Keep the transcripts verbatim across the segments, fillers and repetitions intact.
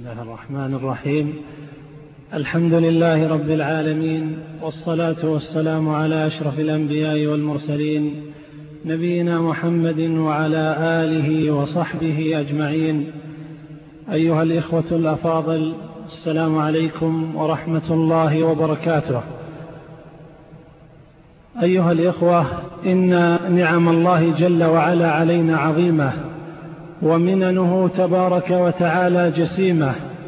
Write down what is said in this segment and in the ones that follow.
الله الرحمن الرحيم. الحمد لله رب العالمين، والصلاة والسلام على أشرف الأنبياء والمرسلين، نبينا محمد وعلى آله وصحبه أجمعين. أيها الإخوة الأفاضل، السلام عليكم ورحمة الله وبركاته. أيها الإخوة، إن نعم الله جل وعلا علينا عظيمة، ومننه تبارك وتعالى جسيمة.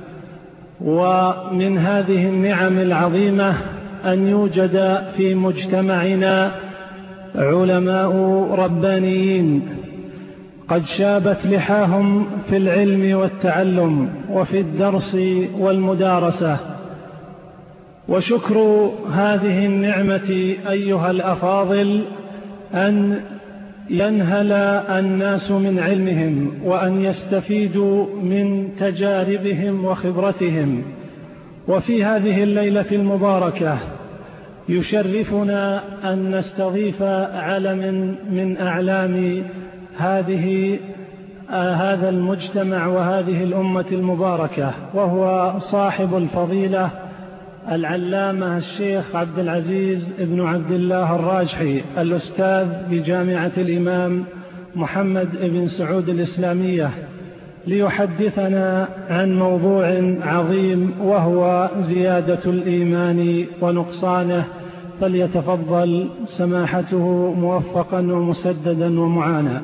ومن هذه النعم العظيمة أن يوجد في مجتمعنا علماء ربانيين قد شابت لحاهم في العلم والتعلم وفي الدرس والمدارسة. وشكر هذه النعمة أيها الأفاضل أن ينهل الناس من علمهم، وأن يستفيدوا من تجاربهم وخبرتهم. وفي هذه الليلة المباركة يشرفنا أن نستضيف علما من أعلام هذه آه هذا المجتمع وهذه الأمة المباركة، وهو صاحب الفضيلة العلامة الشيخ عبد العزيز ابن عبد الله الراجحي، الأستاذ بجامعة الإمام محمد بن سعود الإسلامية، ليحدثنا عن موضوع عظيم وهو زيادة الإيمان ونقصانه. فليتفضل سماحته موفقا ومسددا ومعانا.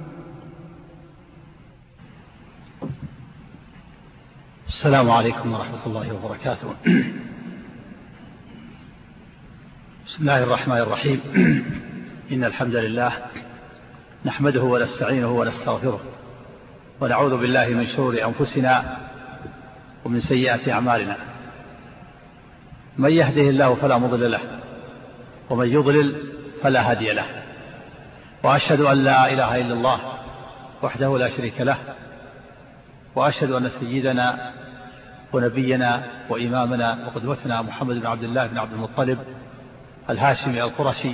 السلام عليكم ورحمة الله وبركاته. بسم الله الرحمن الرحيم. إن الحمد لله نحمده ونستعينه ونستغفره، ونعوذ بالله من شرور أنفسنا ومن سيئات أعمالنا. من يهده الله فلا مضل له، ومن يضلل فلا هادي له. وأشهد أن لا إله إلا الله وحده لا شريك له، وأشهد أن سيدنا ونبينا وإمامنا وقدوتنا محمد بن عبد الله بن عبد المطلب الهاشمي القرشي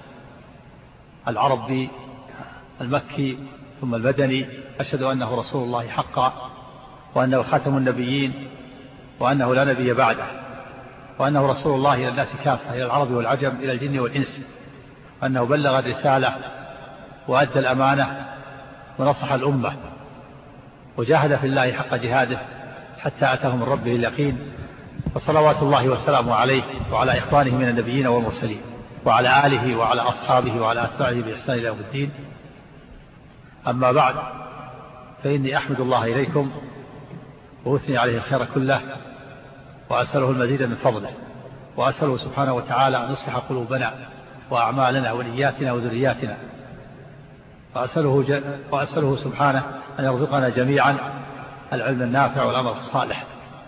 العربي المكي ثم المدني، أشهد أنه رسول الله حقا، وأنه خاتم النبيين، وأنه لا نبي بعده، وأنه رسول الله إلى الناس كافة، إلى العرب والعجم، إلى الجن والإنس، وأنه بلغ الرسالة وأدى الأمانة ونصح الأمة، وجاهد في الله حق جهاده حتى أتاه من ربه اليقين. وصلوات الله وسلامه عليه وعلى إخوانه من النبيين والمرسلين، وعلى آله وعلى أصحابه وعلى أتباعه بإحسان إلى يوم الدين. أما بعد، فإني أحمد الله إليكم وأثني عليه الخير كله، وأسأله المزيد من فضله، وأسأله سبحانه وتعالى أن يصلح قلوبنا وأعمالنا ونياتنا وذرياتنا، وأسأله, ج... وأسأله سبحانه أن يرزقنا جميعا العلم النافع والعمل الصالح.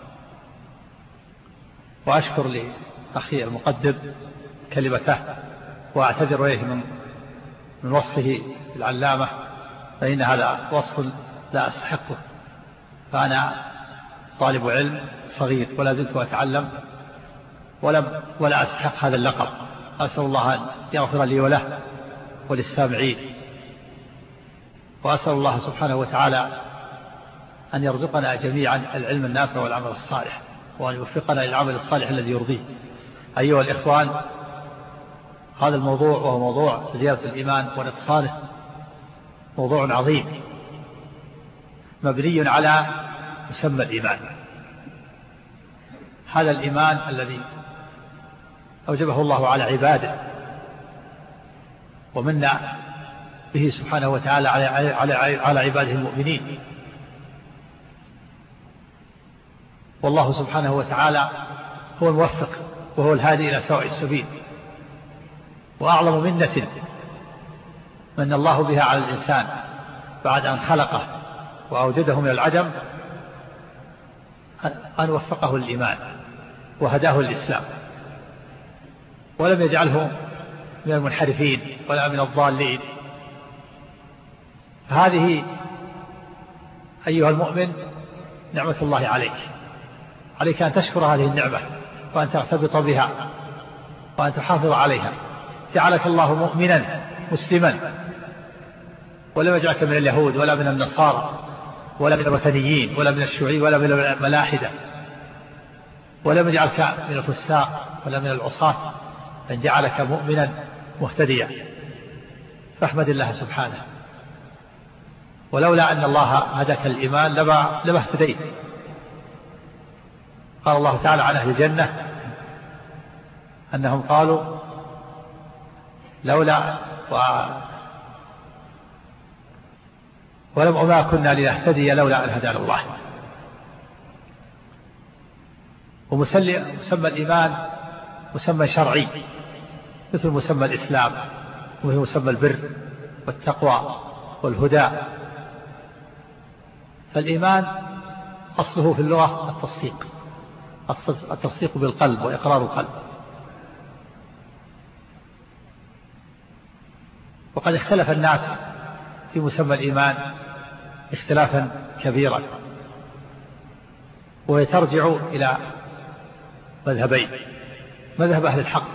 وأشكر لأخي المقدم كلمته، وأعتذر إليه من من وصفه العلامة، فإن هذا وصف لا أستحقه. فأنا طالب علم صغير ولا زلت أتعلم، ولم ولا أستحق هذا اللقب. أسأل الله أن يغفر لي وله وللسامعين، وأسأل الله سبحانه وتعالى أن يرزقنا جميعا العلم النافع والعمل الصالح، وأن يوفقنا للعمل الصالح الذي يرضيه. أيها الإخوان، هذا الموضوع وهو موضوع زيادة الإيمان ونقصانه موضوع عظيم مبني على مسمى الإيمان. هذا الإيمان الذي أوجبه الله على عباده، ومن به سبحانه وتعالى على, على, على عباده المؤمنين. والله سبحانه وتعالى هو الموفق وهو الهادي إلى سواء السبيل. وأعظم منة من الله بها على الإنسان بعد أن خلقه وأوجده من العدم أن وفقه الإيمان وهداه الإسلام، ولم يجعله من المنحرفين ولا من الضالين. فهذه أيها المؤمن نعمة الله عليك، عليك أن تشكر هذه النعمة، وأن ترتبط بها، وأن تحافظ عليها. جعلك الله مؤمنا مسلما، ولم يجعلك من اليهود ولا من النصارى ولا من الوثنيين ولا من الشيوعيين ولا من الملاحدة، ولم يجعلك من الفساق ولا من العصاة، بل جعلك مؤمنا مهتديا، فاحمد الله سبحانه. ولولا أن الله هداك الإيمان لما لما اهتديت. قال الله تعالى عن أهل الجنة أنهم قالوا لولا و ولم وما كنا لنهتدي لولا أن هدانا الله. ومسمى الإيمان مسمى شرعي مثل مسمى الإسلام وهو مسمى البر والتقوى والهدى. فالإيمان أصله في اللغة التصديق، التصديق بالقلب وإقرار القلب. وقد اختلف الناس في مسمى الإيمان اختلافا كبيرا، ويترجع إلى مذهبين: مذهب أهل الحق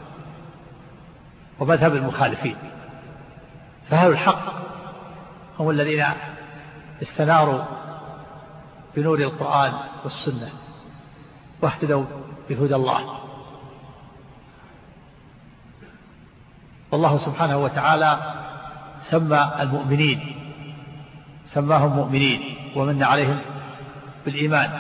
ومذهب المخالفين. فأهل الحق هم الذين استناروا بنور القرآن والسنة واهتدوا بهدى الله. والله سبحانه وتعالى سمى المؤمنين سماهم مؤمنين ومن عليهم بالإيمان.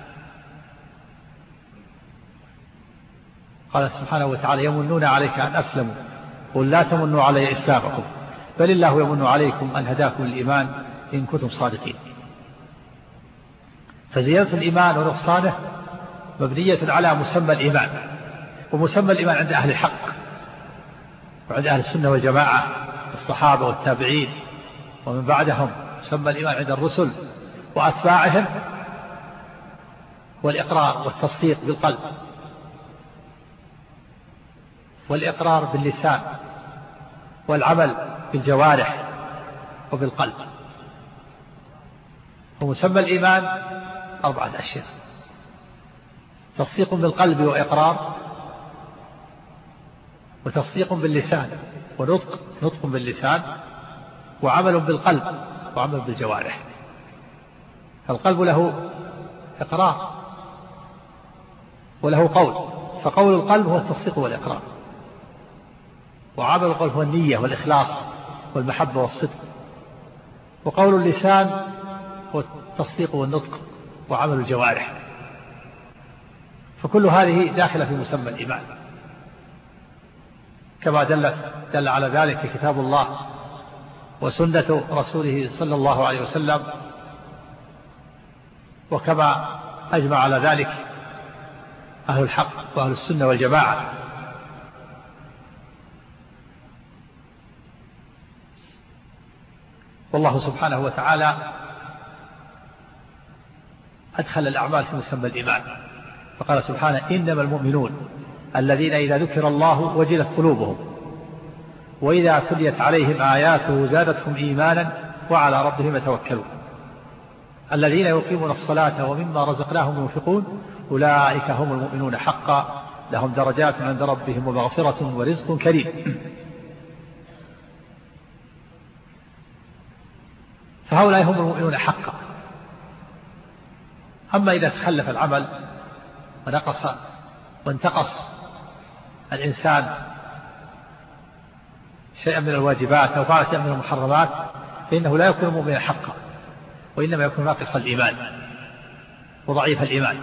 قال سبحانه وتعالى: يمنون عليك أن أسلموا قل لا تمنوا علي إسلامكم بل الله يمن عليكم أن هداكم الإيمان إن كنتم صادقين. فزيادة الإيمان ونقصانه مبنية على مسمى الإيمان. ومسمى الإيمان عند أهل الحق وعند أهل السنة والجماعة الصحابة والتابعين ومن بعدهم مسمى الإيمان عند الرسل وأتباعهم والإقرار والتصديق بالقلب، والإقرار باللسان، والعمل بالجوارح وبالقلب. ومسمى الإيمان أربعة أشياء: تصديق بالقلب وإقرار، وتصديق باللسان، ونطق نطق باللسان، وعمل بالقلب وعمل بالجوارح. فالقلب له إقرار وله قول، فقول القلب هو التصديق والإقرار، وعمل القلب هو النية والإخلاص والمحبة والصدق، وقول اللسان هو التصديق والنطق وعمل الجوارح. فكل هذه داخلة في مسمى الإيمان، كما دلت دل على ذلك كتاب الله وسنة رسوله صلى الله عليه وسلم، وكما أجمع على ذلك أهل الحق وأهل السنة والجماعة. والله سبحانه وتعالى أدخل الأعمال في مسمى الإيمان، فقال سبحانه: إنما المؤمنون الذين إذا ذكر الله وجلت قلوبهم وإذا تليت عليهم آياته زادتهم إيمانا وعلى ربهم يتوكلون الذين يقيمون الصلاة ومما رزقناهم ينفقون أولئك هم المؤمنون حقا لهم درجات عند ربهم ومغفرة ورزق كريم. فهؤلاء هم المؤمنون حقا. أما إذا تخلف العمل ونقص وانتقص الإنسان شيئا من الواجبات أو فعل شيئا من المحرمات فإنه لا يكون مؤمنا حقا، وإنما يكون ناقص الإيمان وضعيف الإيمان،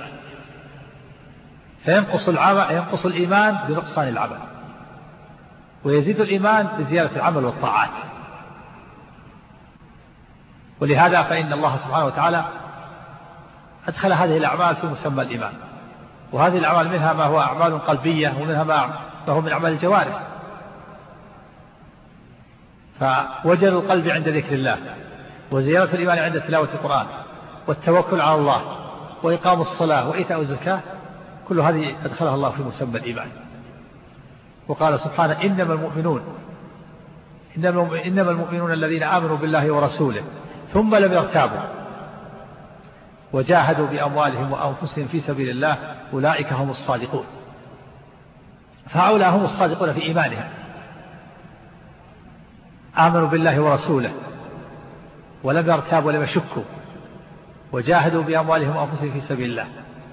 فينقص العمل ينقص الإيمان بنقصان العمل، ويزيد الإيمان بزيادة العمل والطاعات. ولهذا فإن الله سبحانه وتعالى أدخل هذه الأعمال في مسمى الإيمان. وهذه الأعمال منها ما هو أعمال قلبية ومنها ما هو من أعمال الجوارح. فوجل القلب عند ذكر الله، وزيادة الإيمان عند تلاوة القرآن، والتوكل على الله، وإقام الصلاة، وإيتاء الزكاة، كل هذه أدخلها الله في مسمى الإيمان. وقال سبحانه: إنما المؤمنون إنما المؤمنون الذين آمنوا بالله ورسوله ثم لم يرتابوا وجاهدوا بأموالهم وأنفسهم في سبيل الله أولئك هم الصادقون. فهؤلاء هم الصادقون في إيمانهم، آمنوا بالله ورسوله ولم يرتابوا ولم يشكوا وجاهدوا بأموالهم وأنفسهم في سبيل الله.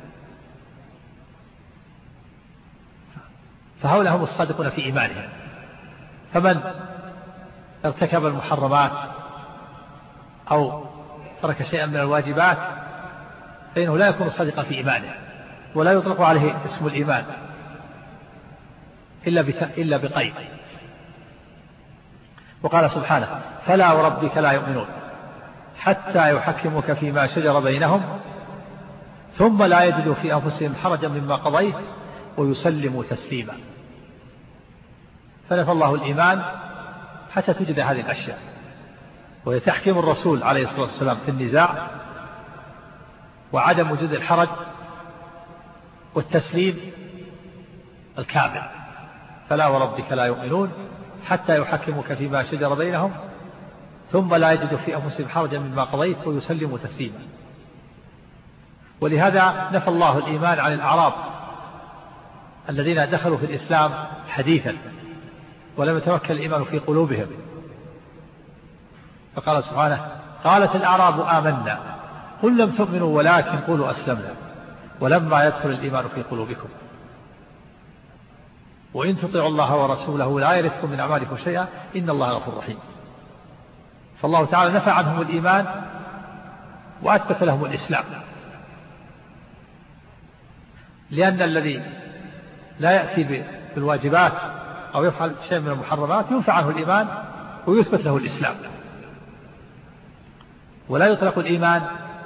فهؤلاء هم الصادقون في إيمانهم. فمن ارتكب المحرمات أو ترك شيئا من الواجبات فإنه لا يكون صادقا في إيمانه، ولا يطلق عليه اسم الإيمان إلا بقيد. وقال سبحانه: فلا وربك لا يؤمنون حتى يحكموك فيما شجر بينهم ثم لا يجدوا في أنفسهم حرجا مما قضيت ويسلموا تسليما. فنفى الله الإيمان حتى توجد هذه الأشياء، وهي تحكيم الرسول عليه الصلاة والسلام في النزاع، وعدم وجود الحرج، والتسليم الكامل. فلا وربك لا يؤمنون حتى يحكموك فيما شجر بينهم ثم لا يجدوا في أنفسهم حرجا مما قضيت ويسلموا تسليما. ولهذا نفى الله الإيمان عن الأعراب الذين دخلوا في الإسلام حديثا ولم يتمكن الإيمان في قلوبهم، فقال سبحانه: قالت الأعراب آمنا قل لم تؤمنوا ولكن قولوا أسلمنا ولما يدخل الإيمان في قلوبكم وإن تطيعوا الله ورسوله لا يلتكم من أعمالكم شيئا إن الله غفور رحيم. فالله تعالى نفى عنهم الإيمان وأثبت لهم الإسلام، لأن الذي لا يأتي بالواجبات أو يفعل شيء من المحرمات ينفع عنه الإيمان ويثبت له الإسلام. ولا يطلق الإيمان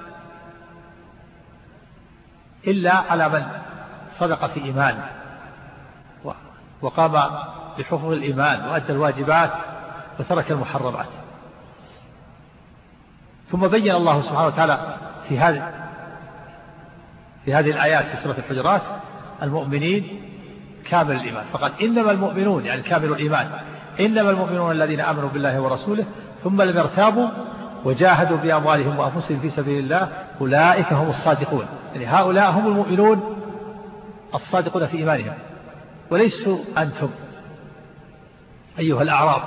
إلا على من صدق في إيمانه وقام بحقوق الإيمان وأدى الواجبات وترك المحرمات. ثم بين الله سبحانه وتعالى في هذه في هذه الآيات في سورة الحجرات المؤمنين كامل الإيمان، فقال: إنما المؤمنون، يعني كامل الإيمان، إنما المؤمنون الذين آمنوا بالله ورسوله ثم لم يرتابوا وجاهدوا بأموالهم وأنفسهم في سبيل الله أولئك هم الصادقون. يعني هؤلاء هم المؤمنون الصادقون في إيمانهم، وليسوا أنتم أيها الأعراب.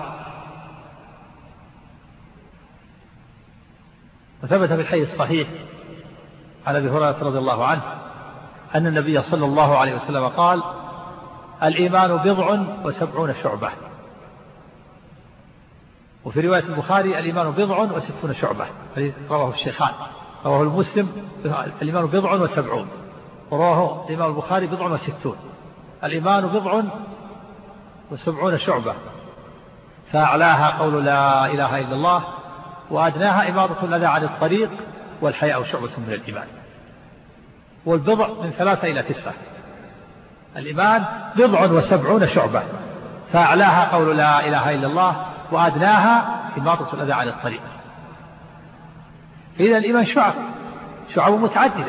وثبت في الحديث الصحيح عن أبي هريرة رضي الله عنه أن النبي صلى الله عليه وسلم قال: الإيمان بضع وسبعون شعبة. وفي رواية البخاري: الإيمان بضع وستون شعبة. رواه الشيخان، رواه المسلم الإيمان بضع وسبعون، ورواه الإمام البخاري بضع وستون. الإيمان بضع وسبعون شعبة، فأعلاها قول لا إله إلا الله، وأدناها إماطة الأذى عن الطريق، والحياء شعبة من الإيمان. والبضع من ثلاثة إلى تسعة. الإيمان بضع وسبعون شعبة، فأعلاها قول لا إله إلا الله، وأدناها إماطة الأذى عن الطريق. فإذا الإيمان شعب شعب متعددة،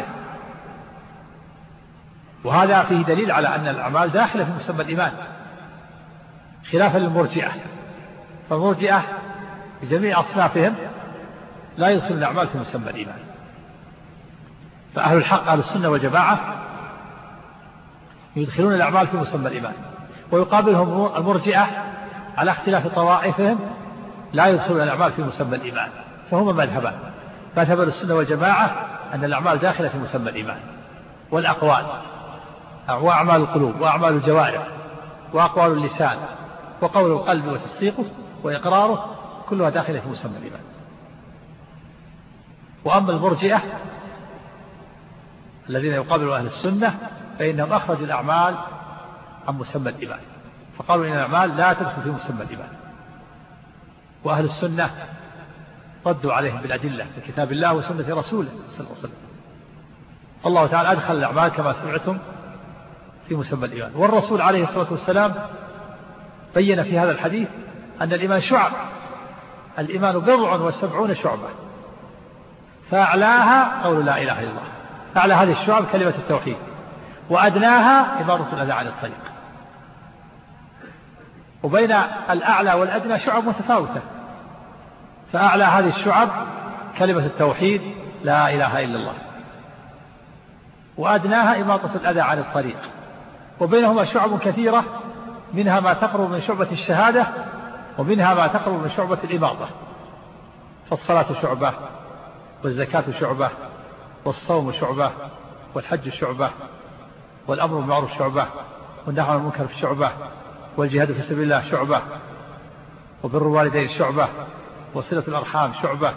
وهذا فيه دليل على أن الأعمال داخلة في مسمى الإيمان، خلافا للمرجئة. فالمرجئة بجميع أصنافهم لا يدخل الأعمال في مسمى الإيمان. فأهل الحق أهل السنة والجماعة يدخلون الأعمال في مسمى الإيمان، ويقابلهم المرجئة على اختلاف طوائفهم لا يدخلون الأعمال في مسمى الإيمان. فهما مذهبان: مذهب السنة والجماعة أن الأعمال داخلة في مسمى الإيمان، والأقوال وأعمال القلوب وأعمال الجوارح وأقوال اللسان وقول القلب وتصديقه وإقراره كلها داخلة في مسمى الإيمان. وأما المرجئة الذين يقابلوا أهل السنة فإنهم أخرجوا الأعمال عن مسمى الإيمان، فقالوا إن الأعمال لا تدخل في مسمى الإيمان. وأهل السنة ردوا عليهم بالأدلة من كتاب الله وسنة رسوله صلى الله عليه وسلم. الله تعالى أدخل الأعمال كما سمعتم في مسمى الإيمان. والرسول عليه الصلاة والسلام بين في هذا الحديث أن الإيمان شعب. الإيمان بضع وسبعون شعبة، فأعلاها قول لا إله إلا الله. أعلى هذه الشعب كلمة التوحيد، وأدناها إماطة الأذى عن الطريق. وبين الأعلى والأدنى شعب متفاوتة، فأعلى هذه الشعب كلمة التوحيد لا إله إلا الله، وأدناها إماطة الأذى عن الطريق. وبينهما شعب كثيرة، منها ما تقرب من شعبة الشهادة، ومنها ما تقرب من شعبة الإماطة. فالصلاة شعبة، والزكاة شعبة، والصوم شعبة، والحج شعبة، والأمر بالمعروف شعبة، والنهي عن المنكر شعبة، والجهاد في سبيل الله شعبة، وبر الوالدين شعبة، وصلة الأرحام شعبة،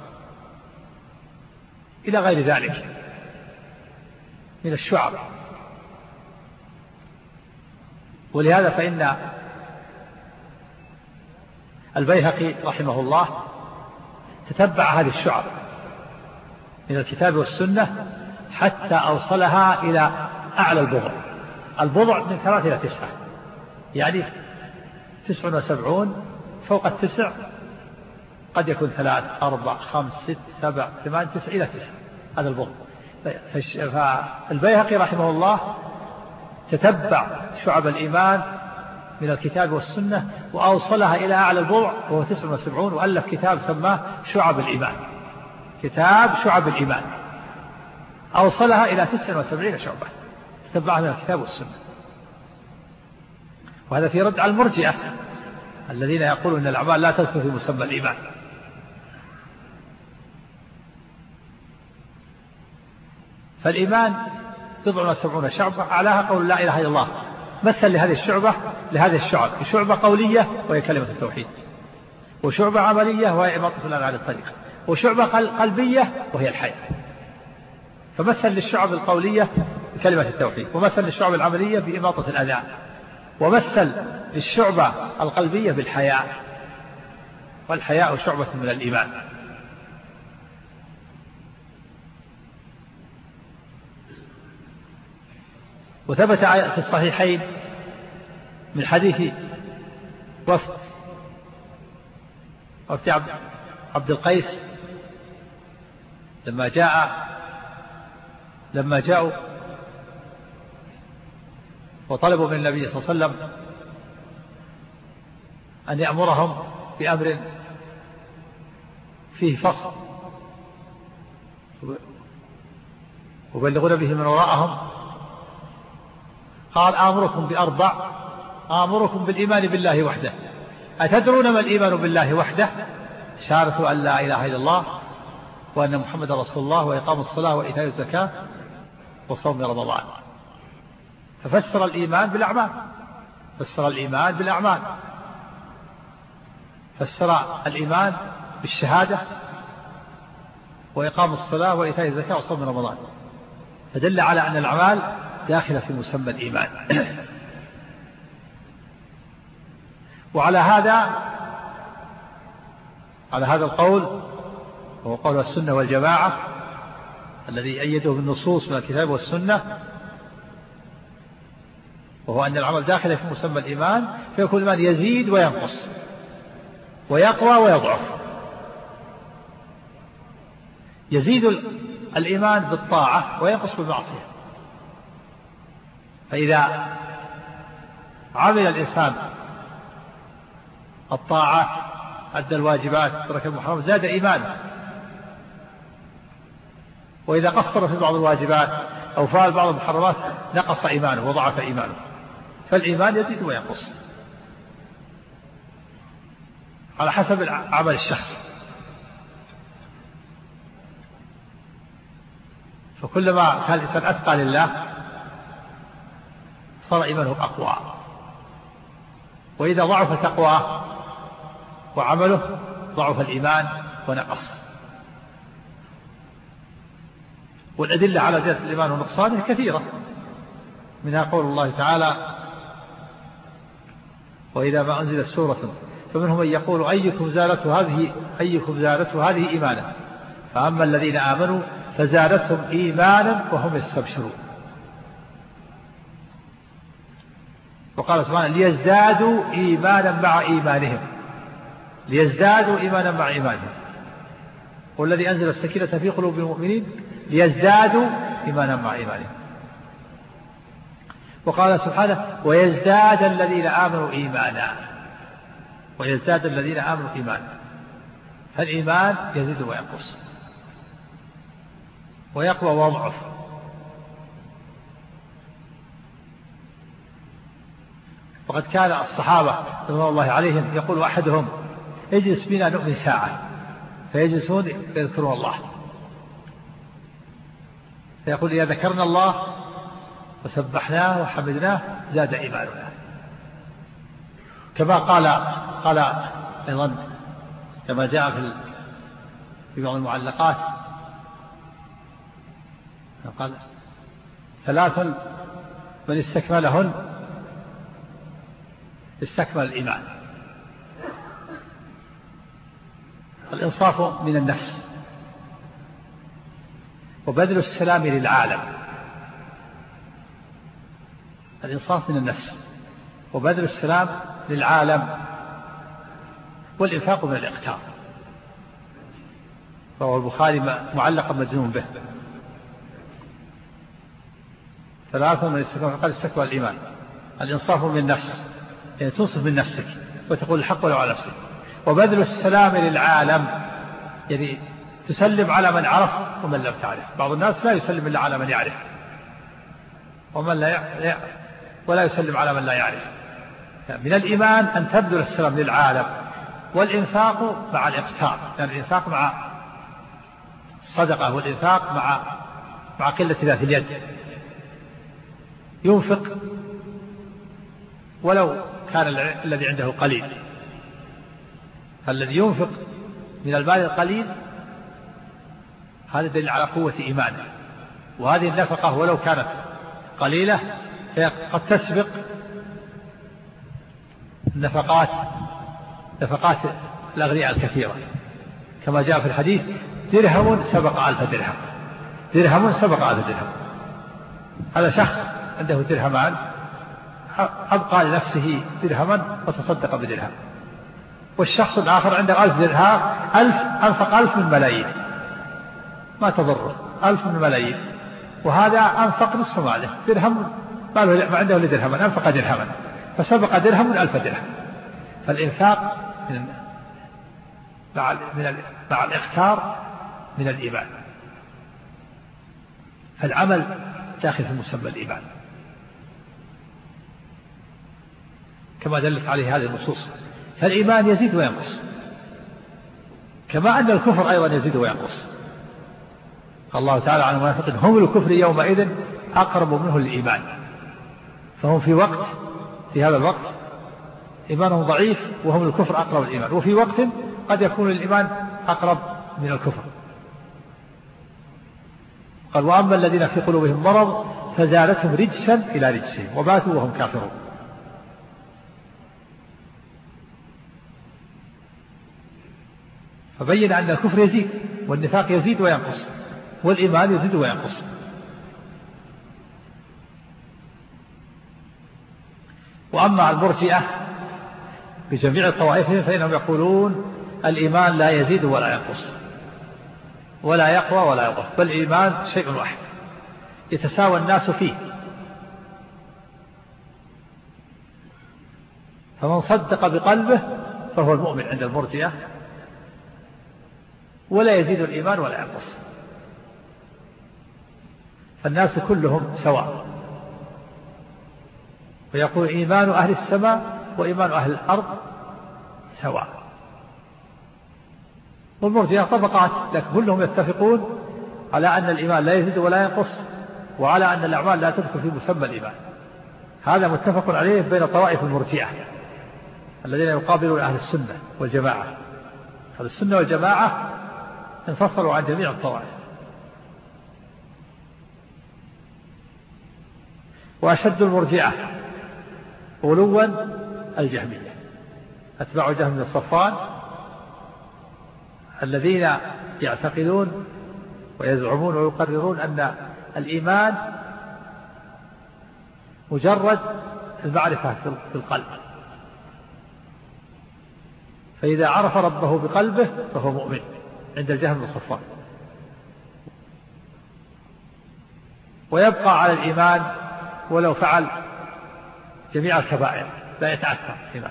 إلى غير ذلك من الشعب. ولهذا فإن البيهقي رحمه الله تتبع هذه الشعب من الكتاب والسنة حتى أوصلها إلى أعلى البضع. البضع من ثلاثة إلى تسعة، يعني تسع وسبعون فوق التسع، قد يكون ثلاث أربع خمس ست سبع ثمان تسع إلى تسع، هذا البضع. فالبيهقي رحمه الله تتبع شعب الإيمان من الكتاب والسنة وأوصلها إلى أعلى البضع وهو تسع وسبعون، وألف كتاب سماه شعب الإيمان، كتاب شعب الإيمان، أوصلها إلى تسع وسبعين شعبة تتبعها من الكتاب والسنة. وهذا في رد على المرجئة الذين يقولون أن الأعمال لا تدخل في مسمى الإيمان. فالإيمان بضع وسبعون شعبة، أعلاها قول لا إله إلا الله، مثل لهذه الشعبة لهذه الشعب شعبة قولية وهي كلمة التوحيد، وشعبة عملية وهي إماطة الأذى عن الطريق، وشعبة قلبية وهي الحياة. فمثل للشعب القولية بكلمة التوحيد، ومثل للشعب العملية بإماطة الأذى، ومثل للشعبة القلبية بالحياء، والحياء شعبة من الإيمان. وثبت في الصحيحين من حديث وفد وفد عبد القيس لما جاء لما جاءوا وطلبوا من النبي صلى الله عليه وسلم أن يأمرهم بأمر فيه فصل وبلغون به من وراءهم، قال آمركم بأربع، آمركم بالإيمان بالله وحده. أتدرون ما الإيمان بالله وحده؟ شهادة أن لا إله إلا الله وأن محمد رسول الله، وإقام الصلاة وإيتاء الزكاة وصوم رمضان. ففسر الإيمان بالأعمال، فسر الإيمان بالأعمال، فسر الإيمان بالشهادة وإقام الصلاة وإيتاء الزكاة وصوم رمضان، فدل على أن الأعمال داخلة في مسمى الإيمان. وعلى هذا على هذا القول، وهو قول السنة والجماعة الذي أيده بالنصوص من الكتاب والسنة، وهو أن العمل داخل في مسمى الإيمان، فيكون الإيمان يزيد وينقص ويقوى ويضعف. يزيد الإيمان بالطاعة وينقص بالمعصية. فإذا عمل الإنسان الطاعات، أدى الواجبات، ترك المحرمات، زاد إيمانه. وإذا قصر في بعض الواجبات أو فعل بعض المحرمات نقص إيمانه وضعف إيمانه. فالإيمان يزيد وينقص على حسب عمل الشخص. فكلما كان الإنسان أتقى لله صار إيمانه أقوى، وإذا ضعف تقواه وعمله ضعف الإيمان ونقص. والأدلة على زيادة الإيمان ونقصانه كثيرة، منها قول الله تعالى: وإذا ما أنزلت سورة فمنهم من يقول أيكم زادته هذه أيكم زادته هذه إيمانا، فأما الذين آمنوا فزادتهم إيمانا وهم يستبشرون. وقال سبحانه: ليزدادوا إيمانا مع إيمانهم، ليزدادوا إيمانا مع إيمانهم. والذي أنزل السكينة في قلوب المؤمنين ليزدادوا إيمانا مع إيمانهم. وقال سبحانه: ويزداد الذين آمنوا إيمانا، ويزداد الذين آمنوا إيمانا. فالإيمان يزيد وينقص ويقوى ويضعف. وقد كان الصحابة رضوان الله عليهم يقول أحدهم: اجلس بنا نؤمن ساعة، فيجلسون يذكرون الله. فيقول إذا ذكرنا الله وسبحناه وحمدناه زاد إيماننا. كما قال قال أيضا كما جاء في في بعض المعلقات قال ثلاث من استكملهن استكمل الإيمان: الإنصاف من النفس، وبذل السلام للعالم. الإنصاف من النفس وبذل السلام للعالم، والإنفاق من الإقتار. فهو البخاري معلقا مجزوم به. ثلاثة من استكمال قال استكمل الإيمان: الإنصاف من النفس، يعني تنصف من نفسك وتقول الحق ولو على نفسك، وبذل السلام للعالم، يعني تسلم على من عرف ومن لم تعرف. بعض الناس لا يسلم إلا على من يعرف، ومن لا يعرف ولا يسلم على من لا يعرف. من الإيمان أن تبذل السلام للعالم، والإنفاق مع الإقتار، يعني الإنفاق مع الصدقة، والإنفاق مع مع قلة ذات اليد. ينفق ولو كان الذي عنده قليل، فالذي ينفق من المال القليل هذا دليل على قوة إيمانه. وهذه النفقة ولو كانت قليلة فهي قد تسبق النفقات نفقات الأغنياء الكثيرة، كما جاء في الحديث: درهم سبق ألف درهم. درهم سبق ألف درهم. هذا شخص عنده درهمان أبقى لنفسه درهما وتصدق بدرهم، والشخص الآخر عنده ألف درهم ألف أنفق ألف من ملايين ما تضره، ألف من ملايين، وهذا أنفق نصف ماله درهم ما عنده لدرهما، أنفق درهما فسبق درهم من ألف درهم. فالإنفاق من مع مع الإختار من الإيمان، فالعمل داخل في مسمى الإيمان كما دلت عليه هذه النصوص. فالإيمان يزيد وينقص، كما أن الكفر أيضا يزيد وينقص. قال الله تعالى عن المنافقين: هم الكفر يومئذ أقرب منه للإيمان. فهم في وقت في هذا الوقت إيمانهم ضعيف، وهم الكفر أقرب الإيمان، وفي وقت قد يكون الإيمان أقرب من الكفر. قال: وأما الذين في قلوبهم مرض فزادتهم رجسا إلى رجسهم وباتوا وهم كافرون. فبين أن الكفر يزيد، والنفاق يزيد وينقص، والإيمان يزيد وينقص. وأما المرجئة بجميع طوائفهم فإنهم يقولون الإيمان لا يزيد ولا ينقص ولا يقوى ولا يضعف، بل الإيمان شيء واحد يتساوى الناس فيه. فمن صدق بقلبه فهو المؤمن عند المرجئة، ولا يزيد الإيمان ولا ينقص. فالناس كلهم سواء، ويقول إيمان أهل السماء وإيمان أهل الأرض سواء. والمرجئة طبقات، لكن كلهم يتفقون على أن الإيمان لا يزيد ولا ينقص، وعلى أن الأعمال لا تدخل في مسمى الإيمان. هذا متفق عليه بين طوائف المرجئة الذين يقابلون أهل السنة والجماعة. أهل السنة والجماعة انفصلوا عن جميع الطوائف. وأشد المرجئة غلوا الجهمية، أتباع جهم بن صفوان، الذين يعتقدون ويزعمون ويقررون أن الإيمان مجرد المعرفة في القلب، فإذا عرف ربه بقلبه فهو مؤمن عند الجهم بن صفوان، ويبقى على الإيمان ولو فعل جميع الكبائر، لا يتأثر الإيمان.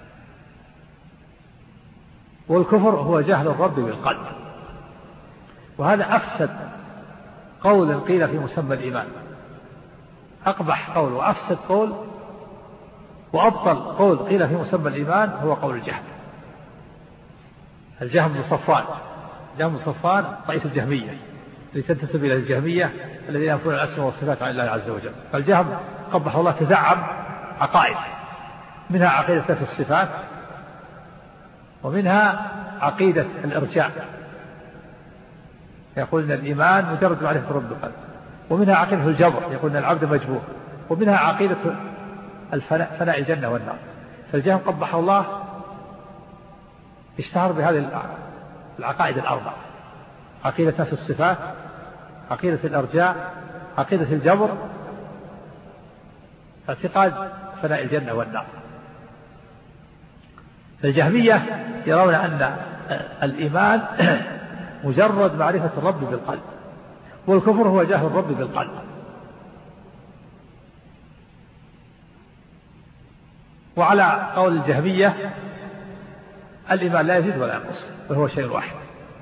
والكفر هو جهل الرب بالقلب، وهذا أفسد قول قيل في مسمى الإيمان، أقبح قول وأفسد قول وأبطل قول قيل في مسمى الإيمان هو قول الجهم. الجهم بن صفوان، الجهم بن صفوان رئيس الجهمية اللي تنتسب إلى الجهمية الذين ينفون الأسماء والصفات عن الله عز وجل. فالجهم قبح الله تزعم عقائد، منها عقيدة في الصفات، ومنها عقيدة الإرجاء، يقول أن الإيمان مجرد معرفة رب القلب، ومنها عقيدة الجبر، يقول أن العبد مجبور، ومنها عقيدة الفناء، فناء الجنة والنار. فالجهم قبح الله اشتهر بهذه العقائد الأربع: عقيدة نفس الصفات، عقيدة الإرجاء، عقيدة الجبر، اعتقاد فناء الجنة والنار. الجهمية يرون أن الإيمان مجرد معرفة الرب بالقلب، والكفر هو جهل الرب بالقلب. وعلى قول الجهمية الإيمان لا يزيد ولا ينقص، وهو شيء واحد.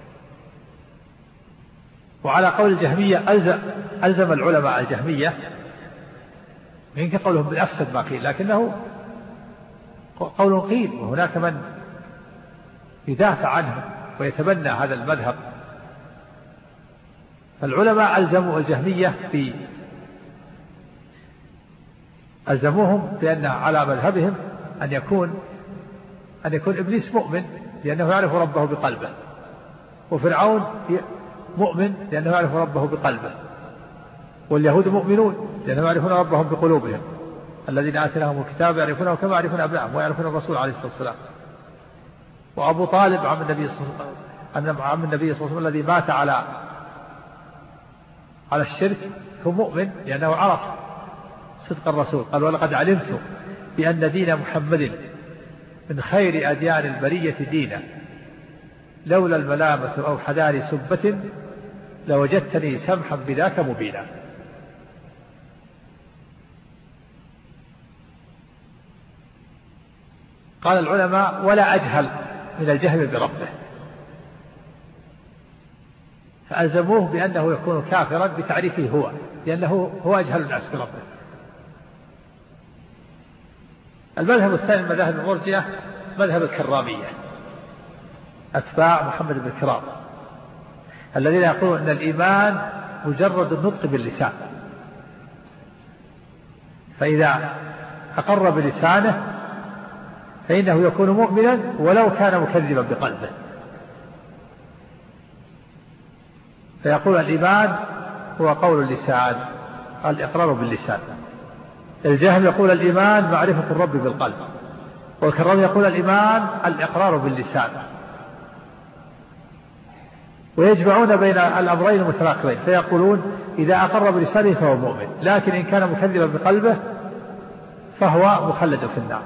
وعلى قول الجهمية ألزم, ألزم العلماء الجهمية، يمكن قولهم بالأفسد ما قيل، لكنه قول قيل، وهناك من يدافع عنه ويتبنى هذا المذهب. فالعلماء ألزموا الجهمية في ألزموهم بأن على مذهبهم أن يكون أن يكون إبليس مؤمن لأنه يعرف ربه بقلبه، وفرعون مؤمن لأنه يعرف ربه بقلبه، واليهود مؤمنون لأنهم يعرفون ربهم بقلوبهم، الذين آتيناهم الكتاب يعرفونه كما يعرفون أبنائهم ويعرفون الرسول عليه الصلاة والسلام. وأبو طالب عم النبي صلى الله عليه وسلم الذي مات على على الشرك هو مؤمن لأنه عرف صدق الرسول، قال: ولقد علمت بأن دين محمد من خير أديان البرية دينا، لولا الملامة أو حذار سبة لوجدتني سمحا بذاك مبينا. قال العلماء: ولا أجهل من الجهل بربه، فألزموه بأنه يكون كافرا بتعريفه هو، لأنه هو أجهل الناس بربه. المذهب الثاني من مذاهب المرجئة مذهب الكرامية، أتباع محمد بن كرام، الذين يقولون أن الإيمان مجرد النطق باللسان، فإذا أقر بلسانه فإنه يكون مؤمنا ولو كان مكذبا بقلبه. فيقول الإيمان هو قول اللسان، الإقرار باللسان. الجهم يقول الإيمان معرفة الرب بالقلب، والكرام يقول الإيمان الإقرار باللسان. ويجمعون بين الأمرين المتناقضين، فيقولون إذا أقر بلسانه فهو مؤمن، لكن إن كان مكذبا بقلبه فهو مخلد في النار.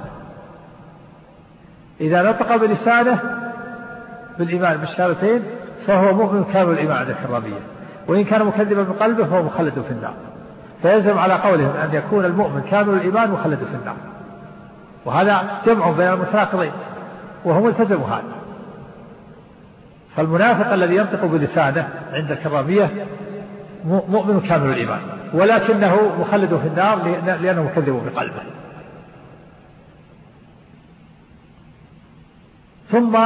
إذا نطق بلسانه بالإيمان بالشهادتين فهو مؤمن كامل الإيمان عند الكرامية، وإن كان مكذبا بقلبه فهو مخلد في النار. فيلزم على قولهم أن يكون المؤمن كامل الإيمان مخلد في النار، وهذا جمع بين المتناقضين وهم التزموا هذا. فالمنافق الذي ينطق بلسانه عند الكرامية مؤمن كامل الإيمان، ولكنه مخلد في النار لأنه مكذب بقلبه. ثم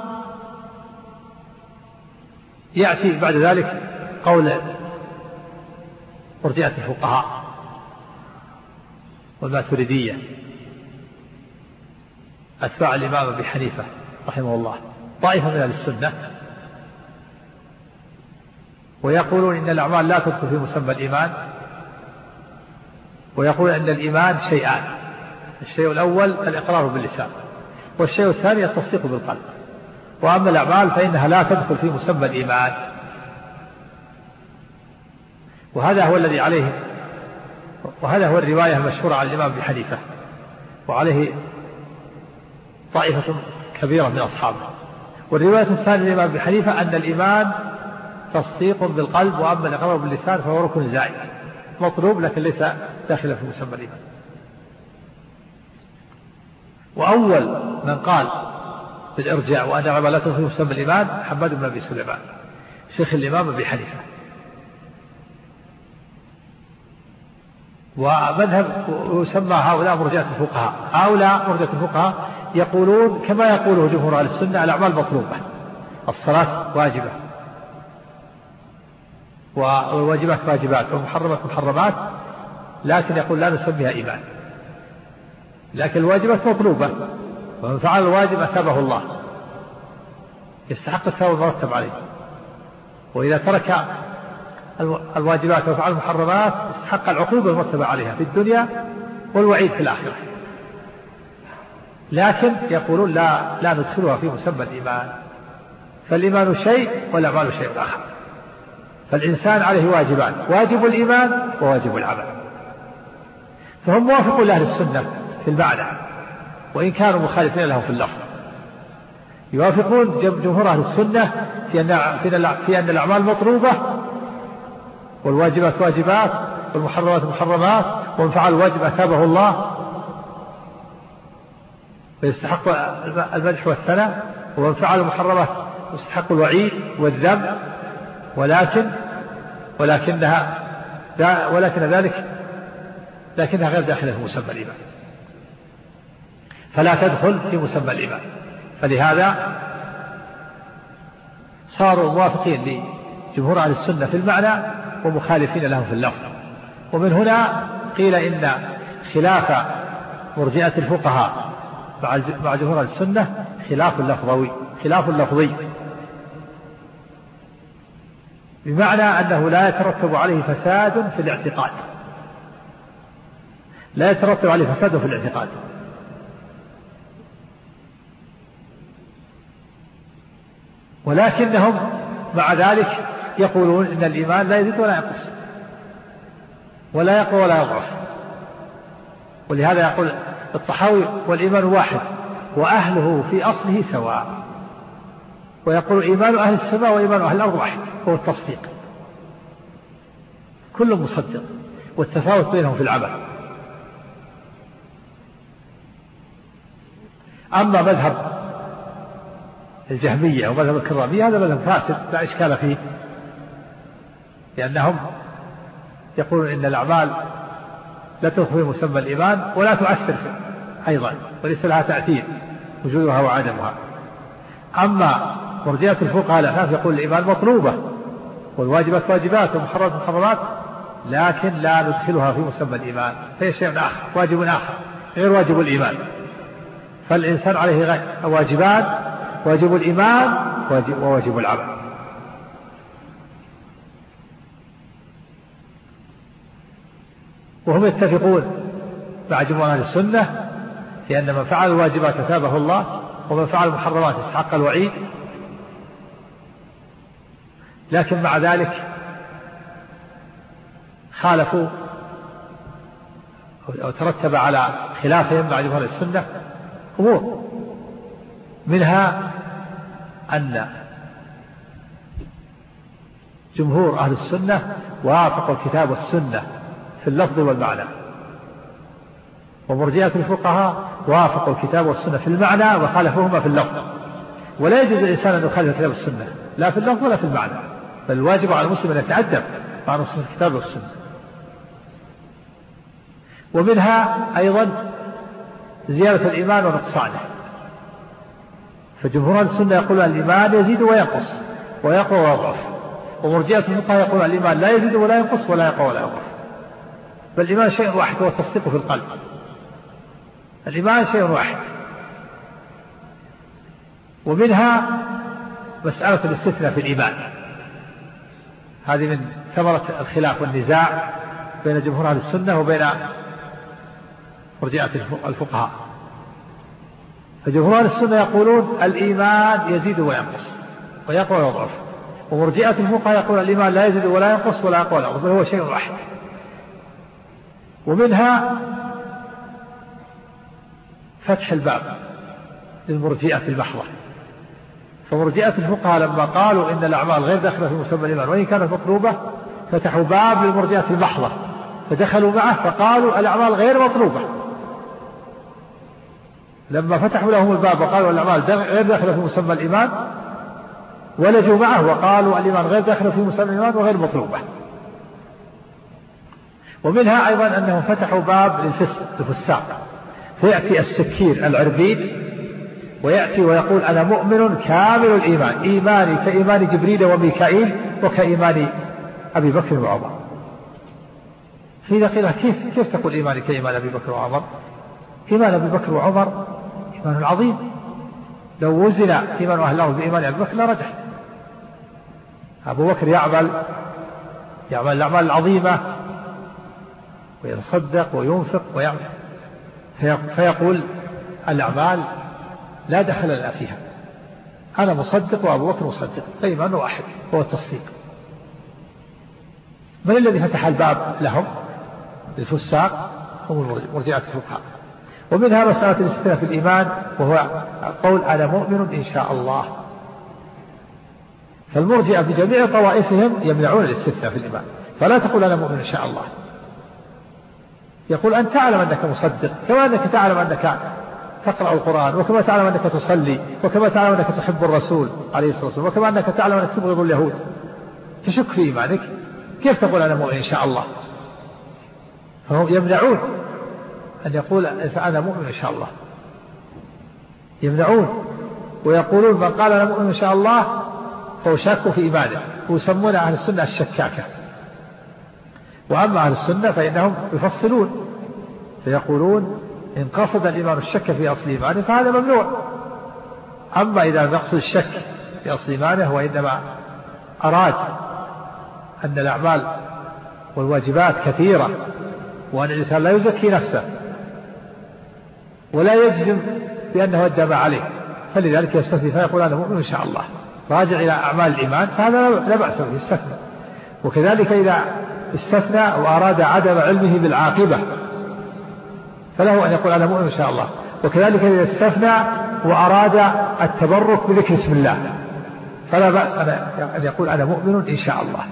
يأتي بعد ذلك قول مرجئة الفقهاء والماتريدية أتباع الإمام أبي حنيفة رحمه الله، طائفة من أهل السنة، ويقولون إن الأعمال لا تدخل في مسمى الإيمان، ويقول أن الإيمان شيئان: الشيء الأول الإقرار باللسان، والشيء الثاني التصديق بالقلب، وأما الأعمال فإنها لا تدخل في مسمى الإيمان. وهذا هو الذي عليه وهذا هو الرواية المشهورة عن الإمام أبي حنيفة، وعليه طائفة كبيرة من أصحابه. والرواية الثانية للإمام أبي حنيفة أن الإيمان تصديق بالقلب، وأما الإقرار باللسان فهو ركن زائد مطلوب لكن ليس داخلا في مسمى الإيمان. وأول من قال بالإرجاء وأن الأعمال لا تدخل في مسمى الإيمان حماد بن أبي سليمان شيخ الإمام أبي حنيفة. ومذهب يسمى هؤلاء مرجئة الفقهاء. هؤلاء مرجئة الفقهاء يقولون كما يقوله جمهور أهل السنة: الأعمال مطلوبة، الصلاة واجبة، والواجبات واجبات والمحرمات محرمات، لكن يقول لا نسميها إيمان، لكن الواجبات مطلوبة، ومن فعل الواجب أثابه الله، يستحق الثواب المرتب عليه، وإذا ترك الواجبات وفعل المحرمات استحق العقوبة المرتبة عليها في الدنيا والوعيد في الآخرة. لكن يقولون لا لا ندخلها في مسمى الإيمان، فالإيمان شيء والأعمال شيء آخر. فالإنسان عليه واجبان، واجب الإيمان وواجب العمل، فهم موافقون لأهل السنة في المعنى وإن كانوا مخالفين له في اللفظ. يوافقون جمهور أهل السنة في أن في أن الأعمال مطلوبة، والواجبات واجبات، والمحرمات محرمات، ومن فعل الواجب أثابه الله ويستحق المدح والثناء، ومن فعل المحرمات يستحق الوعيد والذم، ولكن ولكنها ولكن ذلك لكنها غير داخلة في مسمى الإيمان، فلا تدخل في مسمى الإيمان. فلهذا صاروا موافقين لجمهور أهل السنة في المعنى ومخالفين لهم في اللفظ. ومن هنا قيل إن خلاف مرجئة الفقهاء مع جمهور أهل السنة خلاف لفظي خلاف لفظي بمعنى أنه لا يترتب عليه فساد في الاعتقاد، لا يترتب عليه فساد في الاعتقاد، ولكنهم مع ذلك يقولون إن الإيمان لا يزيد ولا ينقص، ولا يقوى ولا يضعف. ولهذا يقول الطحاوي والإيمان واحد وأهله في أصله سواء، ويقول إيمان أهل السماء وإيمان أهل الأرض واحد، هو التصديق، كل مصدق، والتفاوت بينهم في العمل. أما مذهب الجهمية ومذهب الكرامية هذا مذهب فاسد لا إشكال فيه، لأنهم يقولون إن الأعمال لا تدخل في مسمى الإيمان ولا تؤثر أيضا، وليس لها تأثير وجودها وعدمها. أما مرجئة الفقهاء الأحناف يقول الإيمان مطلوبة والواجبات واجبات والمحرمات محرمات، لكن لا ندخلها في مسمى الإيمان، فهي شيء آخر، واجب آخر غير واجب الإيمان. فالإنسان عليه واجبان، واجب الإيمان وواجب العمل. وهم يتفقون مع جمهور أهل السنة في أن من فعل الواجبات أثابه الله، ومن فعل المحرمات استحق الوعيد. لكن مع ذلك خالفوا أو ترتب على خلافهم مع جمهور السنة أمور، منها أن جمهور أهل السنة وافقوا الكتاب والسنة في اللفظ والمعنى، ومرجئة الفقهاء وافقوا الكتاب والسنة في المعنى وخالفوهما في اللفظ. ولا يجوز الإنسان أن يخالف الكتاب والسنة لا في اللفظ ولا في المعنى، بل الواجب على المسلم أن يتأدب مع نصوص الكتاب والسنة. ومنها أيضا زيادة الإيمان ونقصانه، فجمهور السنة يقول الإيمان يزيد وينقص ويقوى ويضعف، ومرجئة الفقهاء يقول الإيمان لا يزيد ولا ينقص ولا يقوى ولا يضعف، بل الإيمان شيء واحد هو التصديق في القلب، الإيمان شيء واحد. ومنها مسألة الاستثناء في الإيمان، هذه من ثمرة الخلاف والنزاع بين جمهور أهل السنة وبين مرجئة الفقهاء. فجمهور أهل السنة يقولون الإيمان يزيد وينقص ويقوى ويضعف، ومرجئة الفقهاء يقول الإيمان لا يزيد ولا ينقص ولا يقوى ولا يضعف، بل هو شيء واحد. ومنها فتح الباب للمرجئة المحضة، فمرجئة الفقهاء لما قالوا إن الأعمال غير داخلة في مسمى الإيمان وإن كانت مطلوبة، فتحوا باب للمرجئة المحضة فدخلوا معه فقالوا الأعمال غير مطلوبة. لما فتحوا لهم الباب وقالوا الأعمال غير داخلة في مسمى الإيمان، ولجوا معه وقالوا الإيمان غير داخلة في مسمى الإيمان وغير مطلوبة. ومنها أيضا أنهم فتحوا باب للفسق الفساق، فيأتي السكير العربيد ويأتي ويقول أنا مؤمن كامل الإيمان، إيماني كإيمان جبريل وميكائيل وكإيمان أبي بكر وعمر. فإذا قيل كيف كيف تقول إيماني كإيمان أبي بكر وعمر؟ إيمان أبي بكر وعمر إيمان عظيم، لو وزن إيمان أهل الأرض بإيمان أبي بكر لرجح. أبو بكر يعمل يعمل الأعمال العظيمة ويتصدق وينفق ويعمل، فيقول الأعمال لا دخل لنا فيها، أنا مصدق وأبو بكر مصدق، فإيمان واحد هو التصديق. من الذي فتح الباب لهم للفساق؟ هم مرجعة الفقهاء. ومنها مسألة الاستثناء في الإيمان، وهو قول أنا مؤمن إن شاء الله. فالمرجئة بجميع طوائفهم يمنعون الاستثناء في الإيمان، فلا تقول أنا مؤمن إن شاء الله، يقول أن تعلم أنك مصدق، كما أنك تعلم أنك تقرأ القرآن، وكما تعلم أنك تصلي، وكما تعلم أنك تحب الرسول عليه الصلاة والسلام، وكما أنك تعلم أنك تبغض اليهود، تشك في إيمانك، كيف تقول أنا مؤمن إن شاء الله؟ فهم يمنعون أن يقول أنا مؤمن إن شاء الله، يمنعون ويقولون من قال أنا مؤمن إن شاء الله فهو شاك في إيمانه، ويسمون أهل السنة الشكاكة. وأما أهل السنة فإنهم يفصلون فيقولون إن قصد الإيمان الشك في أصل إيمانه فهذا ممنوع. أما إذا لم يقصد الشك في أصل إيمانه وإنما أراد أن الأعمال والواجبات كثيرة وأن الإنسان لا يزكي نفسه ولا يجزم بأنه أدى ما عليه، فلذلك يستثني فيقول أنا مؤمن إن شاء الله، راجع إلى أعمال الإيمان، فهذا لا بأس به، يستثنى. وكذلك إذا استثنى وأراد عدم علمه بالعاقبة فله أن يقول أنا مؤمن إن شاء الله. وكذلك إذا استثنى وأراد التبرك بذكر اسم الله فلا بأس أن يقول أنا مؤمن إن شاء الله.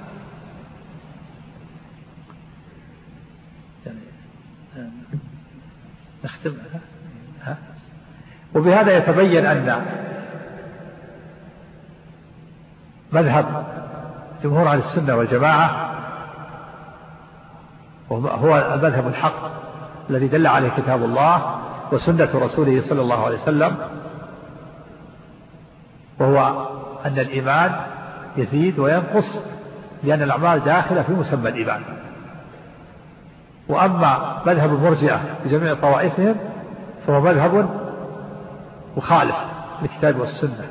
نختم. ها؟ وبهذا يتبين أن مذهب جمهور أهل السنة والجماعة هو المذهب الحق الذي دل عليه كتاب الله وسنة رسوله صلى الله عليه وسلم، وهو أن الإيمان يزيد وينقص لأن الأعمال داخلة في مسمى الإيمان. وأما مذهب المرجئة بجميع طوائفهم فهو مذهب مخالف للكتاب والسنة،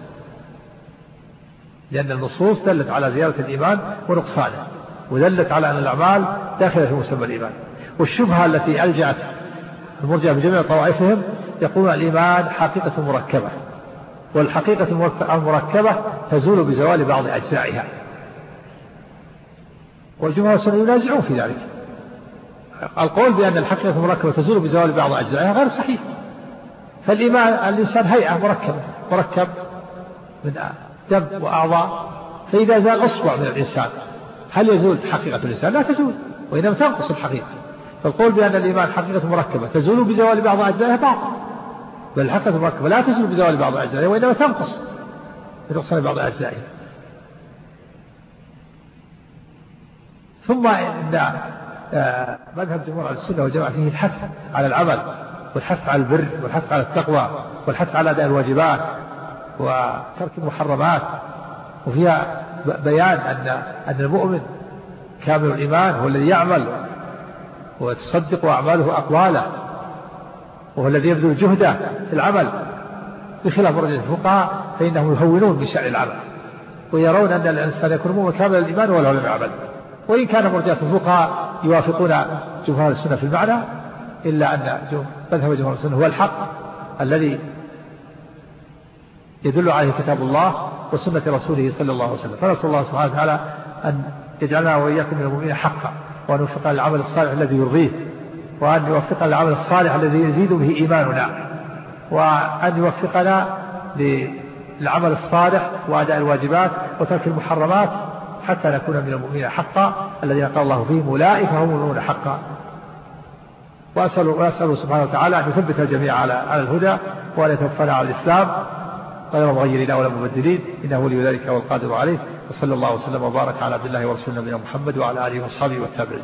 لأن النصوص دلت على زيادة الإيمان ونقصانه، ودلت على أن الأعمال داخلة في مسمى الإيمان. والشبهة التي ألجأت المرجئة بجميع طوائفهم يقولون الإيمان حقيقة مركبة، والحقيقة المركبة تزول بزوال بعض أجزائها، والجمهور السنة ينازعون في ذلك. القول بأن الحقيقة المركبة تزول بزوال بعض أجزائها غير صحيح، فالإيمان الإنسان هيئة مركبة مركب من دم وأعضاء، فإذا زال أصبع من الإنسان هل يزول حقيقة الإنسان؟ لا تزول، وإنما تنقص الحقيقة. فالقول بأن الإيمان حقيقة مركبة تزول بزوال بعض أجزائها باطل، بل الحقيقة المركبة لا تزول بزوال بعض أجزائها وإنما تنقص بنقصان بعض أجزائها. ثم إن مذهب جمهور أهل السنة والجماعة فيه الحث على العمل والحث على البر والحث على التقوى والحث على أداء الواجبات وترك المحرمات، وفيها بيان أن أن المؤمن كامل الإيمان هو الذي يعمل وتصدق أعماله أقواله، وهو الذي يبذل جهده في العمل، بخلاف مرجئة الفقهاء فإنهم يهونون من شأن العمل ويرون أن الإنسان يكون مؤمن كامل الإيمان ولو لم يعمل. وإن كان مرجئة الفقهاء يوافقون جمهور السنة في المعنى، إلا أن مذهب جمهور السنة هو الحق الذي يدل عليه كتاب الله وسنة رسوله صلى الله عليه وسلم. فنسأل الله سبحانه وتعالى أن يجعلنا وإياكم من المؤمنين حقا، وأن يوفقنا للعمل الصالح الذي يرضيه، وأن يوفقنا للعمل الصالح الذي يزيد به إيماننا، وأن يوفقنا للعمل الصالح وأداء الواجبات وترك المحرمات حتى نكون من المؤمنين حقا الذين قال الله فيهم أولئك هم المؤمنون حقا. وأسأل, وأسأل سبحانه وتعالى أن يثبت الجميع على, على الهدى، وأن يتوفنا على الإسلام غير مغيرين ولا مبدلين، إنه ولي ذلك والقادر عليه. وصلى الله وسلم وبارك على عبد الله ورسوله نبينا محمد وعلى آله وأصحابه والتابعين.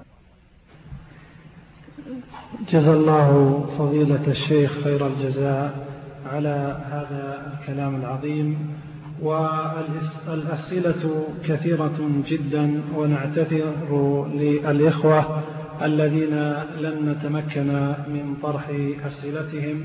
جزا الله فضيلة الشيخ خير الجزاء على هذا الكلام العظيم والأسئلة كثيرة جدا، ونعتذر للإخوة الذين لن نتمكن من طرح أسئلتهم.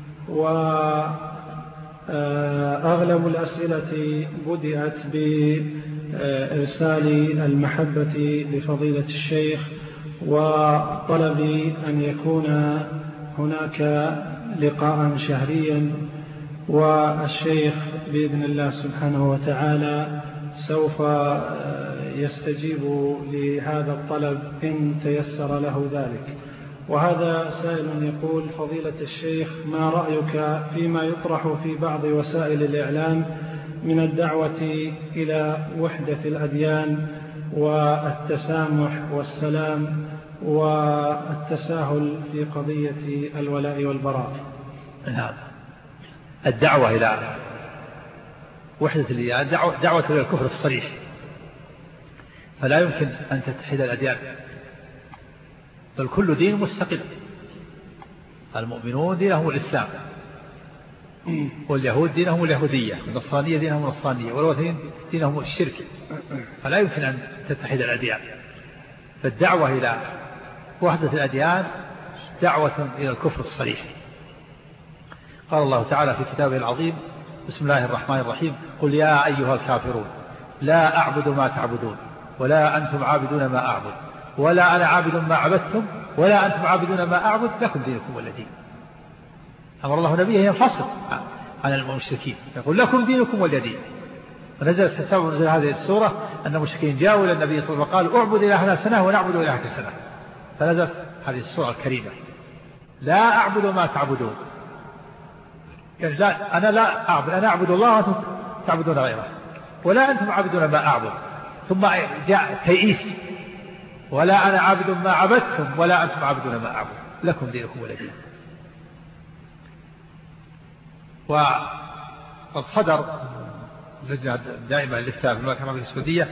وأغلب الأسئلة بدأت بإرسال المحبة لفضيلة الشيخ وطلب أن يكون هناك لقاء شهريا، والشيخ بإذن الله سبحانه وتعالى سوف يستجيب لهذا الطلب إن تيسر له ذلك. وهذا سائل يقول: فضيلة الشيخ، ما رأيك فيما يطرح في بعض وسائل الإعلام من الدعوة إلى وحدة الأديان والتسامح والسلام والتساهل في قضية الولاء والبراء؟ نعم، الدعوة إلى وحدة الأديان دعوة, دعوة إلى الكفر الصريح، فلا يمكن أن تتحد الأديان، بل كل دين مستقل. المؤمنون دينهم الإسلام، واليهود دينهم اليهودية، والنصرانية دينهم النصرانية، والوثنيين دينهم الشرك، فلا يمكن أن تتحد الأديان. فالدعوة إلى وحدة الأديان دعوة إلى الكفر الصريح. قال الله تعالى في كتابه العظيم: بسم الله الرحمن الرحيم: قل يا أيها الكافرون لا أعبد ما تعبدون ولا أنتم عابدون ما أعبد ولا أنا عابد ما عبدتم ولا أنتم عابدون ما أعبد لكم دينكم ولا دين. أمر الله نبيه ينفصل عن المشركين، يقول: لكم دينكم ولا دين. ونزلت حساب نزل هذه السورة أن المشركين جاءوا إلى النبي صلى الله عليه وسلم وقالوا: أعبد إلهنا سنة ونعبد إلهك سنة، فنزلت هذه السورة الكريمة: لا أعبد ما تعبدون، يعني لا أنا لا أعبد، أنا أعبد الله وأنتم تعبدون غيره، ولا أنتم عابدون ما أعبد. ثم جاء تيئيس: ولا أنا عابد ما عبدتم ولا أنتم عابدون ما أعبد لكم دينكم ولا دين. وقد صدر اللجنة دائما للإفتاء في المملكة العربية السعودية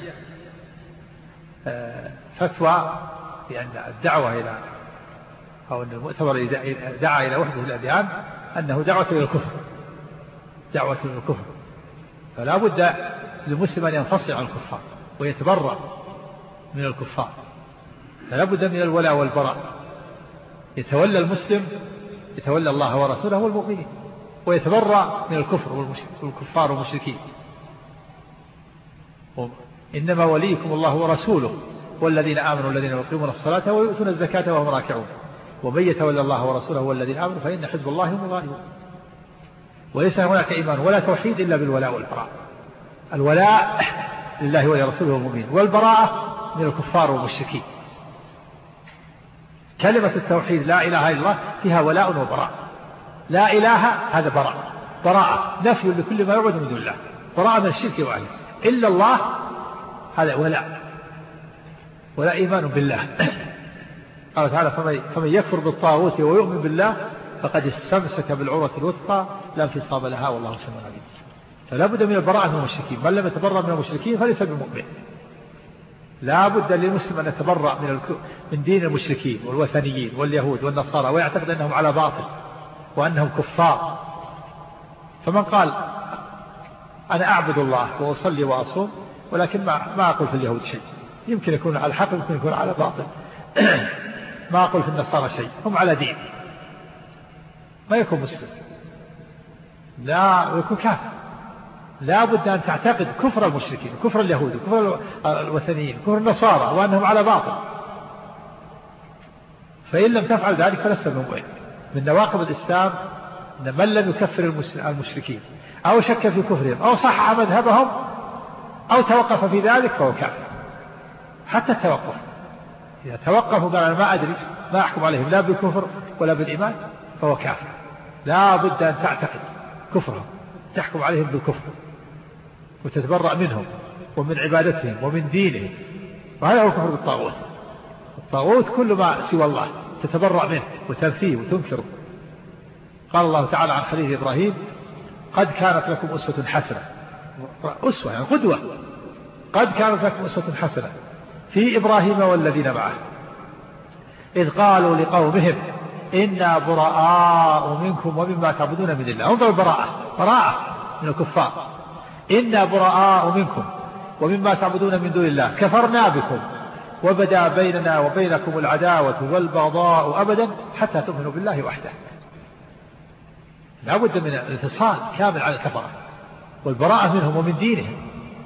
فتوى بأن الدعوة إلى أو أن المؤتمر دعا إلى وحدة الأديان أنه دعوة إلى الكفر، دعوة إلى الكفر، فلا بد للمسلم أن ينفصل عن الكفار ويتبرأ من الكفار، فلا بد من الولاء والبراء. يتولى المسلم يتولى الله ورسوله والمؤمنين، ويتبرأ من الكفر والكفار والمشركين. إنما وليكم الله ورسوله والذين آمنوا الذين يقيمون الصلاة ويؤتون الزكاة وهم راكعون ومن يتولى الله ورسوله والذين آمنوا فإن حزب الله هم الغالبون. وليس هناك إيمان ولا توحيد إلا بالولاء والبراء. الولاء لله ولرسوله والمؤمنين، والبراءة من الكفار والمشركين. كلمة التوحيد لا إله إلا الله فيها ولاء وبراء. لا إله هذا براء، براءة نفي لكل ما يعبد من دون الله، براءة من الشرك وأهله. إلا الله هذا ولاء، ولا إيمان بالله. قال تعالى: فمن يكفر بالطاغوت ويؤمن بالله فقد استمسك بالعروة الوثقى لا انفصام لها والله سميع عليم. فلا بد من البراءة من المشركين، من لم يتبرأ من المشركين فليس بمؤمن. لا بد للمسلم أن يتبرأ من من دين المشركين والوثنيين واليهود والنصارى، ويعتقد أنهم على باطل وأنهم كفار. فمن قال: أنا أعبد الله وأصلي وأصوم ولكن ما ما أقول في اليهود شيء، يمكن يكون على حق يمكن يكون على باطل، ما أقول في النصارى شيء، هم على دين، ما يكون مسلم، لا يكون كافر. لا بد أن تعتقد كفر المشركين وكفر اليهود وكفر الوثنيين وكفر النصارى وأنهم على باطل. فإن لم تفعل ذلك فلست مؤمن. من نواقض الإسلام أن من لم يكفر المشركين أو شك في كفرهم أو صحح مذهبهم أو توقف في ذلك فهو كافر. حتى التوقف، إذا توقفوا قال ما أدري ما أحكم عليهم لا بالكفر ولا بالإيمان فهو كافر. لا بد أن تعتقد كفرهم، تحكم عليهم بالكفر وتتبرأ منهم ومن عبادتهم ومن دينهم، وهذا هو الكفر بالطاغوت. الطاغوت كل ما سوى الله تتبرأ منه وتنفيه وتنكره. قال الله تعالى عن خليل إبراهيم: قد كانت لكم أسوة حسنة، أسوة يعني قدوة، قد كانت لكم أسوة حسنة في إبراهيم والذين معه إذ قالوا لقومهم إنا براء منكم ومما تعبدون من الله. انظروا البراءة، براءة من الكفار. إنا براء منكم ومما تعبدون من دون الله كفرنا بكم وبدا بيننا وبينكم العداوة والبغضاء أبدا حتى تؤمنوا بالله وحده. لا بد من الانفصال كامل على الكفرة والبراءة منهم ومن دينهم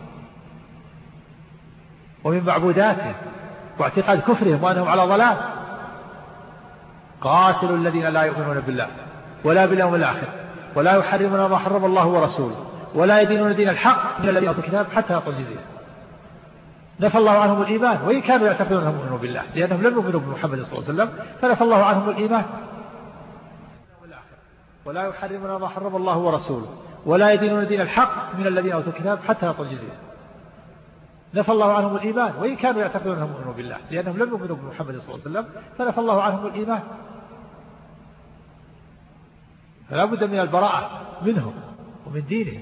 ومن معبوداتهم واعتقاد كفرهم وأنهم على ضلال. قاتلوا الذين لا يؤمنون بالله ولا باليوم الآخر ولا يحرمون ما حرم الله ورسوله ولا يدينون دين الحق من الذين أوتوا الكتاب حتى يعطوا الجزية. نفى الله عنهم الإيمان وإن كانوا يعتقدون أنهم يؤمنون بالله لأنهم لم يؤمنوا بمحمد صلى الله عليه وسلم فنفى الله عنهم الإيمان. ولا يحرمون ما حرم الله ورسوله ولا يدينون دين الحق من الذين أوتوا الكتاب حتى يعطوا الجزية. نفى الله عنهم الإيمان وإن كانوا يعتقدون أنهم يؤمنون بالله لأنهم لم يؤمنوا بمحمد صلى الله عليه وسلم فنفى الله عنهم الإيمان. فلا بد من البراءة منهم ومن دينهم.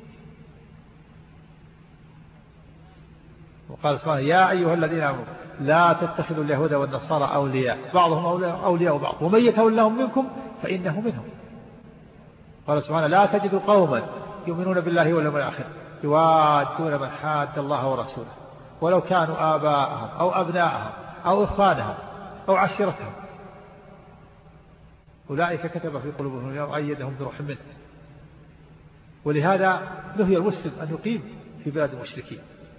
وقال سبحانه يا أيها الذين آمنوا لا تتخذوا اليهود والنصارى أولياء بعضهم أولياء بعض ومن يتولهم منكم فإنه منهم. قال سبحانه لا تجد قوما يؤمنون بالله واليوم الآخر يوادون من حاد الله ورسوله ولو كانوا آباءهم أو أبناءهم أو إخوانهم أو عشيرتهم أولئك كتب في قلوبهم وأيدهم بروح منه. ولهذا نهي المسلم أن يقيم في بلاد المشركين.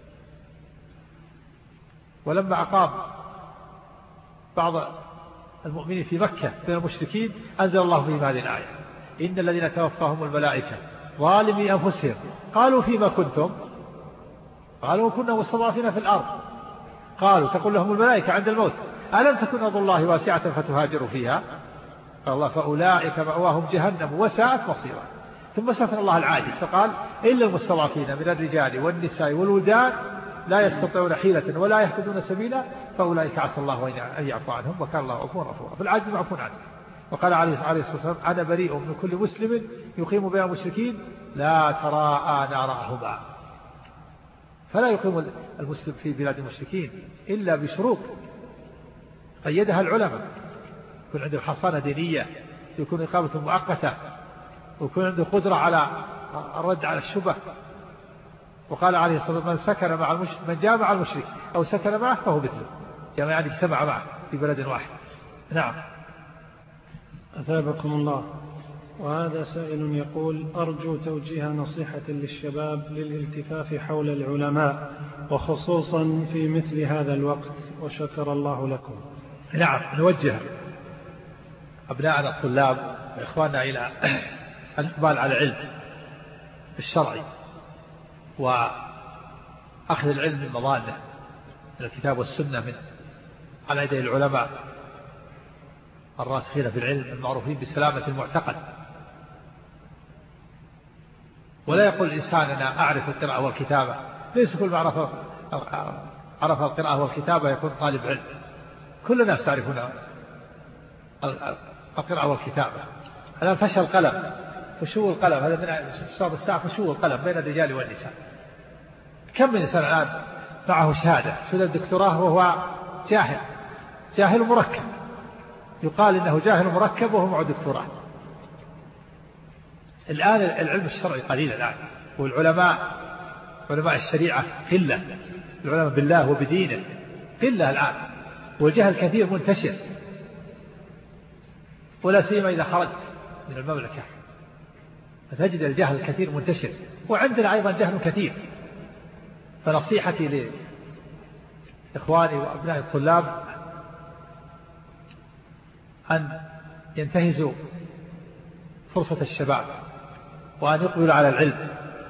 ولما أقام بعض المؤمنين في مكة من المشركين أنزل الله فيهم هذه الآية إن الذين توفاهم الملائكة ظالمي أنفسهم قالوا فيما كنتم قالوا كنا مستضعفين في الأرض قالوا تقول لهم الملائكة عند الموت ألم تكن أرض الله واسعة فتهاجروا فيها قال الله فأولئك مأواهم جهنم وساءت مصيرا. ثم سفر الله العاجل فقال إلا المستضعفين من الرجال والنساء والولدان لا يستطيعون حيلة ولا يهتدون سبيلا فأولئك عسى الله أن يعفو عنهم وكان الله غفورا غفورا. فالعاجز معفو عنه. وقال عليه الصلاة والسلام أنا بريء من كل مسلم يقيم بين المشركين لا تراءى نارهما. فلا يقيم المسلم في بلاد المشركين إلا بشروط قيدها العلماء يكون عنده حصانة دينية يكون إقامة مؤقتة ويكون عنده قدرة على الرد على الشبه. وقال عليه الصلاة والسلام من سكن مع المشرك من جامع المشرك أو سكن معه فهو مثله يعني يعني اجتمع معه في بلد واحد. نعم. أثابكم الله. وهذا سائل يقول أرجو توجيه نصيحة للشباب للالتفاف حول العلماء وخصوصا في مثل هذا الوقت وشكر الله لكم. نعم نوجه أبناءنا الطلاب وإخواننا إلى الإقبال على العلم الشرعي وأخذ العلم من مضانه من الكتاب والسنة من على يدي العلماء الراسخين في العلم المعروفين بسلامة المعتقد. ولا يقول الإنسان أنا أعرف القراءة والكتابة ليس كل ما عرف عرف القراءة والكتابة يكون طالب علم. كل الناس تعرفون القراءة والكتابة. الآن فشى القلم فشو القلم هذا من صار الساعة فشو القلم بين الرجال والنساء. كم من إنسان الآن معه شهادة شهادة الدكتوراه وهو جاهل جاهل مركب يقال إنه جاهل مركب وهو معه دكتوراه. الآن العلم الشرعي قليل الآن والعلماء علماء الشريعة قلة العلماء بالله وبدينه قلة الآن والجهل كثير منتشر ولا سيما إذا خرجت من المملكة فتجد الجهل الكثير منتشر وعندنا أيضا جهل كثير. فنصيحتي لإخواني وأبناء الطلاب أن ينتهزوا فرصة الشباب وأن يقبلوا على العلم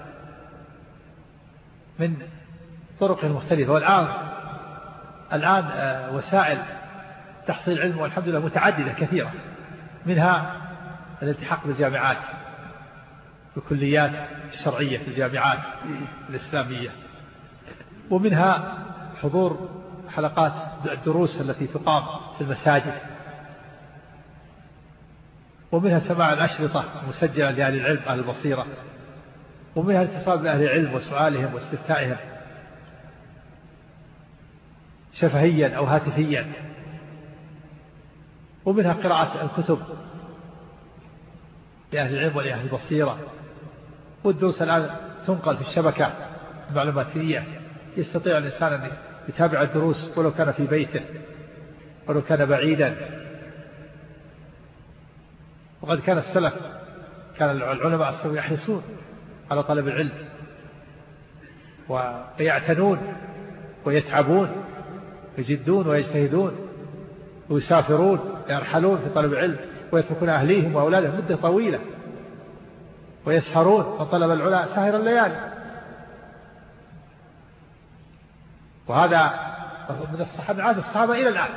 من طرق مختلفة. والآن الآن وسائل تحصيل العلم والحمد لله متعددة كثيرة منها الالتحاق بالجامعات بالكليات الشرعية في الجامعات الإسلامية ومنها حضور حلقات الدروس التي تقام في المساجد ومنها سماع الأشرطة المسجلة لأهل العلم أهل البصيرة ومنها الاتصال بأهل العلم وسؤالهم واستفتائهم شفهيا أو هاتفيا ومنها قراءة الكتب لأهل العلم ولأهل البصيرة. والدروس الآن تنقل في الشبكة المعلوماتية يستطيع الإنسان أن يتابع الدروس ولو كان في بيته ولو كان بعيدا. وقد كان السلف كان العلماء السلف يحرصون على طلب العلم ويعتنون ويتعبون يجدون ويجتهدون ويسافرون يرحلون في طلب العلم ويتركون أهليهم وأولادهم مدة طويلة ويسهرون وطلب العلا ساهر الليالي. وهذا من الصحابة من عادة الصحابة إلى الآن.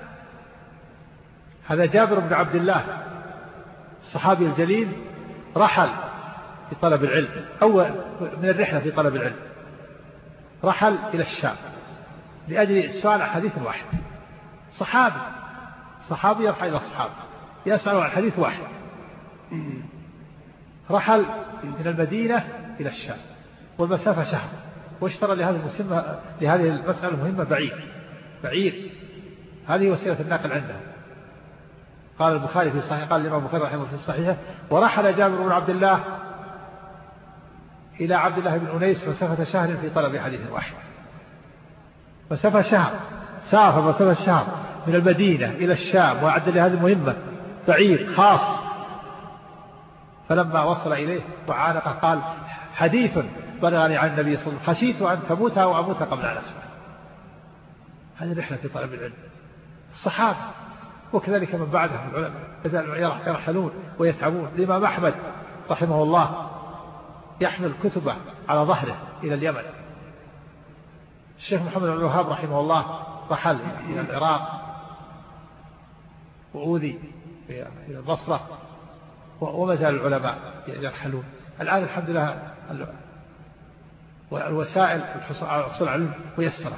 هذا جابر بن عبد الله الصحابي الجليل رحل في طلب العلم أول من الرحلة في طلب العلم رحل إلى الشام لأجل السؤال عن حديث واحد. صحابي صحابي يرحل إلى الصحابة يسأل عن حديث واحد. رحل من المدينة إلى الشام والمسافة شهر واشترى لهذه المسمى لهذه المسألة المهمة بعير بعير هذه وسيلة الناقل عنده. قال البخاري في صحيح قال الإمام البخاري رحمه الله في صحيحه ورحل جابر بن عبد الله إلى عبد الله بن أنيس مسافة شهر في طلب حديث واحد. مسافة شهر سافر مسافة شهر من المدينة إلى الشام وأعد لهذه المهمة بعير خاص. فلما وصل إليه وعانقه قال حديث بلغني عن النبي صلى الله عليه وسلم خشيت أن تموت أو أموت قبل أن أسمع. هذه رحلة في طلب العلم الصحابة وكذلك من بعدهم العلماء يزال يرحلون ويتعبون. الإمام أحمد رحمه الله يحمل كتبه على ظهره إلى اليمن. الشيخ محمد بن الوهاب رحمه الله رحل إلى العراق وأوذي إلى البصرة وما زال العلماء يرحلون. الآن الحمد لله والوسائل الحصول على العلم ميسرة.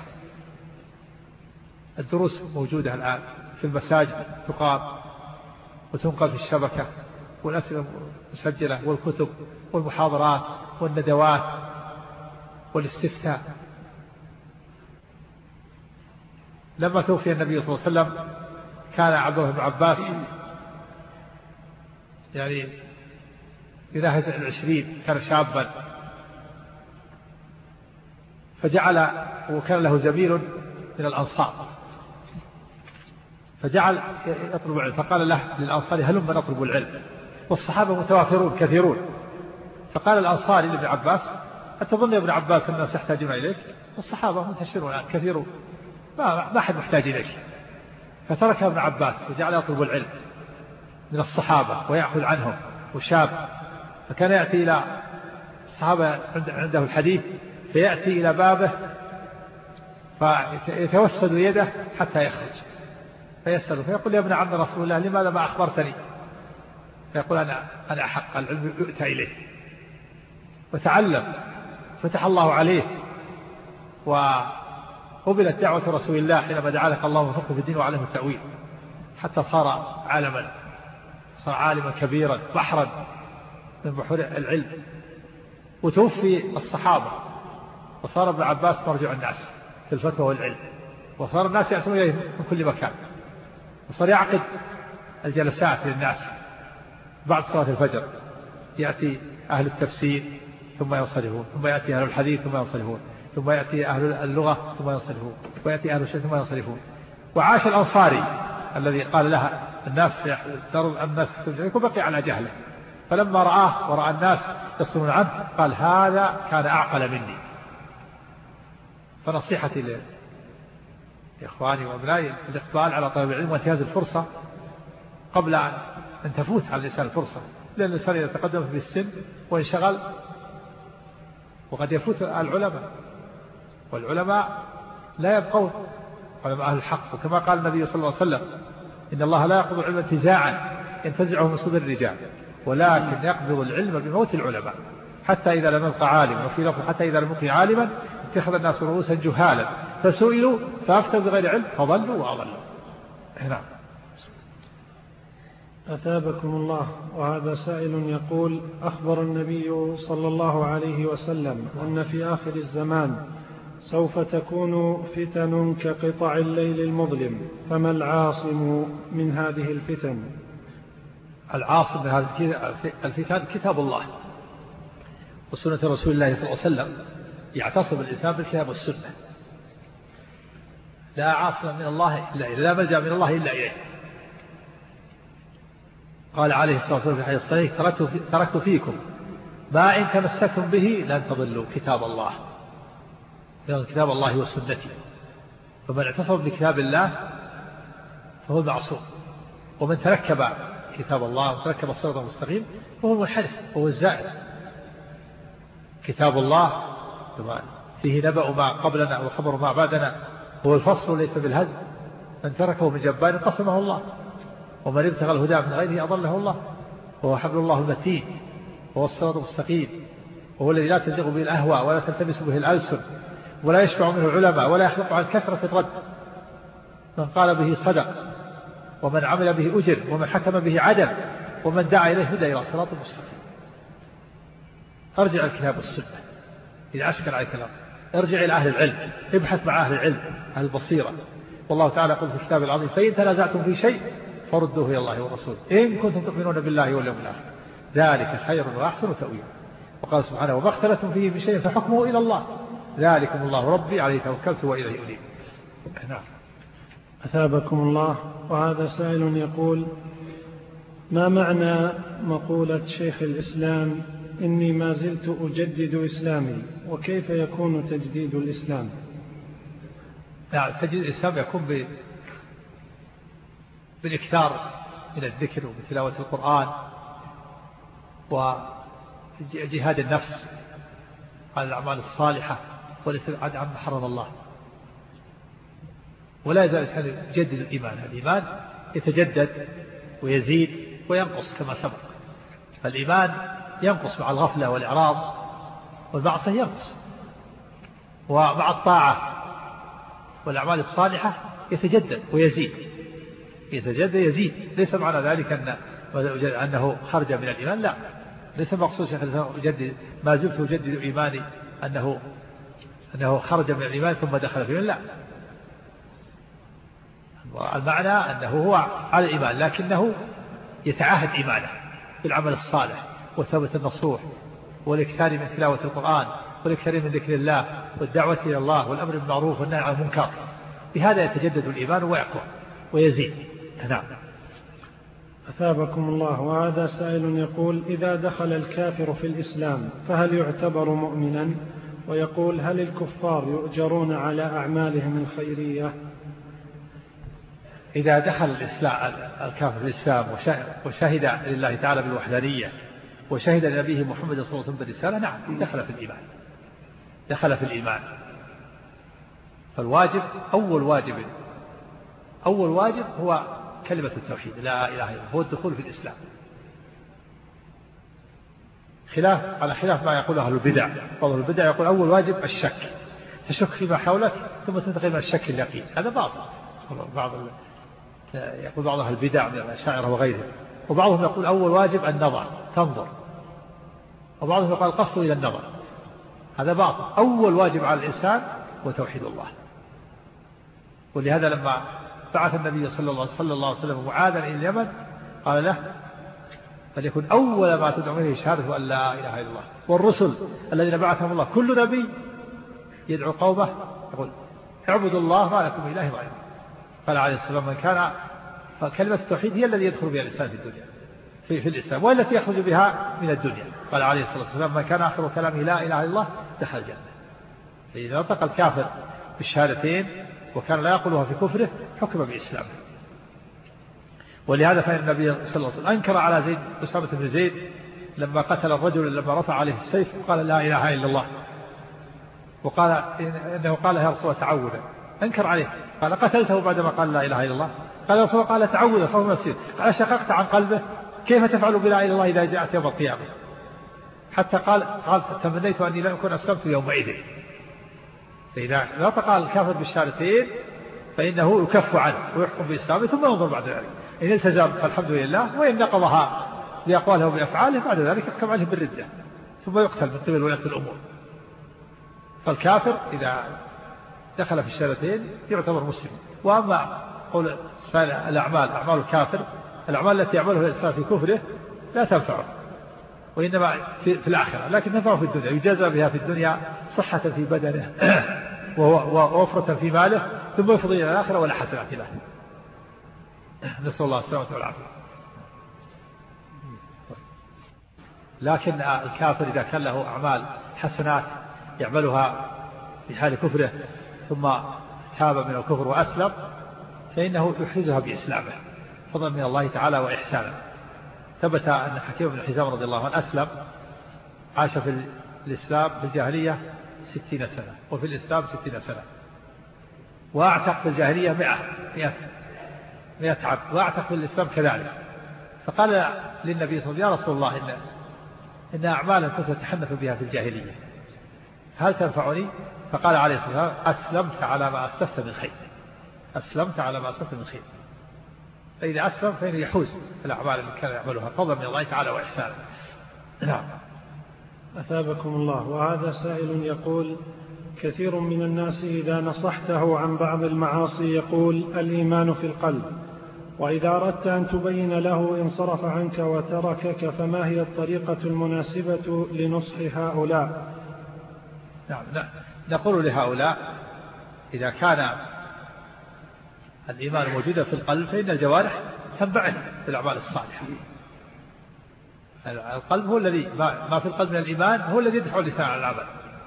الدروس موجودة الآن في المساجد تقام وتنقل في الشبكة والأسئلة مسجلة والكتب والمحاضرات والندوات والاستفتاء. لما توفي النبي صلى الله عليه وسلم كان عبد الله بن عباس يعني يناهز العشرين كان شابا فجعل وكان له زميل من الأنصار فجعل يطلب العلم فقال له للأنصار هلما نطلب العلم والصحابة متوافرون كثيرون. فقال الأنصاري لابن عباس أتظن يا ابن عباس الناس يحتاجون إليك؟ والصحابة منتشرون الآن كثيرون ما ما أحد محتاج إليك. فترك ابن عباس وجعل يطلب العلم من الصحابة ويأخذ عنهم وشاب. فكان يأتي إلى الصحابة عنده الحديث فيأتي إلى بابه فيتوسد يده حتى يخرج فيسأله فيقول يا ابن عم رسول الله لماذا ما أخبرتني؟ فيقول أنا أنا أحق العلم يؤتى إليه. وتعلم فتح الله عليه وقبلت دعوة رسول الله حينما دعا لك الله وفقه في الدين وعلمه التأويل حتى صار عالما صار عالما كبيرا بحرا من بحور العلم. وتوفي الصحابة وصار ابن عباس مرجع الناس في الفتوى والعلم وصار الناس يأتون إليه من كل مكان وصار يعقد الجلسات للناس بعد صلاة الفجر. يأتي أهل التفسير ثم ينصرفون ثم يأتي أهل الحديث ثم ينصرفون ثم يأتي أهل اللغة ثم ينصرفون ويأتي أهل الشيء ثم ينصرفون. وعاش الأنصاري الذي قال لها الناس يحترم الناس وبقي على جهله. فلما رآه ورأى الناس يصلون عنه قال هذا كان أعقل مني. فنصيحتي لإخواني وأبنائي الإقبال على طلب العلم وانتهاز الفرصة قبل أن تفوت على الإنسان الفرصة. لأن الإنسان إذا تقدم في السن وانشغل وقد يفوت العلماء والعلماء لا يبقون علماء أهل الحق. وكما قال النبي صلى الله عليه وسلم إن الله لا يقبض العلم انتزاعا ينتزعه من صدور الرجال ولكن يقبض العلم بموت العلماء حتى إذا لم يبق عالما. وفي لفظ حتى إذا لم يبق عالما اتخذ الناس رؤوسا جهالا فسئلوا فأفتوا بغير علم فضلوا وأضلوا. نعم. أثابكم الله. وهذا سائل يقول أخبر النبي صلى الله عليه وسلم أن في آخر الزمان سوف تكون فتن كقطع الليل المظلم فما العاصم من هذه الفتن؟ العاصم من هذه الفتن كتاب الله وسنة رسول الله صلى الله عليه وسلم يعتصم الإنسان بالكتاب والسنة. لا عاصم من الله إلا إليه، لا ملجأ من الله إلا إليه. قال عليه الصلاة والسلام في الحديث الصحيح تركت, في تركت فيكم ما إن تمسكتم به لن تضلوا كتاب الله، كتاب الله وسنتي. فمن اعتصم بكتاب الله فهو المعصوم، ومن تركب كتاب الله وتركب الصراط المستقيم فهو المنحرف وهو الزائر. كتاب الله فيه نبأ ما قبلنا وخبر ما بعدنا، هو الفصل ليس بالهزل. من تركه من جبار قسمه الله، ومن ابتغى الهدى من غيره أضله الله. وهو حبل الله المتين، وهو الصراط المستقيم، وهو الذي لا تزغ به الأهواء ولا تلتبس به الألسن ولا يشبع منه العلماء ولا يخلق عن كثرة الرد. من قال به صدق، ومن عمل به أجر، ومن حكم به عدل، ومن دعا إليه هدى إلى صراط المستقيم. ارجع الكتاب والسنة إذا أشكل عليك الأمر، ارجع إلى أهل العلم، ابحث مع أهل العلم أهل البصيرة. والله تعالى يقول في الكتاب العظيم فإن تنازعتم في شيء فردوه إلى الله والرسول إن كنتم تؤمنون بالله واليوم الآخر ذلك خير وأحسن تأويلا. وقال سبحانه وما اختلفتم فيه من شيء فحكمه إلى الله ذلكم الله ربي عليه توكلت وإليه أنيب. نعم. أثابكم الله. وهذا سائل يقول ما معنى مقولة شيخ الإسلام إني ما زلت أجدد إسلامي، وكيف يكون تجديد الإسلام؟ نعم، تجديد الإسلام يكون ب... بالإكثار من الذكر وبتلاوة القرآن وجهاد النفس على الأعمال الصالحة والابتعاد عما حرم الله. ولا يزال الإنسان يجدد الإيمان. الإيمان يتجدد ويزيد وينقص كما سبق. فالإيمان ينقص مع الغفلة والإعراض، والمعصية ينقص. ومع الطاعة والأعمال الصالحة يتجدد ويزيد، يتجدد يزيد. ليس معنى ذلك أن أنه خرج من الإيمان، لا، ليس مقصود شيخ الإسلام أجدد ما زلت أجدد إيماني أنه أنه خرج من الإيمان ثم دخل في الإيمان، لا. المعنى أنه هو على الإيمان لكنه يتعاهد إيمانه بالعمل الصالح والثوبة النصوح والإكثار من تلاوة القرآن والإكثار من ذكر الله والدعوة إلى الله والأمر بالمعروف والنهي عن المنكر. بهذا يتجدد الإيمان ويقوى ويزيد. نعم. أثابكم الله. وهذا سائل يقول إذا دخل الكافر في الإسلام فهل يعتبر مؤمنا؟ ويقول هل الكفار يؤجرون على أعمالهم الخيرية؟ إذا دخل الإسلام الكافر في الإسلام وشهد لله تعالى بالوحدانية وشهد لنبيه محمد صلى الله عليه وسلم بالرسالة، نعم، دخل في الإيمان، دخل في الإيمان. فالواجب أول واجب أول واجب هو كلمة التوحيد لا إله إلا الله، هو الدخول في الإسلام. خلاف على خلاف ما يقول أهل البدع. بعض أهل البدع يقول أول واجب الشك، تشك فيما حولك ثم تنتقل من الشك اليقين. هذا باطل. بعض يقول بعض أهل البدع من الأشاعرة وغيرهم. وبعضهم يقول أول واجب النظر، تنظر. وبعضهم يقول القصد إلى النظر. هذا باطل. أول واجب على الإنسان هو توحيد الله. ولهذا لما بعث النبي صلى الله عليه وسلم معاذا إلى اليمن قال له فليكن أول ما تدعو إليه شهادة أن لا إله إلا الله. والرسل الذين بعثهم الله كل نبي يدعو قومه يقول اعبدوا الله ما لكم من إله غيره. قال عليه الصلاة والسلام من كان فكلمة التوحيد هي الذي يدخل بها الإنسان في الدنيا في, في الإسلام، والتي يخرج بها من الدنيا. قال عليه الصلاة والسلام من كان آخر كلامه لا إله إلا الله دخل الجنة. فإذا نطق الكافر بالشهادتين وكان لا يقولها في كفره حكم بإسلامه. ولهذا فإن النبي صلى الله عليه وسلم أنكر على زيد أسامة بن زيد لما قتل الرجل لما رفع عليه السيف وقال لا إله إلا الله، وقال إنه قال يا رسول الله تعوذا. أنكر عليه قال قتلته بعدما قال لا إله إلا الله. قال يا رسول الله قال تعوذا فهو يصير. قال شققت عن قلبه كيف تفعل بلا إله إلا الله إذا جاءت يوم القيامة؟ حتى قال قال تمنيت أني لم أكن أسلمت يومئذ. فإذا نطق الكافر بالشهادتين فإنه يكف عنه ويحكم بإسلامه ثم ينظر بعد ذلك. إن التزم فالحمد لله، وإن نقضها بأقواله وبأفعاله بعد ذلك يحكم عليه بالردة ثم يقتل من قبل ولاة الأمور. فالكافر إذا دخل في الشهادتين يعتبر مسلم. وأما قول الأعمال أعمال الكافر، الأعمال التي يعملها الإنسان في كفره لا تنفعه وإنما في, في الآخرة، لكن نفعه في الدنيا، يجازى بها في الدنيا صحة في بدنه ووفرة في ماله، ثم يفضي إلى الآخرة ولا حسنات له. نسأل الله السلامة والعافية. لكن الكافر إذا كان له أعمال حسنات يعملها في حال كفره ثم تاب من الكفر وأسلم، فإنه يحرزها بإسلامه فضلا من الله تعالى وإحسانا. ثبت أن حكيم بن حزام رضي الله عنه أسلم، عاش في الإسلام في الجاهلية ستين سنة، وفي الإسلام ستين سنة، وأعتق في الجاهلية مئة مئة مئة عبد، وأعتق في الإسلام كذلك. فقال للنبي صلى الله عليه وسلم: يا رسول الله، إن إن أعمالا كنت أتحنث بها في الجاهلية هل تنفعني؟ فقال عليه الصلاة والسلام: أسلمت على ما أسلفت من خير، أسلمت على ما أسلفت من خير. فإذا أسلم فإنه يحوز الأعمال التي كان يعملها فضلا من الله تعالى وإحسانا. نعم. أثابكم الله. وهذا سائل يقول: كثير من الناس إذا نصحته عن بعض المعاصي يقول الإيمان في القلب، وإذا أردت أن تبين له انصرف عنك وتركك، فما هي الطريقة المناسبة لنصح هؤلاء؟ نعم، نقول لهؤلاء: إذا كان الإيمان موجودا في القلب فإن الجوارح تنبعث بالأعمال الصالحة. القلب هو الذي، ما في القلب من الإيمان هو الذي يدفع اللسان على العمل.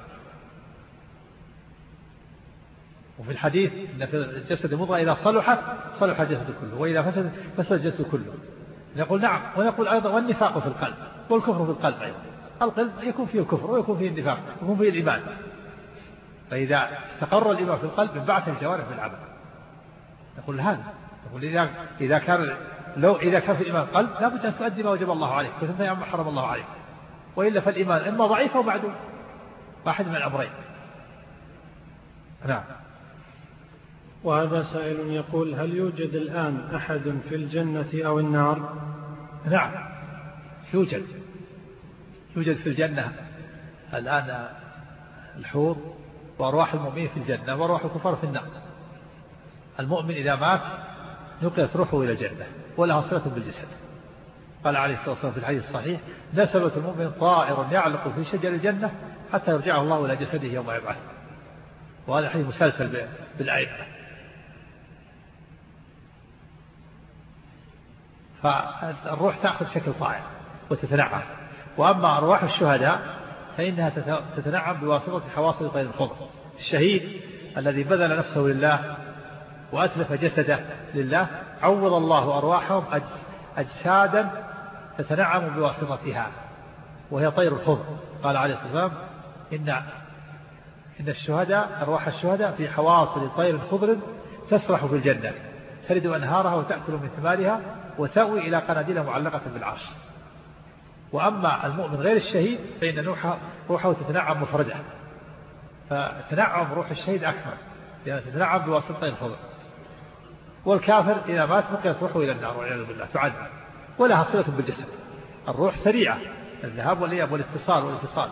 وفي الحديث إن في الجسد مضغة إذا صلحت صلح الجسد كله، وإذا فسد فسد الجسد كله. نقول نعم. ونقول أيضا: والنفاق في القلب والكفر في القلب أيضا. القلب يكون فيه الكفر ويكون فيه النفاق ويكون فيه الإيمان. فإذا استقر الإيمان في القلب انبعث الجوارح بالعمل. نقول هذا، نقول إذا إذا كان لو إذا كان في الإيمان قلب لابد أن تؤدي ما وجب الله عليك وتنتهي عما حرم الله عليك، وإلا فالإيمان إما ضعيف أو معدوم، واحد من الأمرين. نعم. وهذا سائل يقول: هل يوجد الآن أحد في الجنة أو النار؟ نعم، يوجد يوجد في الجنة الآن الحور وأرواح المؤمنين في الجنة وأرواح الكفار في النار. المؤمن إذا مات نقلت روحه إلى الجنة ولها صلة بالجسد. قال عليه الصلاة والسلام في الحديث الصحيح: نسبة المؤمن طائر يعلق في شجر الجنة حتى يرجعه الله إلى جسده يوم يبعث. وهذا الحديث مسلسل بالأئمة. فالروح تأخذ شكل طائر وتتنعم. وأما أرواح الشهداء فإنها تتنعم بواسطة حواصل طير الخضر. الشهيد الذي بذل نفسه لله وأتلف جسده لله عوض الله أرواحهم أجسادا تتنعم بواسطتها، وهي طير الخضر. قال عليه الصلاة والسلام: إن إن الشهداء أرواح الشهداء في حواصل طير خضر تسرح في الجنة، تلد أنهارها وتأكل من ثمارها وتأوي إلى قناديل معلقة بالعرش. وأما المؤمن غير الشهيد فإن روحه تتنعم مفردة، فتنعم روح الشهيد أكثر لأنها تتنعم بواسطة الخضر. والكافر إذا مات بقيت روحه إلى النار والعياذ بالله تعذب، ولها صلة بالجسد. الروح سريعة، الذهاب والإياب والاتصال والانفصال.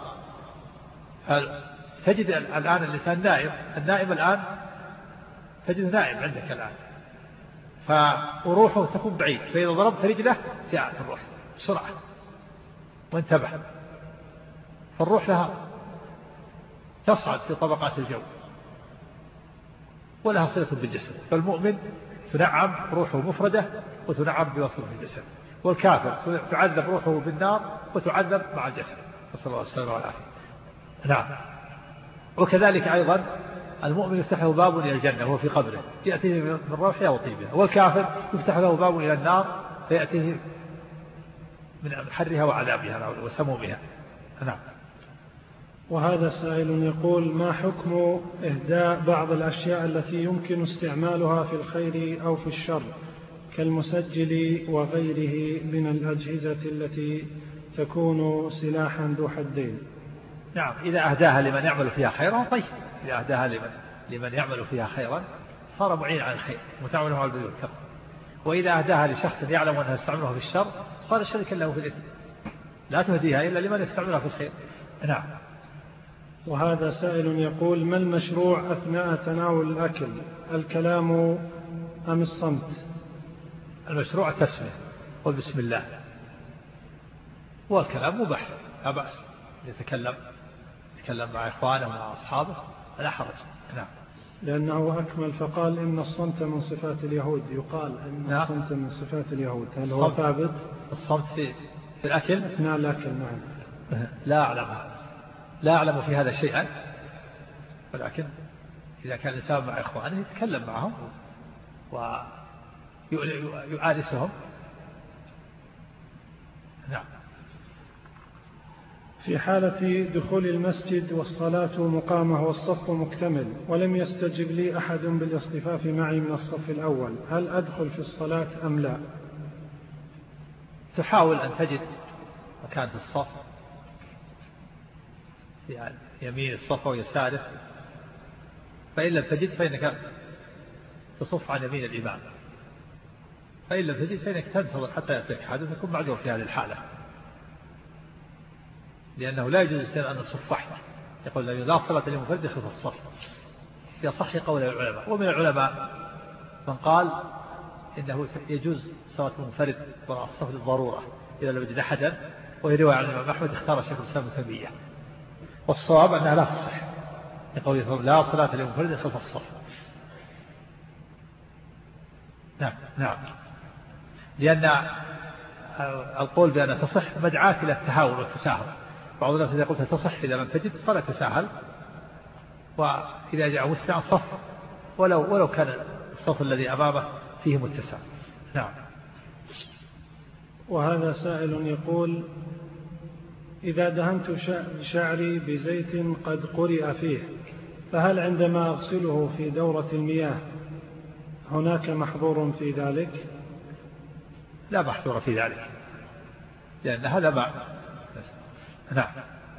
تجد الآن الإنسان نائم، النائم الآن تجد نائم عندك الآن، فروحه تكون بعيد، فإذا ضربت رجله جاءت الروح بسرعة وانتبه. فالروح لها تصعد في طبقات الجو ولها صلة بالجسد. فالمؤمن تنعم روحه مفردة وتنعم بواسطة الجسد، والكافر تعذب روحه بالنار وتعذب مع الجسد، نسأل الله السلامة والعافية. نعم. وكذلك أيضا المؤمن يفتح له باب إلى الجنة وهو في قبره يأتيه من روحها وطيبها، والكافر يفتح له باب إلى النار فيأتيه من حرها وعذابها وسمومها. نعم. وهذا سائل يقول: ما حكم إهداء بعض الأشياء التي يمكن استعمالها في الخير أو في الشر كالمسجل وغيره من الأجهزة التي تكون سلاحا ذو حدين؟ نعم، إذا أهداها لمن يعمل فيها خيرا طيب، إذا أهداها لمن, لمن يعمل فيها خيرا صار معين على الخير متعاونه على البر والتقوى. وإذا أهداها لشخص يعلم أنها يستعملها في الشر صار شريكا له في الإثم. لا تهديها إلا لمن يستعملها في الخير. نعم. وهذا سائل يقول: ما المشروع أثناء تناول الأكل، الكلام أم الصمت؟ المشروع التسمية والبسم الله. والكلام مباح لا بأس، يتكلم يتكلم مع إخوانه ومع أصحابه لا حرج. نعم. لأنه أكمل فقال إن الصمت من صفات اليهود، يقال إن نعم. الصمت من صفات اليهود، هل هو ثابت؟ الصمت في, في الأكل؟ أثناء الأكل. نعم. لا أعلم لا أعلم في هذا شيئا، ولكن إذا كان الإنسان مع إخوانه يتكلم معهم ويؤانسهم. نعم. في حالة دخول المسجد والصلاة مقامة والصف مكتمل ولم يستجب لي أحد بالاصطفاف معي من الصف الأول، هل أدخل في الصلاة أم لا؟ تحاول أن تجد مكان في الصف، يعني يمين الصف ويساره، فإن لم تجد فإنك تصف عن يمين الإمام، فإن لم تجد فإنك تنتظر حتى يأتيك حدث، تكون معذور في هذه الحالة، لأنه لا يجوز الإنسان أن يصف وحده. يقول لا صلاة لمنفرد خلف الصف، في صح قول العلماء. ومن العلماء من قال إنه يجوز صلاة المنفرد وراء الصف للضرورة إذا لم يجد أحدا، وهي رواية عن الإمام أحمد اختار شيخ الإسلام ابن تيمية، والصواب أنها لا تصح، يقول لا صلاة لمنفرد خلف الصف. نعم نعم، لأن القول بأن تصح مدعاة إلى التهاون والتساهل. بعض الناس إذا قلت تصح إذا لم تجد فلا تساهل، وإذا جاء وسع صف ولو, ولو كان الصف الذي أمامه فيه متسع. نعم. وهذا سائل يقول إذا دهنت شعري بزيت قد قرئ فيه، فهل عندما أغسله في دورة المياه هناك محظور في ذلك؟ لا محظور في ذلك، لأن هذا ماء. نعم.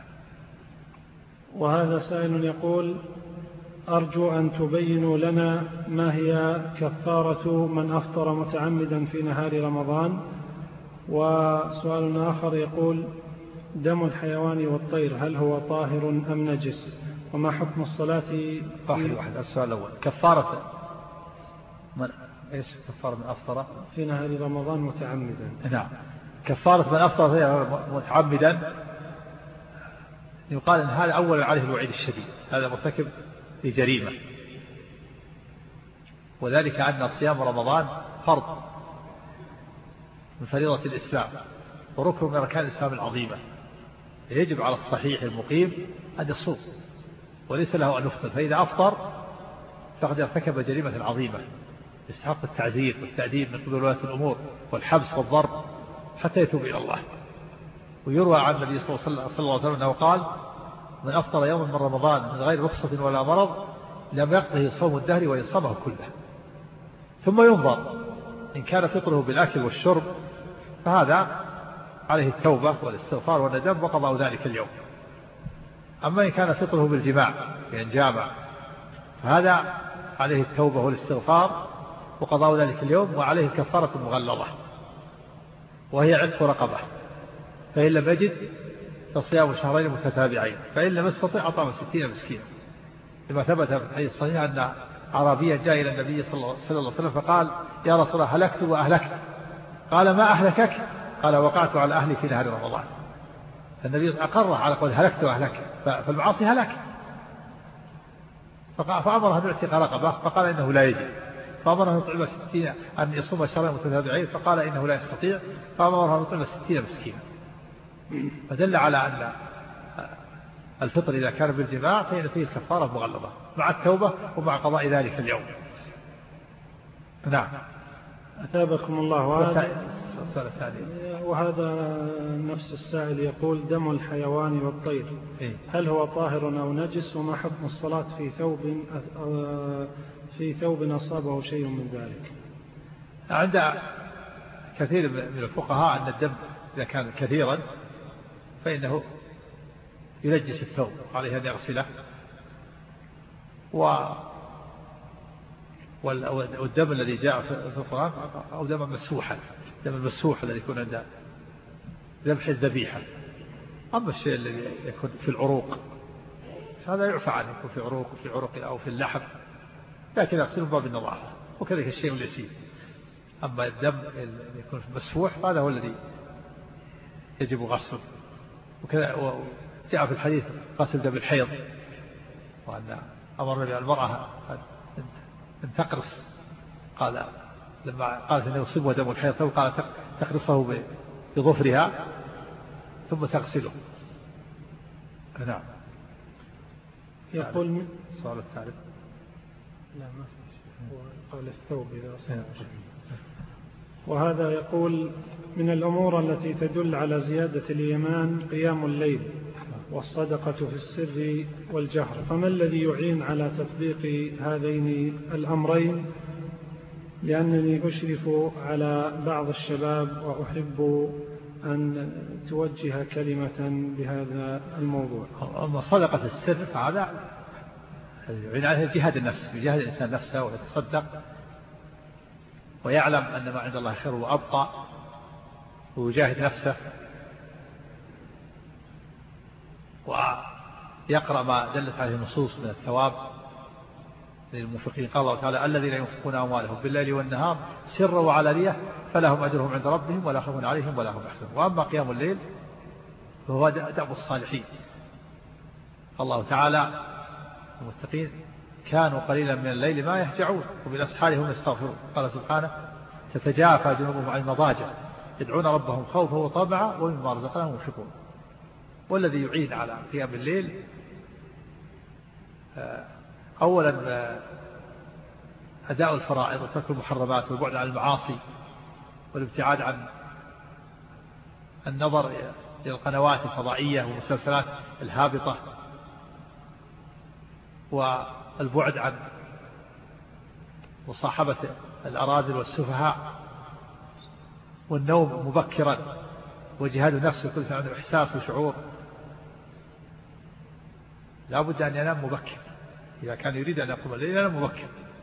وهذا سائل يقول أرجو أن تبينوا لنا ما هي كفارة من أفطر متعمدا في نهار رمضان. وسؤال آخر يقول دم الحيوان والطير هل هو طاهر أم نجس، وما حكم الصلاة؟ واحد واحد. السؤال الأول كفارة من إيش؟ كفارة من أفطر في نهار رمضان متعمدا. نعم. كفارة من أفطر متعمدا يقال إن هذا أول عليه الوعيد الشديد، هذا مرتكب لجريمة، وذلك أن صيام رمضان فرض من فريضة الإسلام وركن من أركان الإسلام العظيمة، يجب على الصحيح المقيم أن يصوم وليس له أن يفطر، فإذا أفطر فقد ارتكب جريمة عظيمة يستحق التعزير والتأديب من قبل ولاة الأمور والحبس والضرب حتى يتوب إلى الله. ويروى عن النبي صلى الله عليه وسلم أنه قال من أفطر يوما من رمضان من غير رخصة ولا مرض لم يقضه صوم الدهر ويصومه كله، ثم ينظر إن كان فطره بالأكل والشرب فهذا عليه التوبة والاستغفار والندم وقضاء ذلك اليوم. أما إن كان فطره بالجماع بأن جامع فهذا عليه التوبة والاستغفار وقضاء ذلك اليوم، وعليه الكفارة المغلظة وهي عتق رقبة، فإن لم يجد فصيام شهرين متتابعين، فإن لم يستطع أطعم ستين مسكينا، لما ثبت في الحديث الصحيح أن عربيا جاء إلى النبي صلى الله عليه وسلم فقال يا رسول الله هلكت وأهلكت، قال ما أهلكك؟ قال وقعت على أهلي في نهار رمضان. فالنبي أقره على قول هلكت وأهلك، فالمعاصي هلك، فأمره أن يعتق رقبة فقال إنه لا يجب، فأمره أن يطعم ستين أن يصوم شهرين متتابعين فقال إنه لا يستطيع، فأمره أن يطعم ستين مسكينا. فدل على أن الفطر إذا كان بالجماع فإن فيه الكفارة مغلظة مع التوبة ومع قضاء ذلك اليوم. نعم. أثابكم الله. وهذا, الثاني. وهذا نفس السائل يقول دم الحيوان والطير إيه؟ هل هو طاهر أو نجس، وما حكم الصلاة في ثوب في ثوب أصابه شيء من ذلك؟ عند كثير من الفقهاء أن الدم إذا كان كثيرا فإنه ينجس الثوب، عليه أن يغسله، و والدم الذي جاء في القرآن أو دم مسوحا، دم المسوح الذي يكون عند ذبح الذبيحة. أما الشيء الذي يكون في العروق فهذا يعفى عنه، يكون في عروق وفي عروق أو في اللحم، لكن يغسل باب النظافة، وكذلك الشيء اليسير. أما الدم اللي يكون مسفوح فهذا هو الذي يجب غسله. وكذا وجاء في الحديث غسل دم الحيض، وأن أمر المرأة أن تقرص، قال لما قالت أنه يصيبها دم الحيض قال تقرصه بظفرها ثم تغسله. نعم. يقول السؤال الثالث. لا ما في قال الثوب إذا أصبح. وهذا يقول من الأمور التي تدل على زيادة الإيمان قيام الليل والصدقة في السر والجهر، فما الذي يعين على تطبيق هذين الأمرين؟ لأنني أشرف على بعض الشباب وأحب أن توجه كلمة بهذا الموضوع. أما صدقة السر فهذا يعين على جهاد النفس، بجهاد الإنسان نفسه ويتصدق ويعلم أن ما عند الله خير وأبقى، ويجاهد نفسه ويقرأ ما دلت عليه النصوص من الثواب للمنفقين. قال الله تعالى الذين ينفقون أموالهم بالليل والنهار سرا وعلانية فلهم أجرهم عند ربهم ولا خوف عليهم ولا هم يحزنون. وأما قيام الليل فهو دأب الصالحين. الله تعالى المتقين كانوا قليلا من الليل ما يهجعون وبالأسحار هم يستغفرون. قال سبحانه تتجافى جنوبهم عن المضاجع يدعون ربهم خوفا وطمعا ومما رزقناهم ينفقون. والذي يعين على قيام الليل أولا أداء الفرائض وترك المحرمات والبعد عن المعاصي والابتعاد عن النظر إلى القنوات الفضائية والمسلسلات الهابطة، والبعد عن مصاحبة الأراذل والسفهاء، والنوم مبكرا وجهاد النفس كل سنة عنده إحساس وشعور. لا بد أن ينام مبكر إذا كان يريد أن يقوم الليل ينام مبكر.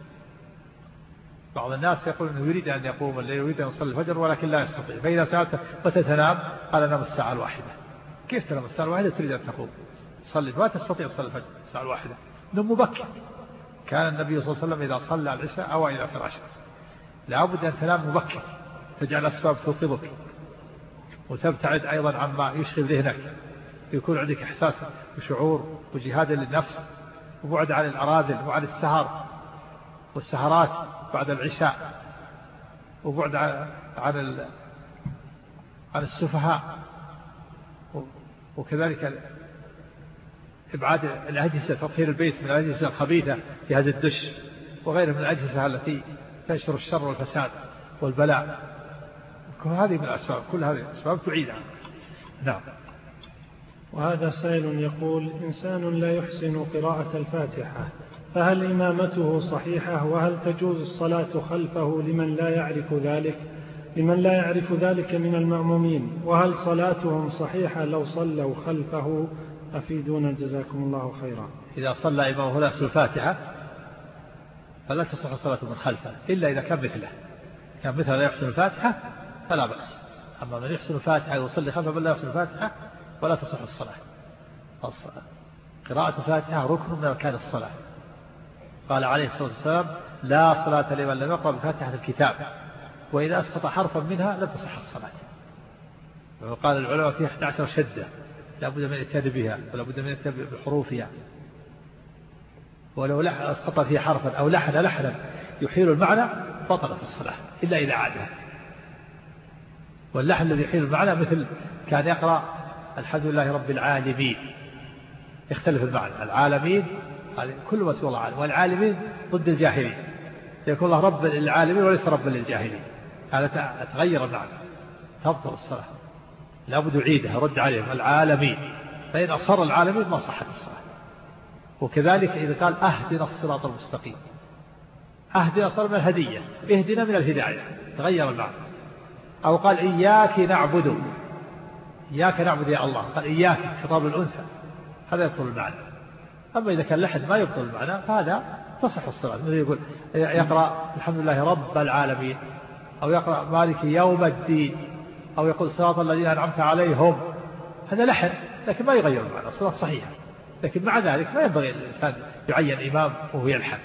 بعض الناس يقول أنه يريد أن يقوم الليل ويريد أن يصلي الفجر ولكن لا يستطيع، فإذا سألت متى تنام قال نام الساعة الواحدة. كيف تنام الساعة الواحدة تريد أن تقوم تصلي ما تستطيع تصلي الفجر الساعة الواحدة؟ نم مبكر. كان النبي صلى الله عليه وسلم إذا صلى العشاء أوى إلى فراشه. لا بد أن تنام مبكر، تجعل أسباب توقظك وتبتعد أيضا عما يشغل ذهنك، يكون عندك إحساس وشعور وجهاد للنفس وبعد عن الأراذل وعن السهر والسهرات بعد العشاء، وبعد عن عن, عن السفهاء، وكذلك إبعاد الأجهزة، تطهير البيت من الأجهزة الخبيثة في هذا الدش وغيرها من الأجهزة التي تنشر الشر والفساد والبلاء. كل هذه من الأسباب، كل هذه الأسباب تعيدها. نعم. وهذا سائل يقول إنسان لا يحسن قراءة الفاتحة فهل إمامته صحيحة؟ وهل تجوز الصلاة خلفه لمن لا يعرف ذلك لمن لا يعرف ذلك من المأمومين؟ وهل صلاتهم صحيحة لو صلوا خلفه؟ أفيدونا جزاكم الله خيرا. إذا صلى إمامه لا يحسن الفاتحة فلا تصح الصلاة من خلفه إلا إذا كان مثله كان مثله لا يحسن الفاتحة فلا بأس. أما من يحسن الفاتحة ويصلي خلفه بل لا يحسن الفاتحة ولا تصح الصلاة. الصلاة قراءة الفاتحة ركن من أركان الصلاة. قال عليه الصلاة والسلام لا صلاة لمن لم يقرأ بفاتحة الكتاب وإذا أسقط حرفا منها لم تصح الصلاة. وقال العلماء فيها إحدى عشرة شدة لا بد من الاتيان بها ولا بد من الاتيان بحروفها، ولو أسقط فيها حرفا أو لحن لحنا يحيل المعنى بطلت الصلاة إلا إذا عادها. واللحن الذي يحيل المعنى مثل كان يقرأ الحمد لله رب العالمين يختلف المعنى. العالمين كل ما سوى الله عالم، والعالمين ضد الجاهلين، يكون الله رب للعالمين وليس رب للجاهلين، هذا تغير المعنى تبطل الصلاة. لا بد يعيدها رد عليهم العالمين، فإن أصر العالمين ما صحت الصلاة. وكذلك إذا قال أهدنا الصراط المستقيم، أهدنا صار من الهدية، اهدنا من الهداية، تغير المعنى. أو قال إياك نعبد، إياك نعبد يا الله، قال إياك خطاب الأنثى، هذا يبطل المعنى. أما إذا كان لحد ما يبطل المعنى فهذا تصح الصلاة. مثل يقول يقرأ الحمد لله رب العالمين، أو يقرأ مالك يوم الدين، أو يقول صراط الذين أنعمت عليهم، هذا لحن لكن ما يغير المعنى، الصلاة صحيحة. لكن مع ذلك ما ينبغي الإنسان يعين إمام وهو يلحن،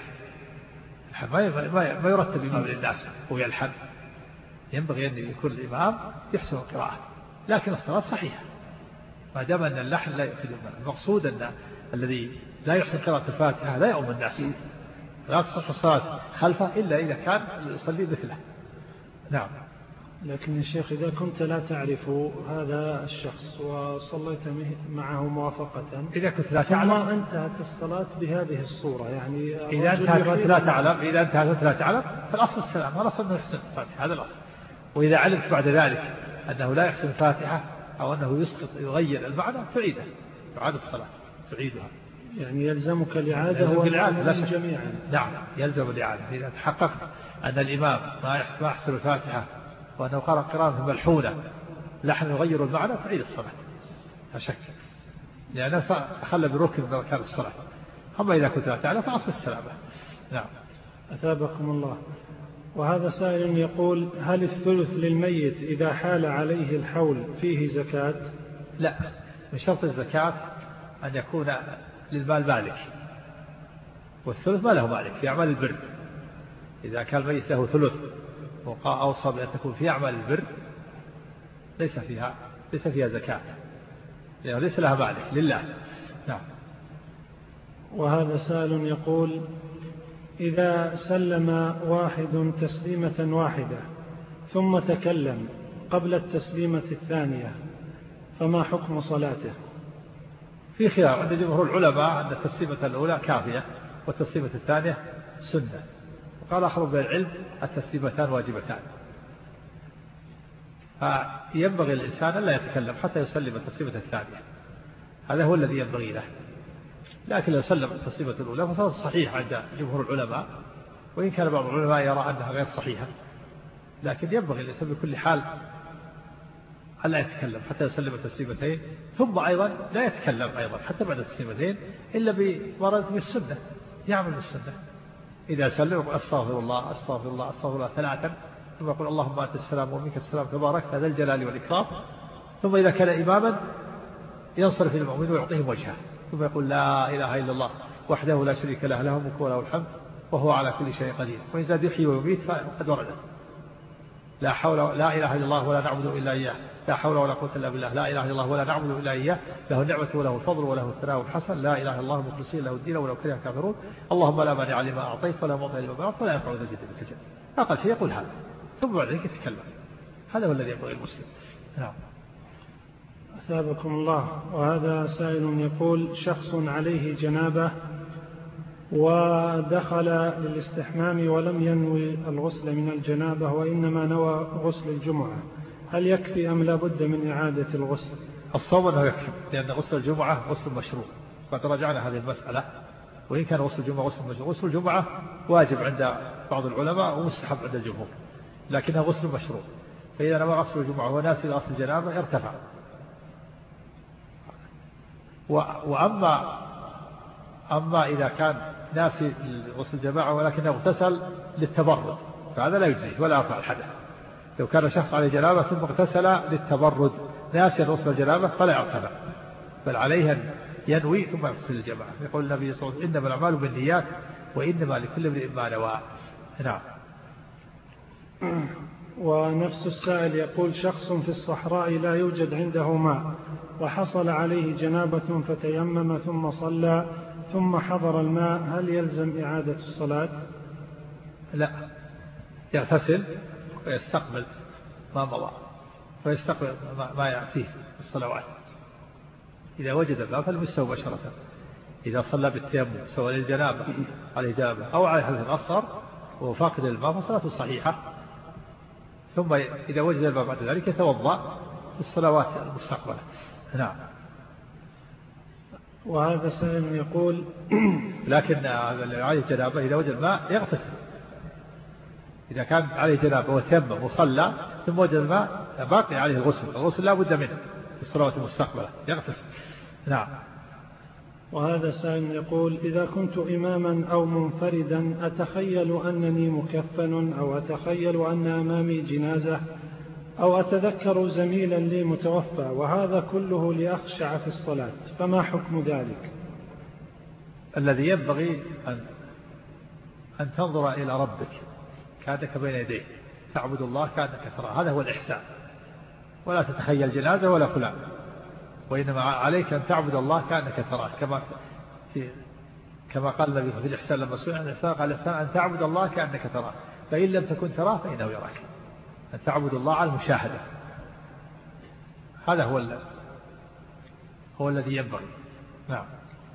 ما يرتب إمام للناس وهو يلحن. ينبغي أن يكون الإمام يحسن القراءة لكن الصلاة صحيحة ما دام أن اللحن لا يؤكد المعنى. المقصود أن الذي لا يحسن قراءة الفاتحة لا يؤم الناس، لا تصح الصلاة خلفه إلا إذا كان يصلي مثله. نعم. لكن يا شيخ إذا كنت لا تعرف هذا الشخص وصليت معه موافقة، إذا كنت لا تعلم ثم انتهت الصلاة بهذه الصورة، يعني إذا انتهت وأنت لا تعلم إذا انتهت وأنت لا تعلم فالأصل السلام، هذا الأصل أنه يحسن الفاتحة، هذا الأصل. وإذا علمت بعد ذلك أنه لا يحسن الفاتحة أو أنه يسقط يغير المعنى تعيده، تعاد الصلاة تعيدها. يعني يلزمك الإعادة يلزمك الإعادة جميعا. نعم يلزم الإعادة. إذا تحققت أن الإمام ما يحسن الفاتحة وأنه قرأ قراءة ملحونة لحن يغير المعنى تعيد الصلاة لا شك، لأنه خلى بركن من أركان الصلاة. أما إذا كنت لا تعلم فأصل السلامة. نعم. أثابكم الله. وهذا سائل يقول: هل الثلث للميت إذا حال عليه الحول فيه زكاة؟ لا، من شرط الزكاة أن يكون للمال مالك، والثلث ما له مالك في أعمال البر. إذا كان الميت له ثلث وأوصى بأن تكون في أعمال البر ليس فيها ليس فيها زكاة، لأنه ليس لها مالك لله. نعم. وهذا سائل يقول: إذا سلم واحد تسليمة واحدة ثم تكلم قبل التسليمة الثانية فما حكم صلاته؟ في خلاف عند جمهور العلماء أن التسليمة الأولى كافية والتسليمة الثانية سنة، وقال آخر من العلم التسليمتان واجبتان. فينبغي الإنسان أن لا يتكلم حتى يسلم التسليمة الثانية، هذا هو الذي ينبغي له. لكن لو سلم التسليمة الأولى فصار صحيح عند جمهور العلماء، وإن كان بعض العلماء يرى أنها غير صحيحة، لكن ينبغي الإنسان بكل حال ألا يتكلم حتى يسلم التسليمتين، ثم أيضا لا يتكلم أيضا حتى بعد التسليمتين إلا بورد بالسنة، يعمل بالسنة. إذا سلم يقول أستغفر الله أستغفر الله أستغفر الله ثلاثا، ثم يقول اللهم أنت السلام ومنك السلام تبارك ذا الجلال والإكرام. ثم إذا كان إماما ينصرف إلى المؤمنين ويعطيهم وجهه، ثم يقول لا إله إلا الله وحده لا شريك له له الملك وله الحمد وهو على كل شيء قدير، وإن زاد يحيي ويميت فقد وردت. لا حول لا إله إلا الله ولا نعبد إلا إياه، لا حول ولا قوة إلا بالله، لا إله إلا الله ولا نعبد إلا إياه، له النعمة وله الفضل وله الثناء الحسن، لا إله إلا الله مخلصين له الدين ولو كره الكافرون، اللهم لا مانع لما أعطيت ولا معطي لما منعت ولا ينفع ذا الجد منك الجد. أقل شيء يقول هذا، ثم بعد ذلك يتكلم. هذا هو الذي ينبغي المسلم. نعم. أثابكم الله. وهذا سائل يقول: شخص عليه جنابة ودخل للاستحمام ولم ينوي الغسل من الجنابة وإنما نوى غسل الجمعة، هل يكفي أم لا بد من إعادة الغسل؟ الصواب أنه يكفي، لأن غسل الجمعة غسل مشروع، قد راجعنا هذه المسألة. وإن كان غسل الجمعة غسل مشروع، غسل الجمعة واجب عند بعض العلماء ومستحب عند الجمهور، لكنه غسل مشروع. فإذا نوى غسل الجمعة وناسي غسل الجنابة ارتفع. وأما أما إذا كان ناسي غسل الجماعة ولكنه اغتسل للتبرد فهذا لا يجزيه ولا يرفع الحدث. لو كان شخص عليه جنابة ثم اغتسل للتبرد ناسي غسل الجنابة فلا يرتفع، بل عليه أن ينوي ثم يغسل الجماعة. يقول النبي صلى الله عليه وسلم: إنما الأعمال بالنيات وإنما لكل امرئ ما نوى. نعم. ونفس السائل يقول: شخص في الصحراء لا يوجد عنده ماء وحصل عليه جنابة فتيمم ثم صلى ثم حضر الماء، هل يلزم إعادة الصلاة؟ لا، يغتسل ويستقبل ما مضى ويستقبل ما يأتيه الصلوات. إذا وجد الماء فلمسه مباشرة. إذا صلى بالتيمم سواء للجنابة عليه جنابة أو على حدث أصغر وفاقد الماء فصلاته صحيحة. ثم إذا وجد الماء بعد ذلك يتوضأ الصلوات المستقبلة. نعم. وهذا سائل يقول: لكن عليه جنابة إذا وجد الماء يغتسل. إذا كان عليه جنابة وتيمم وصلى ثم وجد الماء باقي عليه الغسل، الغسل لا بد منه في الصلوات المستقبلة، يغتسل. نعم. وهذا سائل يقول: إذا كنت إماما أو منفردا أتخيل أنني مكفن أو أتخيل أن أمامي جنازة أو أتذكر زميلا لي متوفى وهذا كله لأخشع في الصلاة، فما حكم ذلك؟ الذي ينبغي أن, أن تنظر إلى ربك كأنك بين يديه، تعبد الله كأنك تراه، هذا هو الإحسان. ولا تتخيل جنازة ولا فلان، وإنما عليك أن تعبد الله كأنك تراه، كما في كما قال النبي في الإحسان لما سئل عن الإحسان قال الإحسان أن تعبد الله كأنك تراه فإن لم تكن تراه فإنه يراك، أن تعبد الله على المشاهدة، هذا هو هو الذي ينبغي. نعم.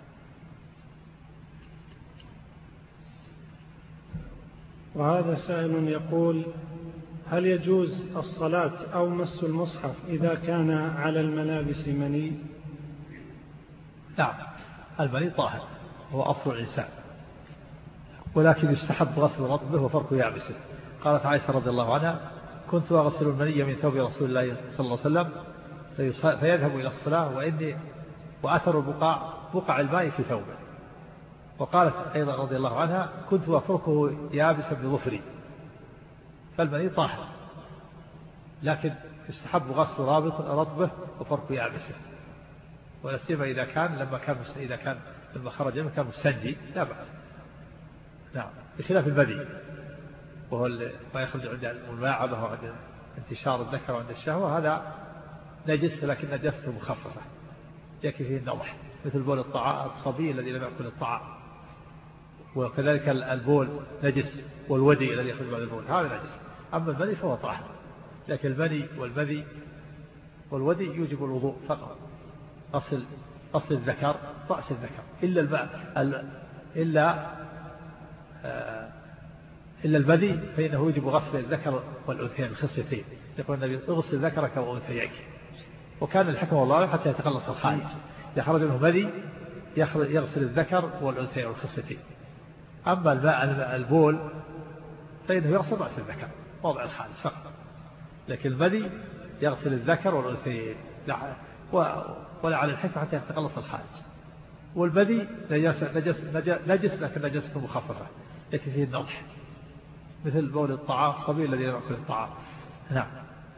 وهذا سائل يقول: هل يجوز الصلاة أو مس المصحف إذا كان على الملابس مني؟ نعم، المني طاهر هو أصل الإنسان، ولكن يستحب غسل رطبه وفرق يابسه. قالت عائشة رضي الله عنها: كنت أغسل المني من ثوب رسول الله صلى الله عليه وسلم فيذهب إلى الصلاة وإني وأثر البقاع بقع الماء في ثوبه. وقالت أيضا رضي الله عنها: كنت أفركه يابسا بظفري. فالمني طاهر، لكن يستحب غسل رطبه وفرق يابسه، ولا سيما إذا كان لما كان إذا كان لما خرج منه كان مستنجي لا بأس. نعم، بخلاف المذي وهو ما يخرج عند الملاعبة وعند انتشار الذكر وعند الشهوة، هذا نجس لكن نجسته مخففة يكفي فيه النضح، مثل بول الطعام الصبي الذي لم يأكل الطعام، وكذلك البول نجس، والودي الذي يخرج بعد البول هذا نجس. أما المذي فهو طاهر، لكن المني والمذي والودي يوجب الوضوء فقط، أصل أصل الذكر رأس الذكر، إلا الماء إلا آه إلا المذي فإنه يوجب غسل الذكر والأنثيين الخصيتين. يقول النبي: اغسل ذكرك وأنثييك. وكان الحكم والله حتى يتقلص الخارج، إذا خرج منه مذي يغسل الذكر والأنثيين والخصيتين. أما الماء البول فإنه يغسل رأس الذكر موضع الخارج فقط، لكن المذي يغسل الذكر والأنثيين ولا على الحكم حتى يتقلص الخارج. والمذي نجس, نجس, نجس لكن نجسته مخففة يكفي فيه النضح، مثل بول الطعام الصبي الذي يأكل الطعام. نعم.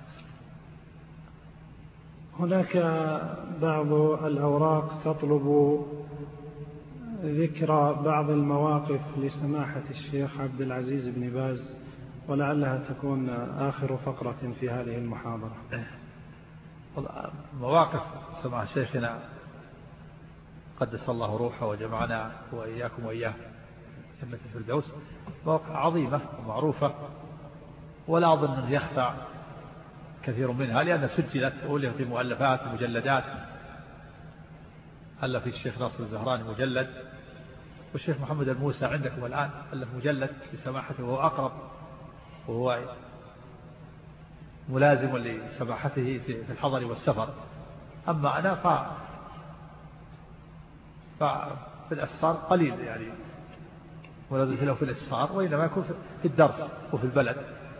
هناك بعض الأوراق تطلب ذكر بعض المواقف لسماحة الشيخ عبد العزيز بن باز، ولعلها تكون آخر فقرة في هذه المحاضرة. مواقف سماحة شيخنا قدس الله روحه وجمعنا وإياكم وإياه جنة الفردوس مواقف عظيمة ومعروفة، ولا أظن أن يخفى كثير منها، لأنها سجلت وألفت في مؤلفات ومجلدات. ألف الشيخ ناصر الزهراني مجلد، والشيخ محمد الموسى عندكم الآن ألف مجلد لسماحته، وهو أقرب وهو ملازم لسماحته في الحضر والسفر. أما أنا ف ففي الأسفار قليل يعني ملازمة له في الأسفار، وإنما يكون في الدرس وفي البلد.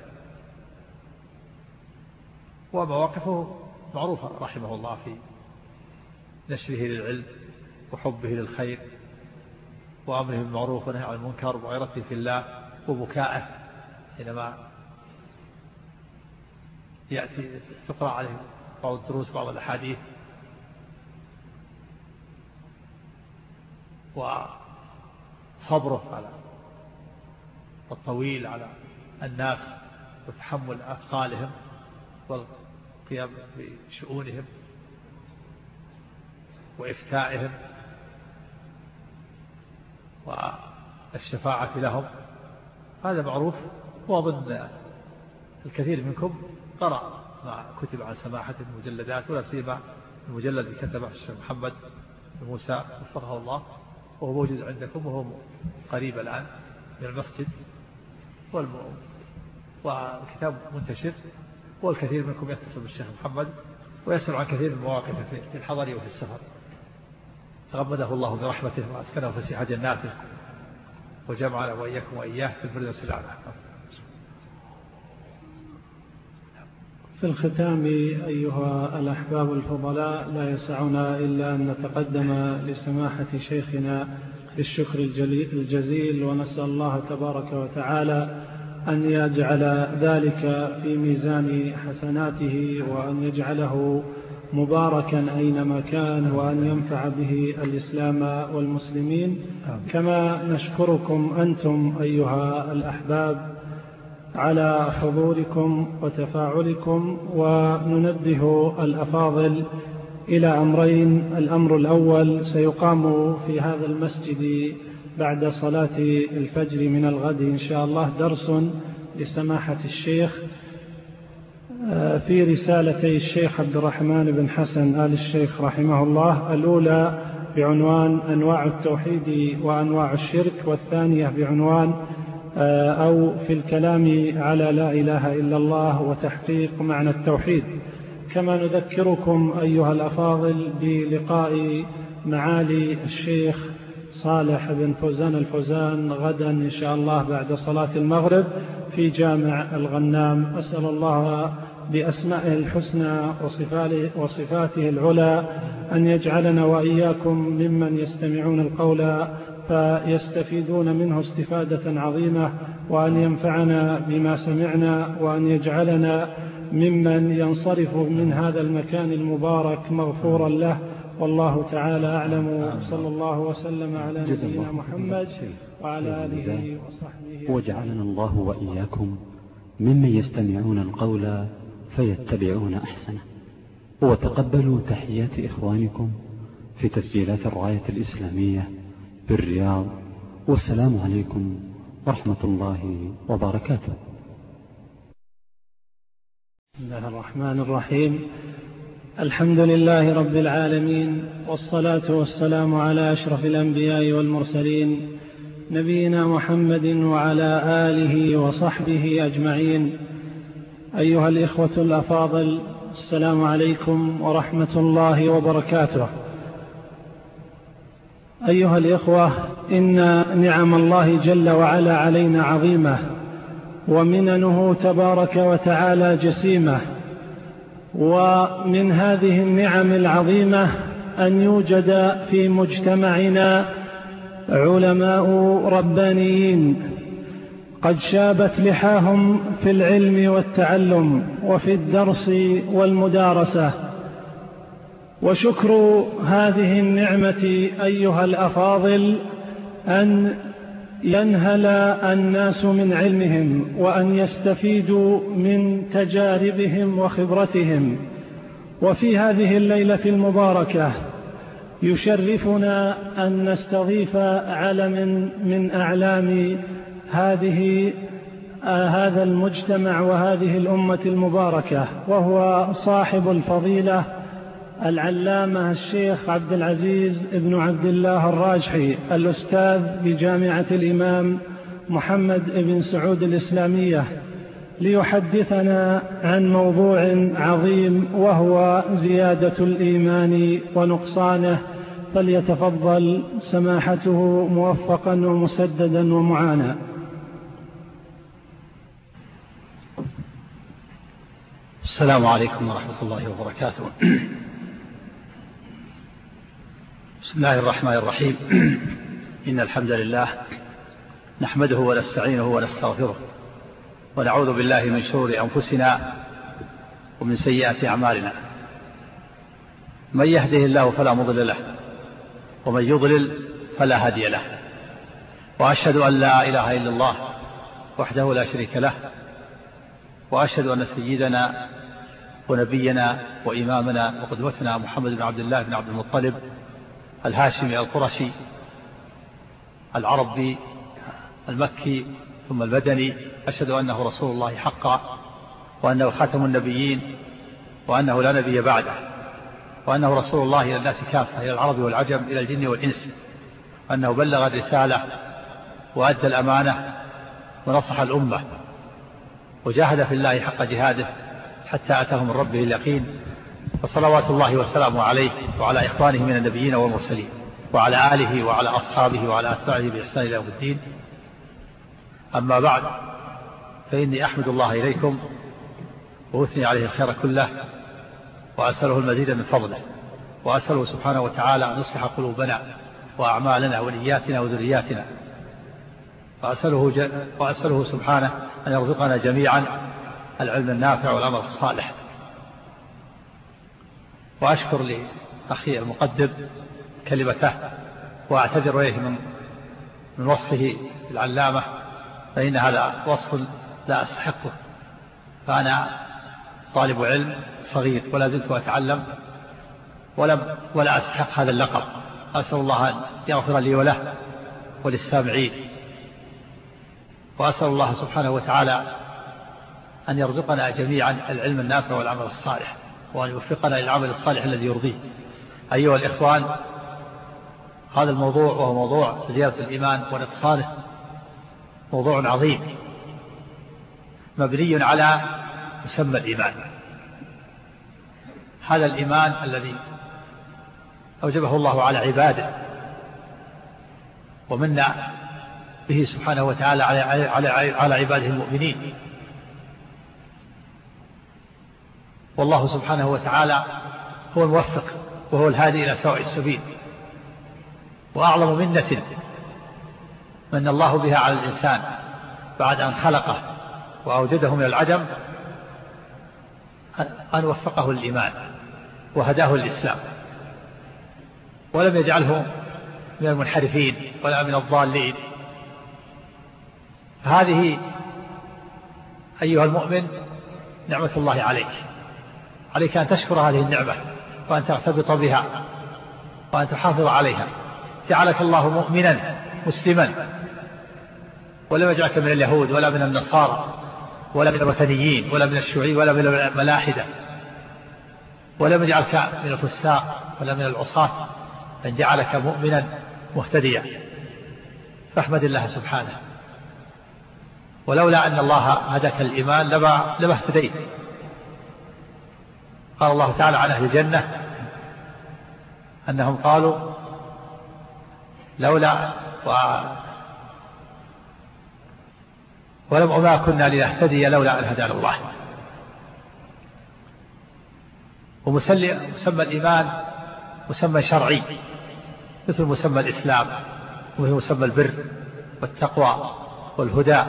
ومواقفه معروفة رحمه الله في نشره للعلم وحبه للخير وأمره بالمعروف ونهيه عن المنكر وغيرته في الله، وبكائه حينما يأتي تقرأ عليه بعض الدروس بعض الأحاديث، وصبره على الطويل على الناس وتحمل أثقالهم والقيام بشؤونهم وإفتائهم والشفاعة لهم، هذا معروف. وأظن الكثير منكم قرأ ما كتب عن سماحة المجلدات، ولا سيما المجلد اللي كتبه الشيخ محمد موسى وفقه الله، وهو موجود عندكم وهو قريب الآن من المسجد، والكتاب منتشر، والكثير منكم يتصل بالشيخ محمد ويسأل عن كثير من مواقفه في الحضر وفي السفر. تغمده الله برحمته وأسكنه فسيح جناته وجمعنا وإياكم وإياه في الفردوس الأعلى. في الختام أيها الأحباب الفضلاء، لا يسعنا إلا أن نتقدم لسماحة شيخنا بالشكر الجزيل، ونسأل الله تبارك وتعالى أن يجعل ذلك في ميزان حسناته، وأن يجعله مباركا أينما كان، وأن ينفع به الإسلام والمسلمين. كما نشكركم أنتم أيها الأحباب على حضوركم وتفاعلكم، وننبه الأفاضل إلى أمرين. الأمر الأول: سيقام في هذا المسجد بعد صلاة الفجر من الغد إن شاء الله درس لسماحة الشيخ في رسالتي الشيخ عبد الرحمن بن حسن آل الشيخ رحمه الله، الأولى بعنوان أنواع التوحيد وأنواع الشرك، والثانية بعنوان أو في الكلام على لا إله إلا الله وتحقيق معنى التوحيد. كما نذكركم أيها الأفاضل بلقاء معالي الشيخ صالح بن فوزان الفوزان غدا إن شاء الله بعد صلاة المغرب في جامع الغنام. أسأل الله بأسمائه الحسنى وصفاته العلى أن يجعلنا وإياكم ممن يستمعون القول فيستفيدون منه استفادة عظيمة، وأن ينفعنا بما سمعنا، وأن يجعلنا ممن ينصرف من هذا المكان المبارك مغفورا له. والله تعالى أعلم. صلى الله وسلم على نبينا محمد وعلى آله وصحبه. وجعلنا الله وإياكم ممن يستمعون القول فيتبعون أحسنه. وتقبلوا تحيات إخوانكم في تسجيلات الراية الإسلامية بالرياض، والسلام عليكم ورحمة الله وبركاته. بسم الله الرحمن الرحيم. الحمد لله رب العالمين، والصلاة والسلام على أشرف الأنبياء والمرسلين نبينا محمد وعلى آله وصحبه أجمعين. أيها الإخوة الأفاضل، السلام عليكم ورحمة الله وبركاته. أيها الإخوة، إن نعم الله جل وعلا علينا عظيمة، ومننه تبارك وتعالى جسيمة. ومن هذه النعم العظيمة أن يوجد في مجتمعنا علماء ربانيين قد شابت لحاهم في العلم والتعلم وفي الدرس والمدارسة. وشكر هذه النعمة أيها الأفاضل أن ينهل الناس من علمهم، وأن يستفيدوا من تجاربهم وخبرتهم. وفي هذه الليلة المباركة يشرفنا أن نستضيف علما من أعلام هذه آه هذا المجتمع وهذه الأمة المباركة، وهو صاحب الفضيلة العلامة الشيخ عبد العزيز ابن عبد الله الراجحي، الأستاذ بجامعة الإمام محمد بن سعود الإسلامية، ليحدثنا عن موضوع عظيم وهو زيادة الإيمان ونقصانه. فليتفضل سماحته موفقا ومسددا ومعانا. السلام عليكم ورحمة الله وبركاته. بسم الله الرحمن الرحيم. إن الحمد لله نحمده ونستعينه ونستغفره، ونعوذ بالله من شرور أنفسنا ومن سيئات أعمالنا. من يهده الله فلا مضل له، ومن يضلل فلا هادي له. وأشهد أن لا إله إلا الله وحده لا شريك له، وأشهد أن سيدنا ونبينا وإمامنا وقدوتنا محمد بن عبد الله بن عبد المطلب الهاشمي القرشي العربي المكي ثم المدني، أشهد أنه رسول الله حقا، وأنه خاتم النبيين، وأنه لا نبي بعده، وأنه رسول الله إلى الناس كافة، إلى العرب والعجم، إلى الجن والإنس، وأنه بلغ الرسالة وأدى الأمانة ونصح الأمة، وجاهد في الله حق جهاده حتى أتاه من ربه اليقين. فصلوات الله وسلامه عليه وعلى إخوانه من النبيين والمرسلين، وعلى آله وعلى أصحابه وعلى أتباعه بإحسان إلى يوم الدين. أما بعد، فإني أحمد الله إليكم وأثني عليه الخير كله، وأسأله المزيد من فضله، وأسأله سبحانه وتعالى أن يصلح قلوبنا وأعمالنا ونياتنا وذرياتنا، وأسأله, ج... وأسأله سبحانه أن يرزقنا جميعا العلم النافع والعمل الصالح. وأشكر لأخي المقدم كلمته، وأعتذر إليه من من وصفه العلامة، فإن هذا وصف لا أستحقه، فأنا طالب علم صغير ولا زلت أتعلم ولم ولا أستحق هذا اللقب. أسأل الله أن يغفر لي وله وللسامعين، وأسأل الله سبحانه وتعالى أن يرزقنا جميعا العلم النافع والعمل الصالح، وأن يوفقنا للعمل الصالح الذي يرضيه. أيها الإخوان، هذا الموضوع وهو موضوع زيادة الإيمان ونقصانه موضوع عظيم مبني على مسمى الإيمان. هذا الإيمان الذي أوجبه الله على عباده ومن به سبحانه وتعالى على على على عباده المؤمنين. والله سبحانه وتعالى هو الموفق وهو الهادي إلى سواء السبيل. وأعظم منة من الله بها على الإنسان بعد أن خلقه وأوجده من العدم أن وفقه للإيمان وهداه للإسلام، ولم يجعله من المنحرفين ولا من الضالين. هذه أيها المؤمن نعمة الله عليك، عليك أن تشكر هذه النعمة وأن ترتبط بها وأن تحافظ عليها. جعلك الله مؤمنا مسلما، ولم يجعلك من اليهود ولا من النصارى ولا من الوثنيين ولا من الشيوعيين ولا من الملاحدة، ولم يجعلك من الفساق ولا من العصاة، بل جعلك مؤمنا مهتديا. فاحمد الله سبحانه. ولولا أن الله هداك الإيمان لما لما اهتديت. قال الله تعالى عن أهل الجنة أنهم قالوا لولا و ولم وما كنا لنهتدي لولا أن هدانا الله. ومسمى الإيمان مسمى شرعي مثل مسمى الإسلام وهو مسمى البر والتقوى والهدى.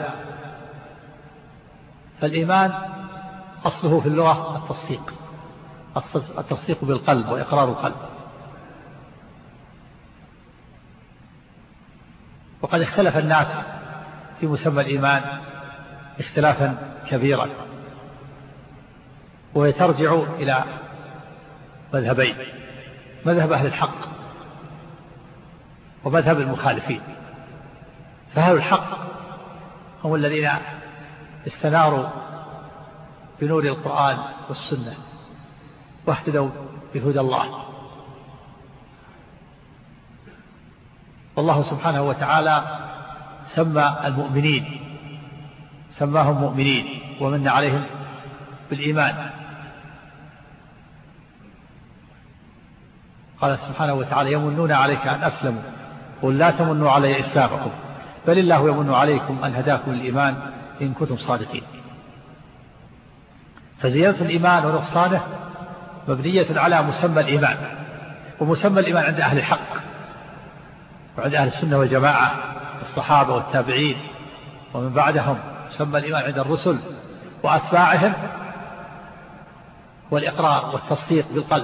فالإيمان أصله في اللغة التصديق، التصديق بالقلب وإقرار القلب. وقد اختلف الناس في مسمى الإيمان اختلافا كبيرا، ويترجع إلى مذهبين: مذهب أهل الحق ومذهب المخالفين. فأهل الحق هم الذين استناروا بنور القرآن والسنة واهتدوا بهدى الله. والله سبحانه وتعالى سمى المؤمنين سماهم مؤمنين ومن عليهم بالإيمان. قال سبحانه وتعالى: يمنون عليك أن أسلموا قل لا تمنوا علي إسلامكم بل الله يمن عليكم أن هداكم الإيمان إن كنتم صادقين. فزيادة الإيمان ونقصانه مبنية على مسمى الإيمان. ومسمى الإيمان عند أهل الحق وعند أهل السنة والجماعة الصحابة والتابعين ومن بعدهم مسمى الإيمان عند الرسل وأتباعهم والإقرار والتصديق بالقلب،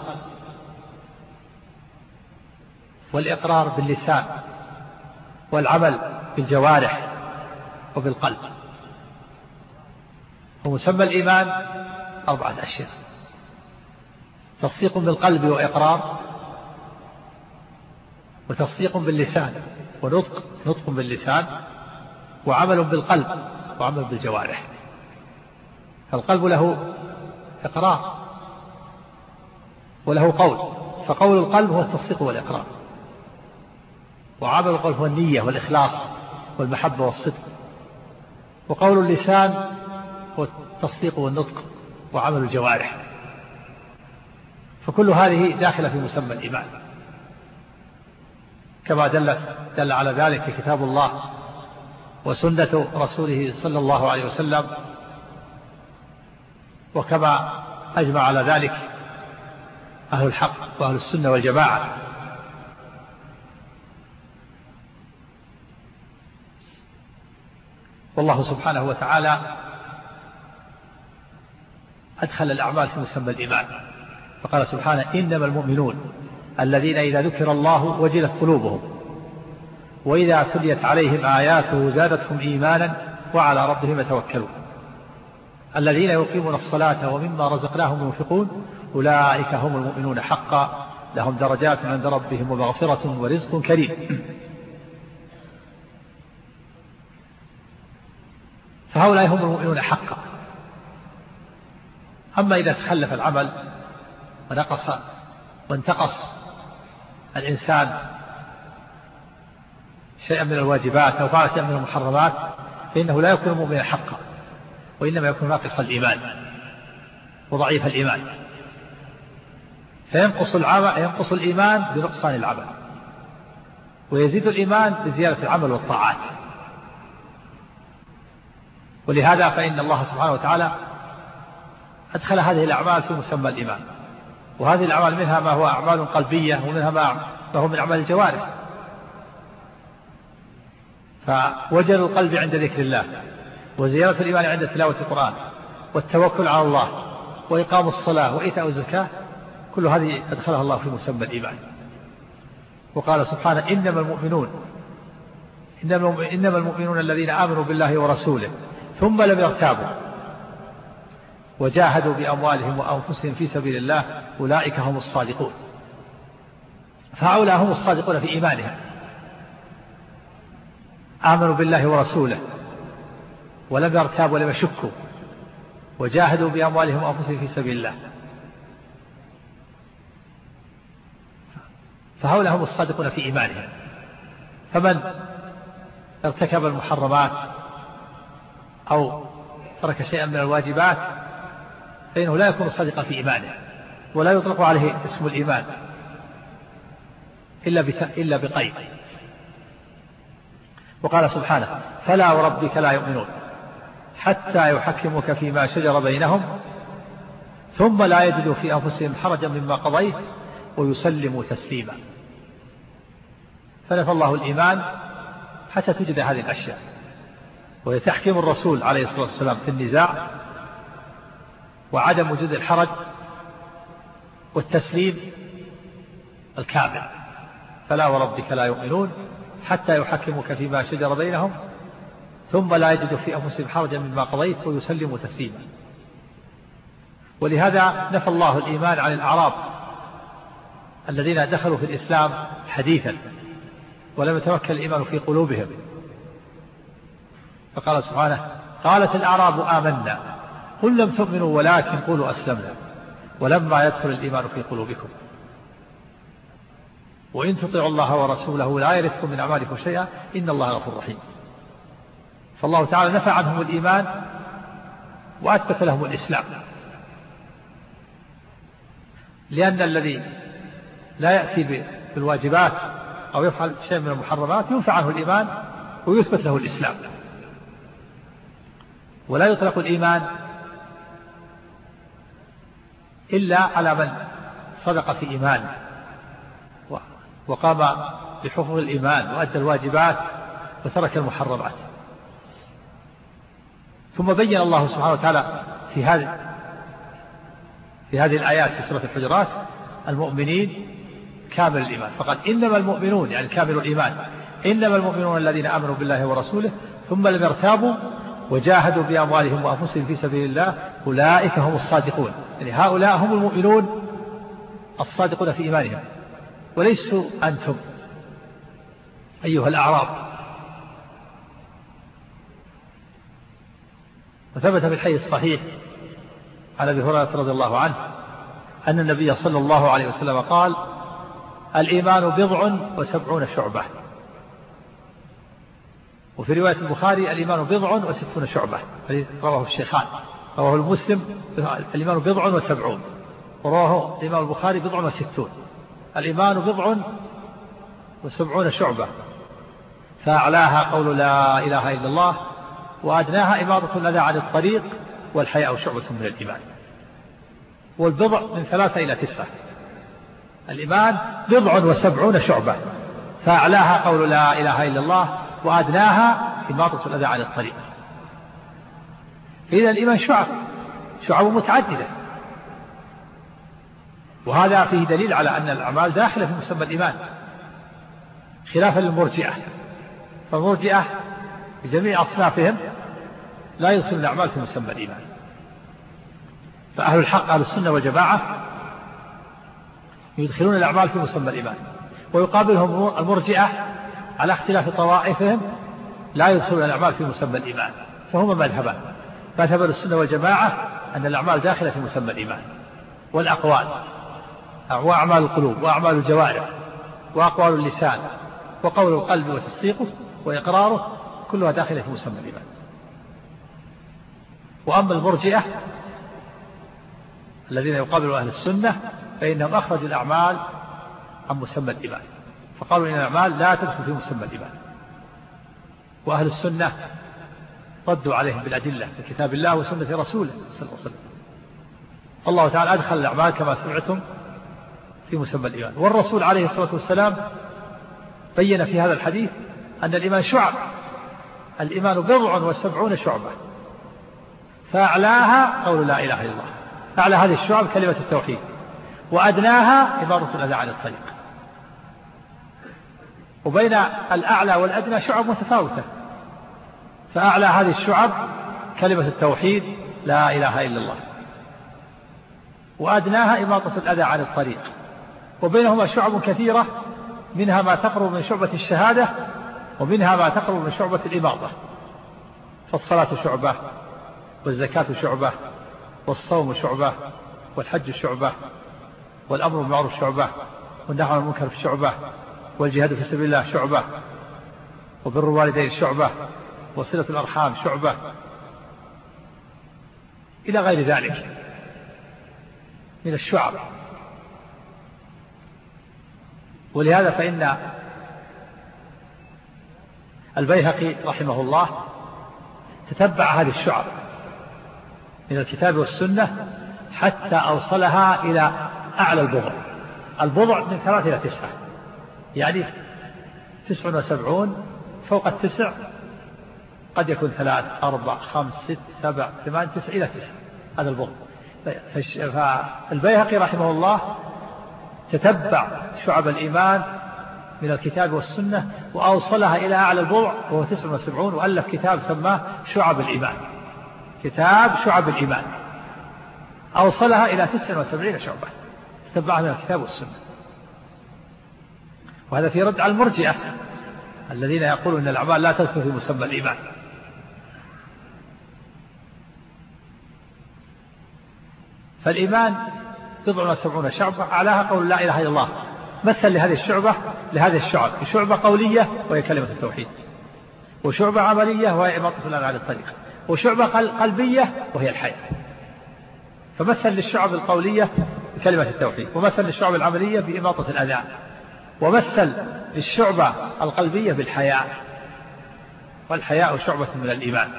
والإقرار باللسان، والعمل بالجوارح وبالقلب. ومسمى الإيمان أربعة أشياء: تصديق بالقلب وإقرار، وتصديق باللسان، ونطق نطق باللسان، وعمل بالقلب وعمل بالجوارح. فالقلب له إقرار وله قول، فقول القلب هو التصديق والإقرار، وعمل القلب هو النية والإخلاص والمحبة والصدق، وقول اللسان هو التصديق والنطق وعمل الجوارح. فكل هذه داخلة في مسمى الإيمان، كما دلت دل على ذلك كتاب الله وسنة رسوله صلى الله عليه وسلم، وكما أجمع على ذلك أهل الحق وأهل السنة والجماعة. والله سبحانه وتعالى أدخل الأعمال في مسمى الإيمان، فقال سبحانه: إنما المؤمنون الذين إذا ذكر الله وجلت قلوبهم وإذا تليت عليهم آياته زادتهم إيمانا وعلى ربهم يتوكلون. الذين يقيمون الصلاة ومما رزقناهم ينفقون أولئك هم المؤمنون حقا لهم درجات عند ربهم ومغفرة ورزق كريم. فهؤلاء هم المؤمنون حقا. أما إذا تخلف العمل ونقص وانتقص الإنسان شيئا من الواجبات أو فعل شيئا من المحرمات فإنه لا يكون مؤمنا حقا، وإنما يكون ناقص الإيمان وضعيف الإيمان، فينقص العمل ينقص الإيمان بنقصان العمل، ويزيد الإيمان بزيادة العمل والطاعات. ولهذا فإن الله سبحانه وتعالى أدخل هذه الأعمال في مسمى الإيمان، وهذه الأعمال منها ما هو أعمال قلبية ومنها ما هو من أعمال الجوارح. فوجل القلب عند ذكر الله، وزيادة الإيمان عند تلاوة القرآن، والتوكل على الله، وإقام الصلاة، وإيتاء الزكاة، كل هذه أدخلها الله في مسمى الإيمان. وقال سبحانه إنما المؤمنون إنما المؤمنون الذين آمنوا بالله ورسوله ثم لم يرتابوا وجاهدوا بأموالهم وأنفسهم في سبيل الله أولئك هم الصادقون. فهؤلاء هم الصادقون في إيمانهم، آمنوا بالله ورسوله ولم يرتابوا ولم يشكوا وجاهدوا بأموالهم وأنفسهم في سبيل الله، فهؤلاء هم الصادقون في إيمانهم. فمن ارتكب المحرمات أو ترك شيئا من الواجبات فإنه لا يكون صادقا في إيمانه، ولا يطلق عليه اسم الإيمان إلا إلا بقيد. وقال سبحانه فلا وربك لا يؤمنون حتى يحكموك فيما شجر بينهم ثم لا يجدوا في أنفسهم حرجا مما قضيت ويسلموا تسليما. فنفى الله الإيمان حتى تجد هذه الأشياء، وهي تحكيم الرسول عليه الصلاة والسلام في النزاع، وعدم وجود الحرج، والتسليم الكامل. فلا وربك لا يؤمنون حتى يحكموك فيما شجر بينهم ثم لا يجدوا في أنفسهم حرجا مما قضيت ويسلموا تسليما. ولهذا نفى الله الإيمان عن الأعراب الذين دخلوا في الإسلام حديثا ولم يتمكن الإيمان في قلوبهم، فقال سبحانه قالت الأعراب آمنا قل لم تؤمنوا ولكن قولوا أسلمنا ولما يدخل الإيمان في قلوبكم وإن تطيعوا الله ورسوله لا يرثكم من أعمالكم شيئا إن الله غفور رحيم. فالله تعالى نفى عنهم الإيمان وأثبت لهم الإسلام، لأن الذي لا يأتي بالواجبات أو يفعل شيء من المحرمات ينفع عنه الإيمان ويثبت له الإسلام. ولا يطلق الإيمان إلا على من صدق في إيمانه وقام بحقوق الإيمان وأدى الواجبات وترك المحرمات. ثم بين الله سبحانه وتعالى في هذه في هذه الآيات في سورة الحجرات المؤمنين كامل الإيمان، فقال إنما المؤمنون يعني كامل الإيمان إنما المؤمنون الذين آمنوا بالله ورسوله ثم لم يرتابوا وجاهدوا بأموالهم وأنفسهم في سبيل الله أولئك هم الصادقون. يعني هؤلاء هم المؤمنون الصادقون في إيمانهم، وليسوا أنتم أيها الأعراب. وثبت في الحديث الصحيح عن أبي هريرة رضي الله عنه أن النبي صلى الله عليه وسلم قال الإيمان بضع وسبعون شعبة. وفي رواية البخاري الإيمان بضع وستون شعبة، رواه الشيخان، رواه المسلم الإيمان بضع وسبعون، ورواه الإمام البخاري بضع وستون. الإيمان بضع وسبعون شعبة، فأعلاها قول لا إله إلا الله، وأدناها إماطة الأذى عن الطريق، والحياء شعبة من الإيمان. والبضع من ثلاثة إلى تسعة. الإيمان بضع وسبعون شعبة، فأعلاها قول لا إله إلا الله، وأدناها إماطة الأذى عن الطريق. فإذا الإيمان شعب شعب متعددة، وهذا فيه دليل على أن الأعمال داخلة في مسمى الإيمان، خلافا للمرجئة. فالمرجئة بجميع أصنافهم لا يدخل الأعمال في مسمى الإيمان، فأهل الحق أهل السنة والجماعة يدخلون الأعمال في مسمى الإيمان، ويقابلهم المرجئة على اختلاف طوائفهم لا يدخلون الأعمال في مسمى الإيمان. فهما مذهبان: مذهب السنة والجماعة أن الأعمال داخلة في مسمى الإيمان، والأقوال وأعمال القلوب وأعمال الجوارح وأقوال اللسان وقول القلب وتصديقه وإقراره كلها داخلة في مسمى الإيمان. وأما المرجئة الذين يقابلوا أهل السنة فإنهم أخرجوا الأعمال عن مسمى الإيمان، فقالوا إن الأعمال لا تدخل في مسمى الإيمان. وأهل السنة ردوا عليهم بالأدلة من كتاب الله وسنة رسوله صلى الله عليه وسلم. الله تعالى أدخل الأعمال كما سمعتم في مسمى الإيمان، والرسول عليه الصلاة والسلام بين في هذا الحديث أن الإيمان شعب، الإيمان بضع وسبعون شعبة، فأعلاها قول لا إله إلا الله، أعلى هذه الشعب كلمة التوحيد، وأدناها إمارة الأذى عن الطريق. وبين الأعلى والأدنى شعب متفاوتة، فأعلى هذه الشعب كلمة التوحيد لا إله إلا الله، وأدناها إماطة الأذى عن الطريق، وبينهما شعب كثيرة، منها ما تقرب من شعبة الشهادة ومنها ما تقرب من شعبة الإماطة. فالصلاة شعبة، والزكاة شعبة، والصوم شعبة، والحج شعبة، والأمر بالمعروف شعبة، والنهي عن المنكر شعبة، والجهاد في سبيل الله شعبة، وبر الوالدين شعبة، وصلة الأرحام شعبة، إلى غير ذلك من الشعب. ولهذا فإن البيهقي رحمه الله تتبع هذه الشعب من الكتاب والسنة حتى أوصلها إلى أعلى البضع. البضع من ثلاثة إلى تسعة، يعني تسع وسبعون فوق التسع قد يكون ثلاث أربع خمس ست سبع ثمان تسع إلى تسع، هذا البضع. فالبيهقي رحمه الله تتبع شعب الإيمان من الكتاب والسنة وأوصلها إلى أعلى البضع وهو تسع وسبعون، وألف كتاب سماه شعب الإيمان، كتاب شعب الإيمان، أوصلها إلى تسع وسبعين شعبة تتبعها من الكتاب والسنة. وهذا في رد على المرجئة الذين يقولون أن الأعمال لا تدخل في مسمى الإيمان. فالإيمان بضع وسبعون شعبة، أعلاها قول لا إله إلا الله، مثل لهذه الشعبة لهذه الشعب شعبة قولية وهي كلمة التوحيد، وشعبة عملية وهي إماطة الأذى عن الطريق، وشعبة قلبية وهي الحياة. فمثل للشعب القولية بكلمة التوحيد، ومثل للشعب العملية بإماطة الأذى، ومثل للشعبة القلبية بالحياء، والحياء شعبة من الإيمان.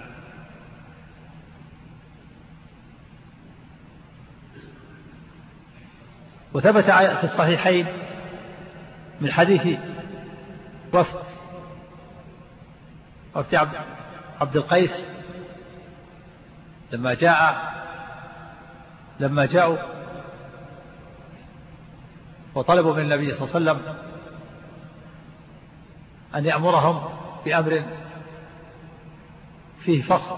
وثبت في الصحيحين من حديث وفد وفد عبد القيس لما جاء لما جاءوا وطلبوا من النبي صلى الله عليه وسلم أن يأمرهم بأمر فيه فصل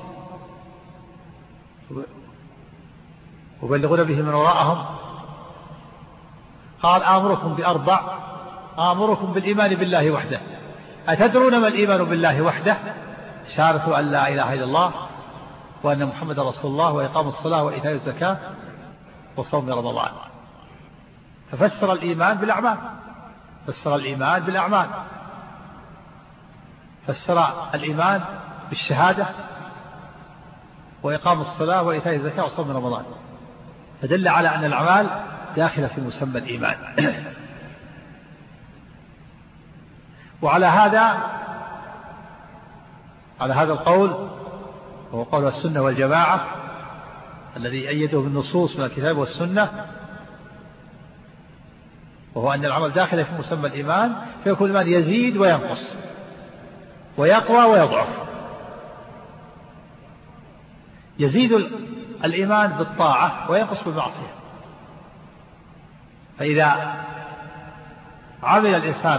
وبلغون به من وراءهم، قال آمركم بأربع: آمركم بالإيمان بالله وحده. أتدرون ما الإيمان بالله وحده؟ شهادة أن لا إله إلا الله وأن محمد رسول الله، وإقام الصلاة وإيتاء الزكاة وصوم رمضان. ففسر الإيمان بالأعمال، فسر الإيمان بالأعمال، فسر الإيمان بالشهادة وإقام الصلاة وإيتاء الزكاة وصوم رمضان، فدل على أن الأعمال داخلة في مسمى الإيمان. وعلى هذا على هذا القول، وهو قول السنة والجماعة الذي أيده بالنصوص من الكتاب والسنة، وهو أن العمل داخل في مسمى الإيمان، فيكون الإيمان يزيد وينقص ويقوى ويضعف. يزيد الإيمان بالطاعة وينقص بالمعصية. فإذا عمل الإنسان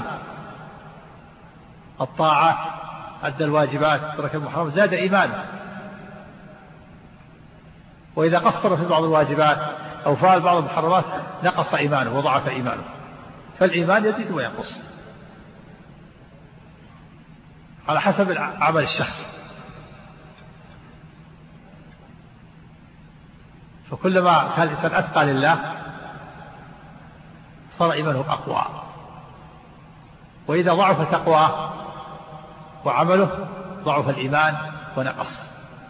الطاعات، أدى الواجبات، ترك المحرمات، زاد إيمانه. وإذا قصر في بعض الواجبات أو فعل بعض المحرمات نقص إيمانه وضعف إيمانه. فالإيمان يزيد وينقص على حسب عمل الشخص. فكلما كان الإنسان أتقى لله صار إيمانه أقوى، وإذا ضعف تقواه وعمله ضعف الإيمان ونقص.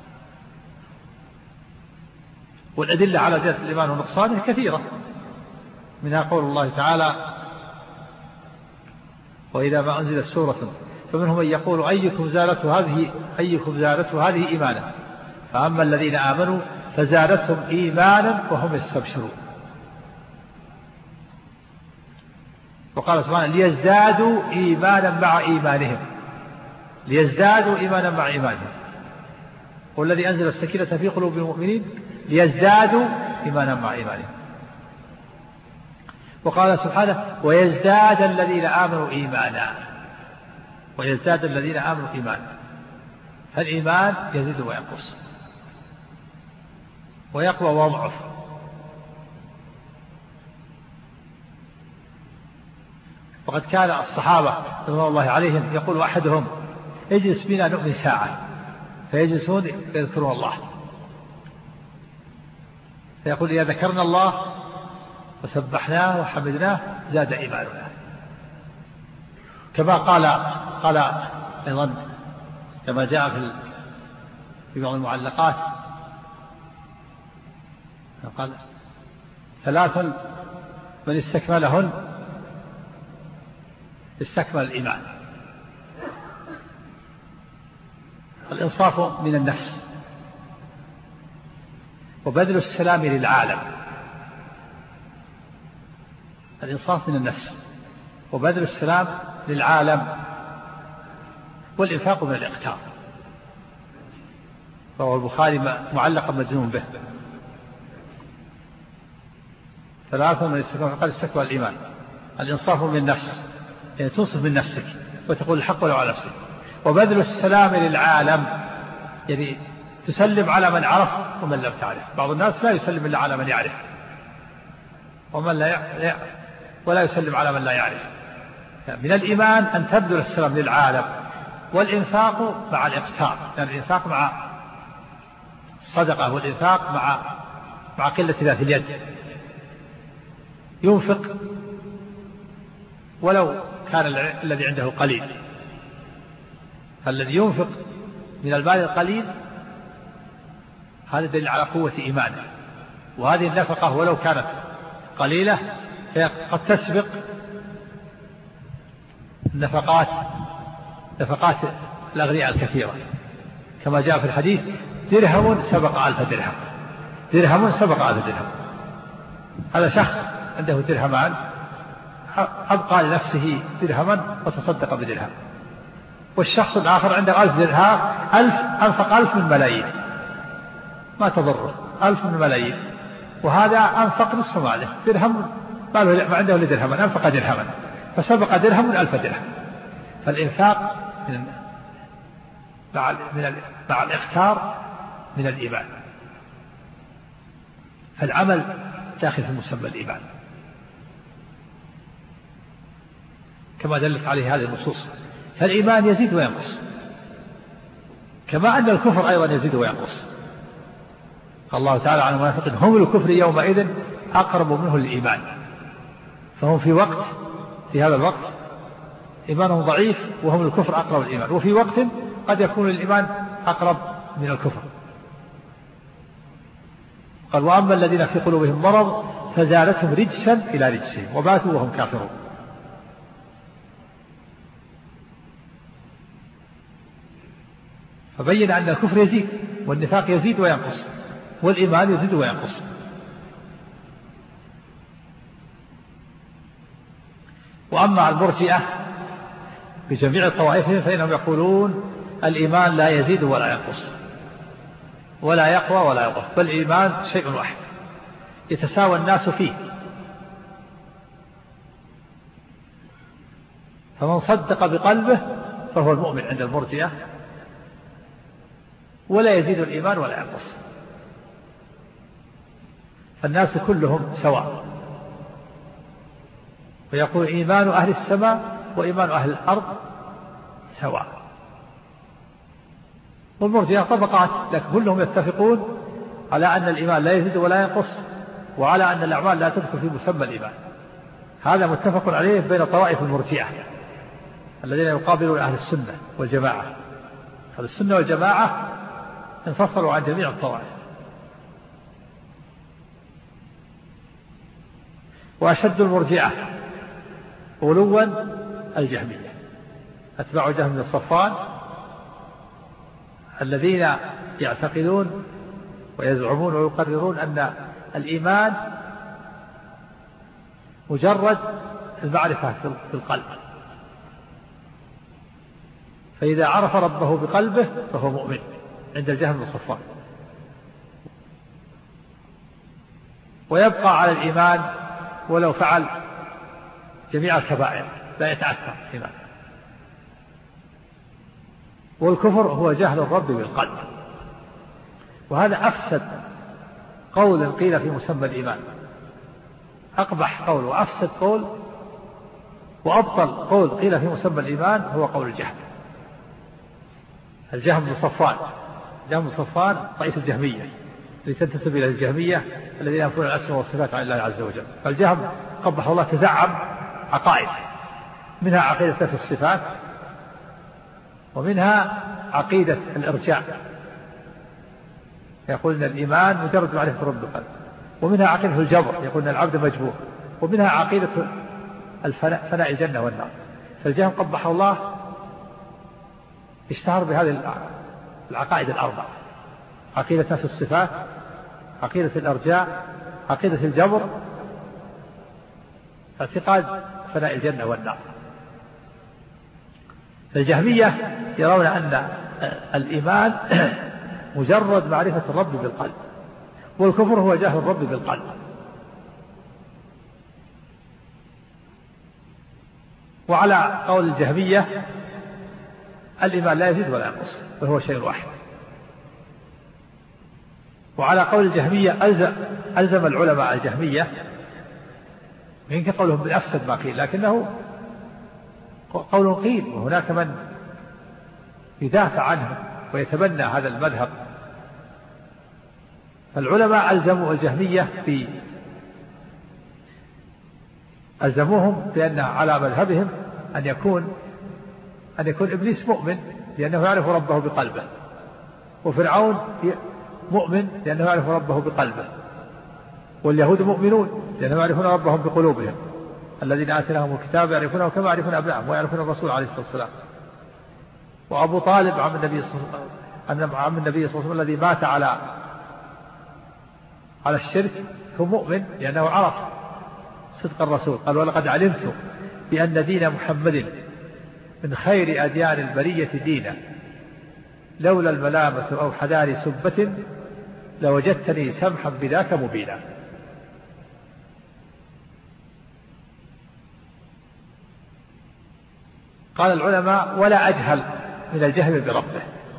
والأدلة على زيادة الإيمان ونقصانه كثيرة، منها قول الله تعالى: وإذا ما أنزلت سورة فمنهم من يقول أيكم زادته هذه أيكم زادته هذه إيمانا فأما الذين آمنوا فزادتهم إيمانا وهم يستبشرون. وقال سبحانه: ليزدادوا إيمانا مع إيمانهم ليزدادوا إيمانا مع إيمانهم والذي أنزل السكينة في قلوب المؤمنين ليزدادوا إيمانا مع إيمانهم. وقال سبحانه: ويزداد الذين آمنوا إيمانا ويزداد الذين آمنوا إيمانا. فالإيمان يزيد وينقص ويقوى ويضعف. وقد كان الصحابة رضوان الله عليهم يقول أحدهم: اجلس بنا نؤمن ساعة، فيجلسون يذكرون الله، فيقول: إذا ذكرنا الله وسبحناه وحمدناه زاد إيماننا. كما قال قال أيضا كما جاء في في بعض المعلقات قال: ثلاث من استكملهن استكمل الإيمان: الإنصاف من النفس، وبذل السلام للعالم. الإنصاف من النفس وبذل السلام للعالم، والإنفاق من الإقتار. فهو البخاري معلقا مجزوم به. ثلاثة من استكمال فقد استكمل الإيمان: الإنصاف من النفس، يعني تنصف من نفسك وتقول الحق ولو على نفسك، وبذل السلام للعالم، يعني تسلم على من عرف ومن لم تعرف. بعض الناس لا يسلم إلا على من يعرف، ومن لا يعرف ولا يسلم على من لا يعرف. من الإيمان أن تبذل السلام للعالم، والإنفاق مع الإقتار، يعني الإنفاق مع الصدقة، والإنفاق مع مع قلة ذات اليد. ينفق ولو كان الذي عنده قليل، فالذي ينفق من المال القليل هذا دليل على قوة إيمانه. وهذه النفقة ولو كانت قليلة فهي قد تسبق النفقات نفقات الأغنياء الكثيرة، كما جاء في الحديث: درهم سبق ألف درهم درهم سبق ألف درهم. هذا شخص عنده درهمان أبقى لنفسه درهما وتصدق بدرهم، والشخص الآخر عنده ألف درهم ألف أنفق ألف من ملايين ما تضره، ألف من ملايين، وهذا أنفق نصف ماله درهم ما عنده إلا درهما أنفق درهما فسبق درهم ألف درهم. فالإنفاق من مع من مع الإختار من الإيمان. فالعمل داخل في مسمى الإيمان كما دلت عليه هذه النصوص. فالإيمان يزيد وينقص، كما أن الكفر أيضا يزيد وينقص. قال الله تعالى عن المنافقين: هم الكفر يومئذ أقرب منه للإيمان. فهم في وقت في هذا الوقت إيمانهم ضعيف، وهم الكفر أقرب للإيمان، وفي وقت قد يكون الإيمان أقرب من الكفر. قال: وأما الذين في قلوبهم مرض فزادتهم رجسا إلى رجسهم وباتوا وهم كافرون. فبين أن الكفر يزيد، والنفاق يزيد وينقص، والإيمان يزيد وينقص. وأما المرجئة بجميع طوائفهم فإنهم يقولون الإيمان لا يزيد ولا ينقص ولا يقوى ولا يضعف، بل الإيمان شيء واحد يتساوى الناس فيه. فمن صدق بقلبه فهو المؤمن عند المرجئة، ولا يزيد الإيمان ولا ينقص. فالناس كلهم سواء. ويقول إيمان أهل السماء وإيمان أهل الأرض سواء. والمرجئة طبقات، لكن كلهم يتفقون على أن الإيمان لا يزيد ولا ينقص، وعلى أن الأعمال لا تدخل في مسمى الإيمان. هذا متفق عليه بين طوائف المرجئة الذين يقابلون أهل السنة والجماعة. أهل السنة والجماعة انفصلوا عن جميع الطوائف. وأشد المرجئة غلوا الجهمية، أتباع جهم بن صفوان، الذين يعتقدون ويزعمون ويقررون أن الإيمان مجرد المعرفة في القلب، فإذا عرف ربه بقلبه فهو مؤمن عند الجهم بن صفوان، ويبقى على الإيمان ولو فعل جميع الكبائر، لا يتأثر الإيمان. والكفر هو جهل الرب بالقلب، وهذا أفسد قول قيل في مسمى الإيمان، أقبح قول وأفسد قول وأبطل قول قيل في مسمى الإيمان هو قول الجهم. الجهم بن صفوان، الجهم بن صفوان رئيس الجهمية اللي تنتسب إلى الجهمية الذين ينفون الأسماء والصفات عن الله عز وجل. فالجهم قبح الله تزعم عقائد، منها عقيدة في الصفات، ومنها عقيدة الإرجاء، يقول أن الإيمان مجرد معرفة رب القلب، ومنها عقيدة الجبر، يقول أن العبد مجبور، ومنها عقيدة الفناء، فناء الجنة والنار. فالجهم قبح الله اشتهر بهذه العقائد الأربع: عقيدة في الصفات، عقيدة الإرجاء، عقيدة الجبر، اعتقاد فناء الجنة والنار. الجهمية يرون أن الإيمان مجرد معرفة الرب بالقلب، والكفر هو جهل الرب بالقلب. وعلى قول الجهمية الإيمان لا يزيد ولا ينقص، وهو شيء واحد. وعلى قول الجهمية ألزم, ألزم العلماء الجهمية، يمكن قولهم بالأفسد ما قيل، لكنه قول قيل، وهناك من يدافع عنه ويتبنى هذا المذهب. فالعلماء ألزموا الجهمية في ألزموهم بأن على مذهبهم أن يكون أن يكون إبليس مؤمن لأنه يعرف ربه بقلبه، وفرعون مؤمن لأنه يعرف ربه بقلبه، واليهود مؤمنون لأنهم يعرفون ربهم بقلوبهم، الذين آتيناهم الكتاب يعرفونه كما يعرفون أبنائهم ويعرفون الرسول عليه الصلاة والسلام. وأبو طالب عم النبي صلى الله عليه وسلم الذي مات على على الشرك هو مؤمن لأنه عرف صدق الرسول. قال: ولقد علمت بأن دين محمد من خير أديان البرية دينا، لولا الملامة أو حذار سبة لوجدتني سمحا بذاك مبينا. قال العلماء: ولا أجهل من الجهل بربه،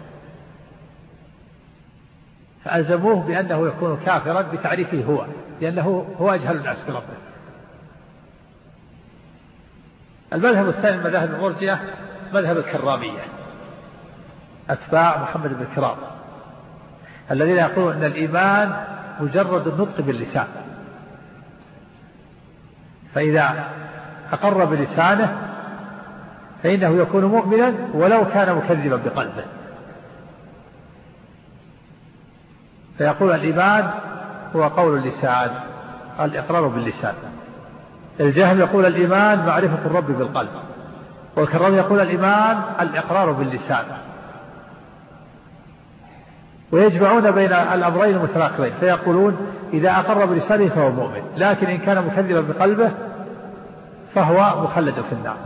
فألزموه بأنه يكون كافرا بتعريفه هو، لأنه هو أجهل الناس بربه. المذهب الثاني من مذاهب المرجئة مذهب الكرامية، أتباع محمد بن كرام، الذين يقولون أن الإيمان مجرد النطق باللسان، فإذا أقر بلسانه فإنه يكون مؤمنا ولو كان مكذبا بقلبه. فيقول الإيمان هو قول اللسان، الإقرار باللسان. الجهم يقول الإيمان معرفة الرب بالقلب، والكرام يقول الإيمان الإقرار باللسان. ويجمعون بين الأمرين المتناقضين، فيقولون إذا أقر بلسانه فهو مؤمن، لكن إن كان مكذبا بقلبه فهو مخلد في النار.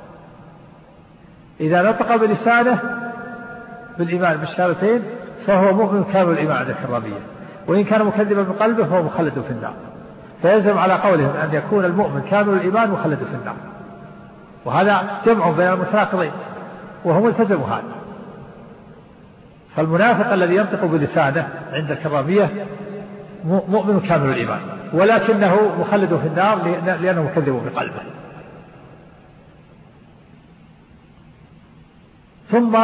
إذا نطق بلسانه بالإيمان بالشهادتين فهو مؤمن كامل الإيمان عند الكرامية، وإن كان مكذبا بقلبه فهو مخلد في النار. فيلزم على قولهم أن يكون المؤمن كامل الإيمان مخلد في النار، وهذا جمع بين المتناقضين وهم التزموا هذا. فالمنافق الذي ينطق بلسانه عند الكرامية مؤمن كامل الإيمان، ولكنه مخلد في النار لأنه مكذب بقلبه. ثم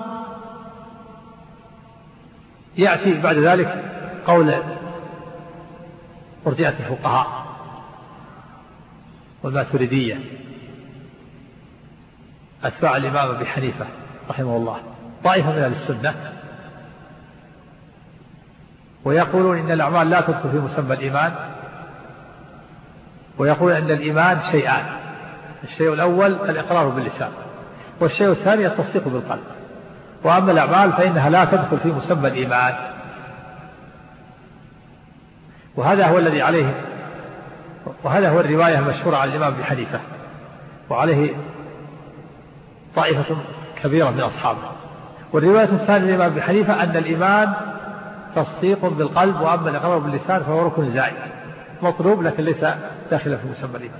يأتي بعد ذلك قول مرجئة الفقهاء والماتريدية أتباع الإمام أبي حنيفة رحمه الله، طائفة من أهل السنة، ويقولون إن الأعمال لا تدخل في مسمى الإيمان، ويقول أن الإيمان شيئان: الشيء الأول الإقرار باللسان، والشيء الثاني التصديق بالقلب، وأما الأعمال فإنها لا تدخل في مسمى الإيمان. وهذا هو الذي عليه وهذا هو الرواية المشهورة عن الإمام أبي حنيفة، وعليه طائفة كبيرة من أصحابه. والرواية الثانية للإمام أبي حنيفة أن الإيمان تصديق بالقلب، وأما الإقرار باللسان فهو ركن زائد مطلوب لكن ليس داخلا في مسمى الإيمان.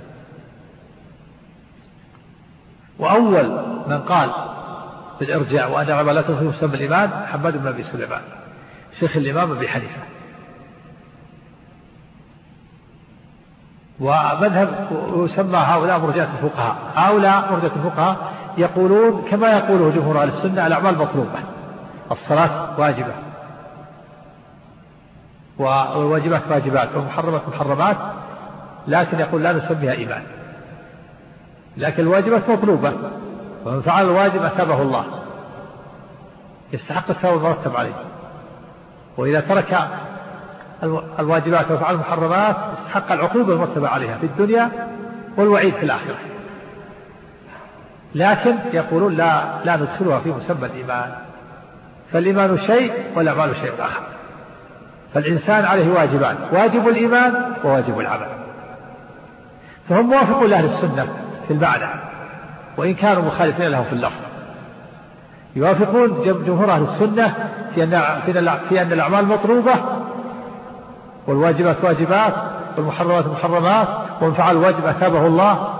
وأول من قال بالإرجاء وأن الأعمال لا تدخل في مسمى الإيمان حماد بن أبي سليمان شيخ الإمام أبي حنيفة. ومذهب يسمى هؤلاء مرجئة الفقهاء. هؤلاء مرجئة الفقهاء يقولون كما يقوله جمهور أهل السنة: الأعمال مطلوبة، الصلاة واجبة، والواجبات واجبات، والمحرمات محرمات، لكن يقول لا نسميها إيمان، لكن الواجبات مطلوبة، ومن فعل الواجب أثابه الله، يستحق الثواب المرتب عليه، وإذا ترك الواجبات وفعل المحرمات استحق العقوبة المرتبة عليها في الدنيا والوعيد في الآخرة. لكن يقولون لا لا ندخلها في مسمى الإيمان، فالإيمان شيء والأعمال شيء آخر. فالإنسان عليه واجبان: واجب الإيمان وواجب العمل. فهم موافقون لأهل السنة في المعنى وإن كانوا مخالفين لهم في اللفظ. يوافقون جمهور أهل السنة في أن في أن الأعمال مطلوبة، والواجبات واجبات، والمحرمات محرمات، ومن فعل الواجب أثابه الله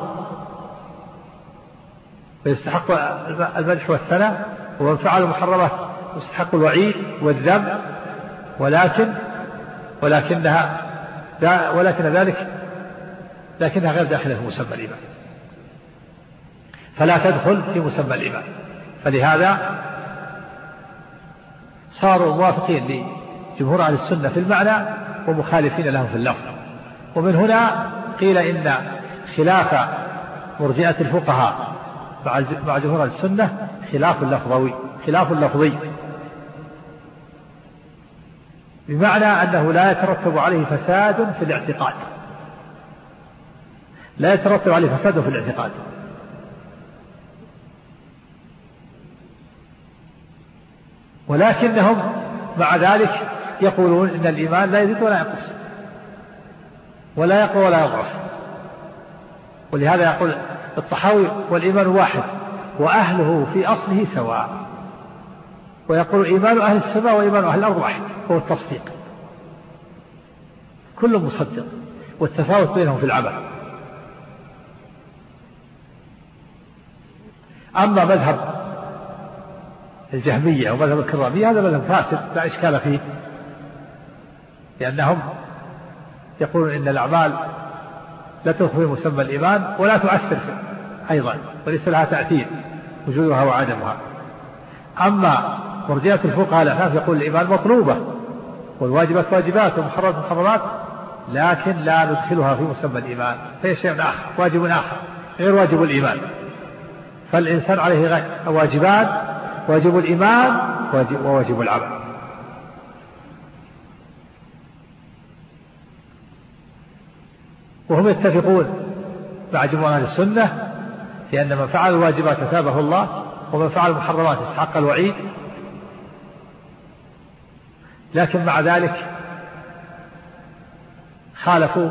ويستحق المدح والثناء، ومن فعل المحرمات يستحق الوعيد والذم، ولكن ولكنها ولكن ذلك لكنها غير داخلة في مسمى الإيمان، فلا تدخل في مسمى الإيمان. فلهذا صاروا موافقين لجمهور أهل السنة في المعنى ومخالفين لهم في اللفظ. ومن هنا قيل إن خلاف مرجئة الفقهاء مع جمهور أهل السنة خلاف لفظي خلاف لفظي بمعنى أنه لا يترتب عليه فساد في الاعتقاد، لا يترتب عليه فساد في الاعتقاد، ولكنهم مع ذلك يقولون إن الإيمان لا يزيد ولا ينقص، ولا يقوى ولا يضعف. ولهذا يقول الطحاوي: والإيمان واحد وأهله في أصله سواء. ويقول: إيمان أهل السماء وإيمان أهل الأرض واحد، هو التصديق، كل مصدق، والتفاوت بينهم في العمل. أما مذهب الجهمية ومذهب الكرامية هذا مذهب فاسد لا إشكال فيه، لأنهم يقولون إن الأعمال لا تدخل في مسمى الإيمان ولا تؤثر أيضا، وليس لها تأثير وجودها وعدمها. أما مرجئة الفقهاء الأحناف يقول الإيمان مطلوبة، والواجبات واجبات، والمحرمات محرمات، لكن لا ندخلها في مسمى الإيمان، فهي شيء آخر، واجب آخر غير واجب الإيمان. فالإنسان عليه واجبان: واجب الإيمان وواجب العمل. وهم يتفقون مع جمهور أهل السنة في أن من فعل الواجبات أثابه الله، ومن فعل المحرمات استحق الوعيد. لكن مع ذلك خالفوا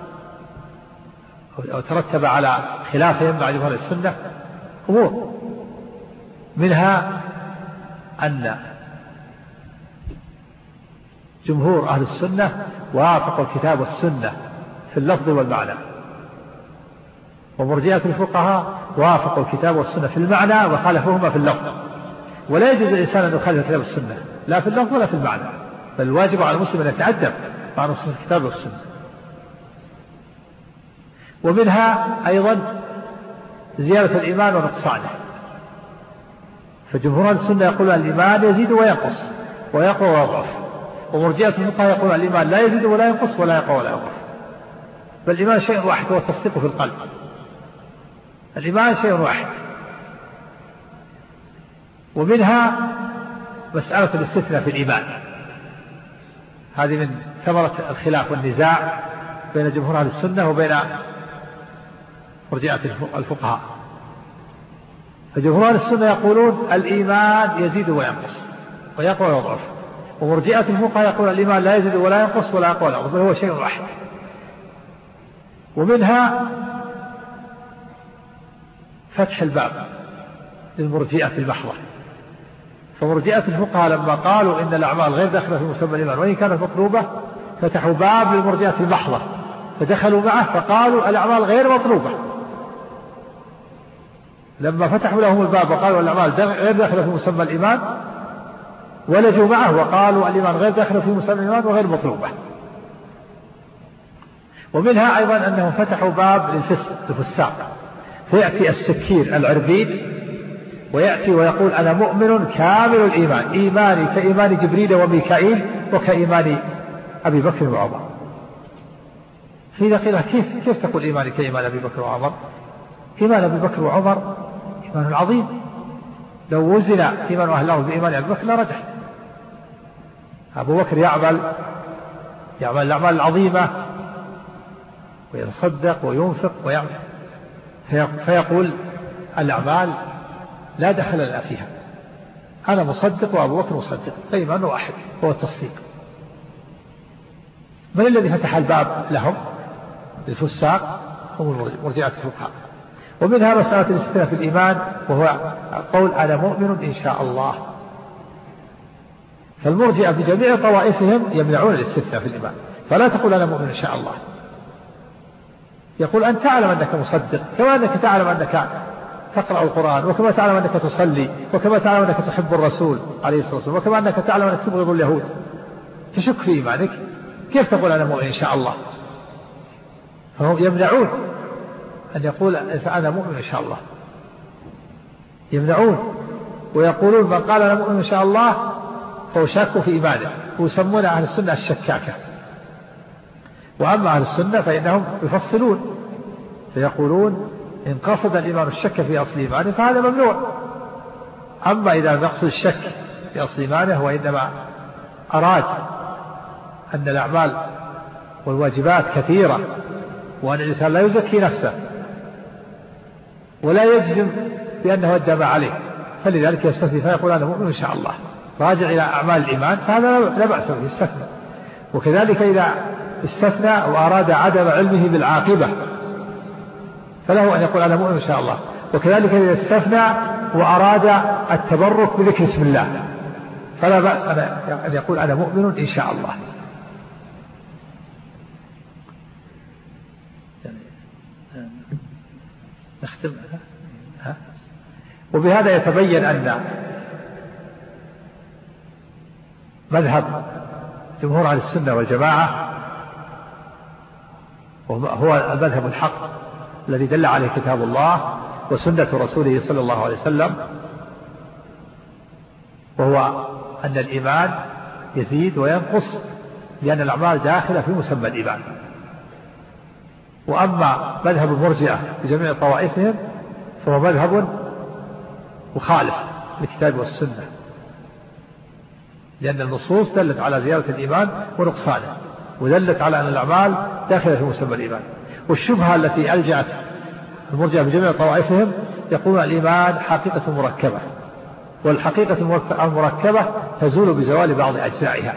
أو ترتب على خلافهم مع جمهور السنة أمور، منها أن جمهور أهل السنة وافقوا الكتاب والسنة في اللفظ والمعنى، ومرجئة الفقهاء وافقوا الكتاب والسنة في المعنى وخالفوهما في اللفظ. ولا يجوز الإنسان أن يخالف الكتاب والسنة لا في اللفظ ولا في المعنى، بل الواجب على المسلم أن يتأدب مع نصوص الكتاب والسنة. ومنها أيضا زيادة الإيمان ونقصانه. فجمهور السنة يقول الإيمان يزيد وينقص ويقوى ويضعف، ومرجئة الفقهاء يقول الإيمان لا يزيد ولا ينقص ولا يقوى ولا يضعف، بل الإيمان شيء واحد هو التصديق في القلب. الإيمان شيء واحد. ومنها مسألة الاستثناء في الإيمان، هذه من ثمرة الخلاف والنزاع بين جمهور أهل السنة وبين مرجئة الفقهاء. فجمهور أهل السنة يقولون الإيمان يزيد وينقص ويقوى ويضعف، ومرجئة الفقهاء يقول الإيمان لا يزيد ولا ينقص ولا يقوى ولا يضعف، بل هو شيء واحد. ومنها فتح الباب للمرجئة المحضة. فمرجئة الفقهاء لما قالوا إن الأعمال غير داخلة في مسمى الإيمان وإن كانت مطلوبة، فتحوا باب للمرجئة المحضة فدخلوا معه فقالوا الأعمال غير مطلوبة. لما فتحوا لهم الباب وقالوا الأعمال غير داخلة في مسمى الإيمان، ولجوا معه وقالوا الإيمان غير داخلة في مسمى الإيمان وغير مطلوبة. ومنها أيضا أنهم فتحوا باب للفسق الفساق، فيأتي السكير العربيد ويأتي ويقول أنا مؤمن كامل الإيمان، إيماني كإيمان جبريل وميكائيل وكإيمان أبي بكر وعمر. فإذا قيل كيف, كيف تقول إيماني كإيمان أبي بكر وعمر؟ إيمان أبي بكر وعمر إيمان عظيم، لو وزن إيمان أهل الله بإيمان أبي بكر لرجح. أبو بكر يعمل يعمل الأعمال العظيمة ويتصدق وينفق ويعمل، فيقول الأعمال لا دخل لنا فيها، أنا مصدق وأبو بكر مصدق، فإيمان واحد هو التصديق. من الذي فتح الباب لهم للفساق؟ هم مرجئة الفقهاء. ومنها مسألة الاستثناء في الإيمان، وهو قول أنا مؤمن إن شاء الله. فالمرجئة في جميع طوائفهم يمنعون الاستثناء في الإيمان، فلا تقول أنا مؤمن إن شاء الله، يقول أن تعلم أنك مصدق، كما أنك تعلم أنك تقرأ القرآن، وكما تعلم أنك تصلي، وكما تعلم أنك تحب الرسول عليه الصلاة والسلام، وكما أنك تعلم أنك تبغض اليهود، تشك في إيمانك، كيف تقول أنا مؤمن إن شاء الله؟ فهم يمنعون أن يقول أنا مؤمن إن شاء الله، يمنعون ويقولون من قال أنا مؤمن إن شاء الله فهو شاك في إيمانه، ويسمون أهل السنة الشكاكة. وأما أهل السنة فإنهم يفصلون فيقولون إن قصد الإيمان الشك في أصل إيمانه فهذا ممنوع. أما إذا لم يقصد الشك في أصل إيمانه وإنما أراد أن الأعمال والواجبات كثيرة وأن الإنسان لا يزكي نفسه ولا يجزم بأنه أدى ما عليه، فلذلك يستثني فيقول أنا مؤمن إن شاء الله راجع إلى أعمال الإيمان، فهذا لا بأس به، يستثنى. وكذلك إذا استثنى وأراد عدم علمه بالعاقبة فله أن يقول أنا مؤمن إن شاء الله. وكذلك إذا استثنى وأراد التبرك بذكر اسم الله فلا بأس أن يقول أنا مؤمن إن شاء الله. نختم. ها؟ وبهذا يتبين أن مذهب جمهور أهل السنة والجماعة هو المذهب الحق الذي دل عليه كتاب الله وسنة رسوله صلى الله عليه وسلم، وهو أن الإيمان يزيد وينقص لأن الأعمال داخلة في مسمى الإيمان. وأما مذهب المرجئة بجميع طوائفهم فهو مذهب مخالف للكتاب والسنة، لأن النصوص دلت على زيادة الإيمان ونقصانه، ودلت على أن الأعمال داخلة في مسمى الإيمان. والشبهة التي ألجأت المرجئة بجميع طوائفهم يقولون الإيمان حقيقة مركبة، والحقيقة المركبة تزول بزوال بعض أجزائها،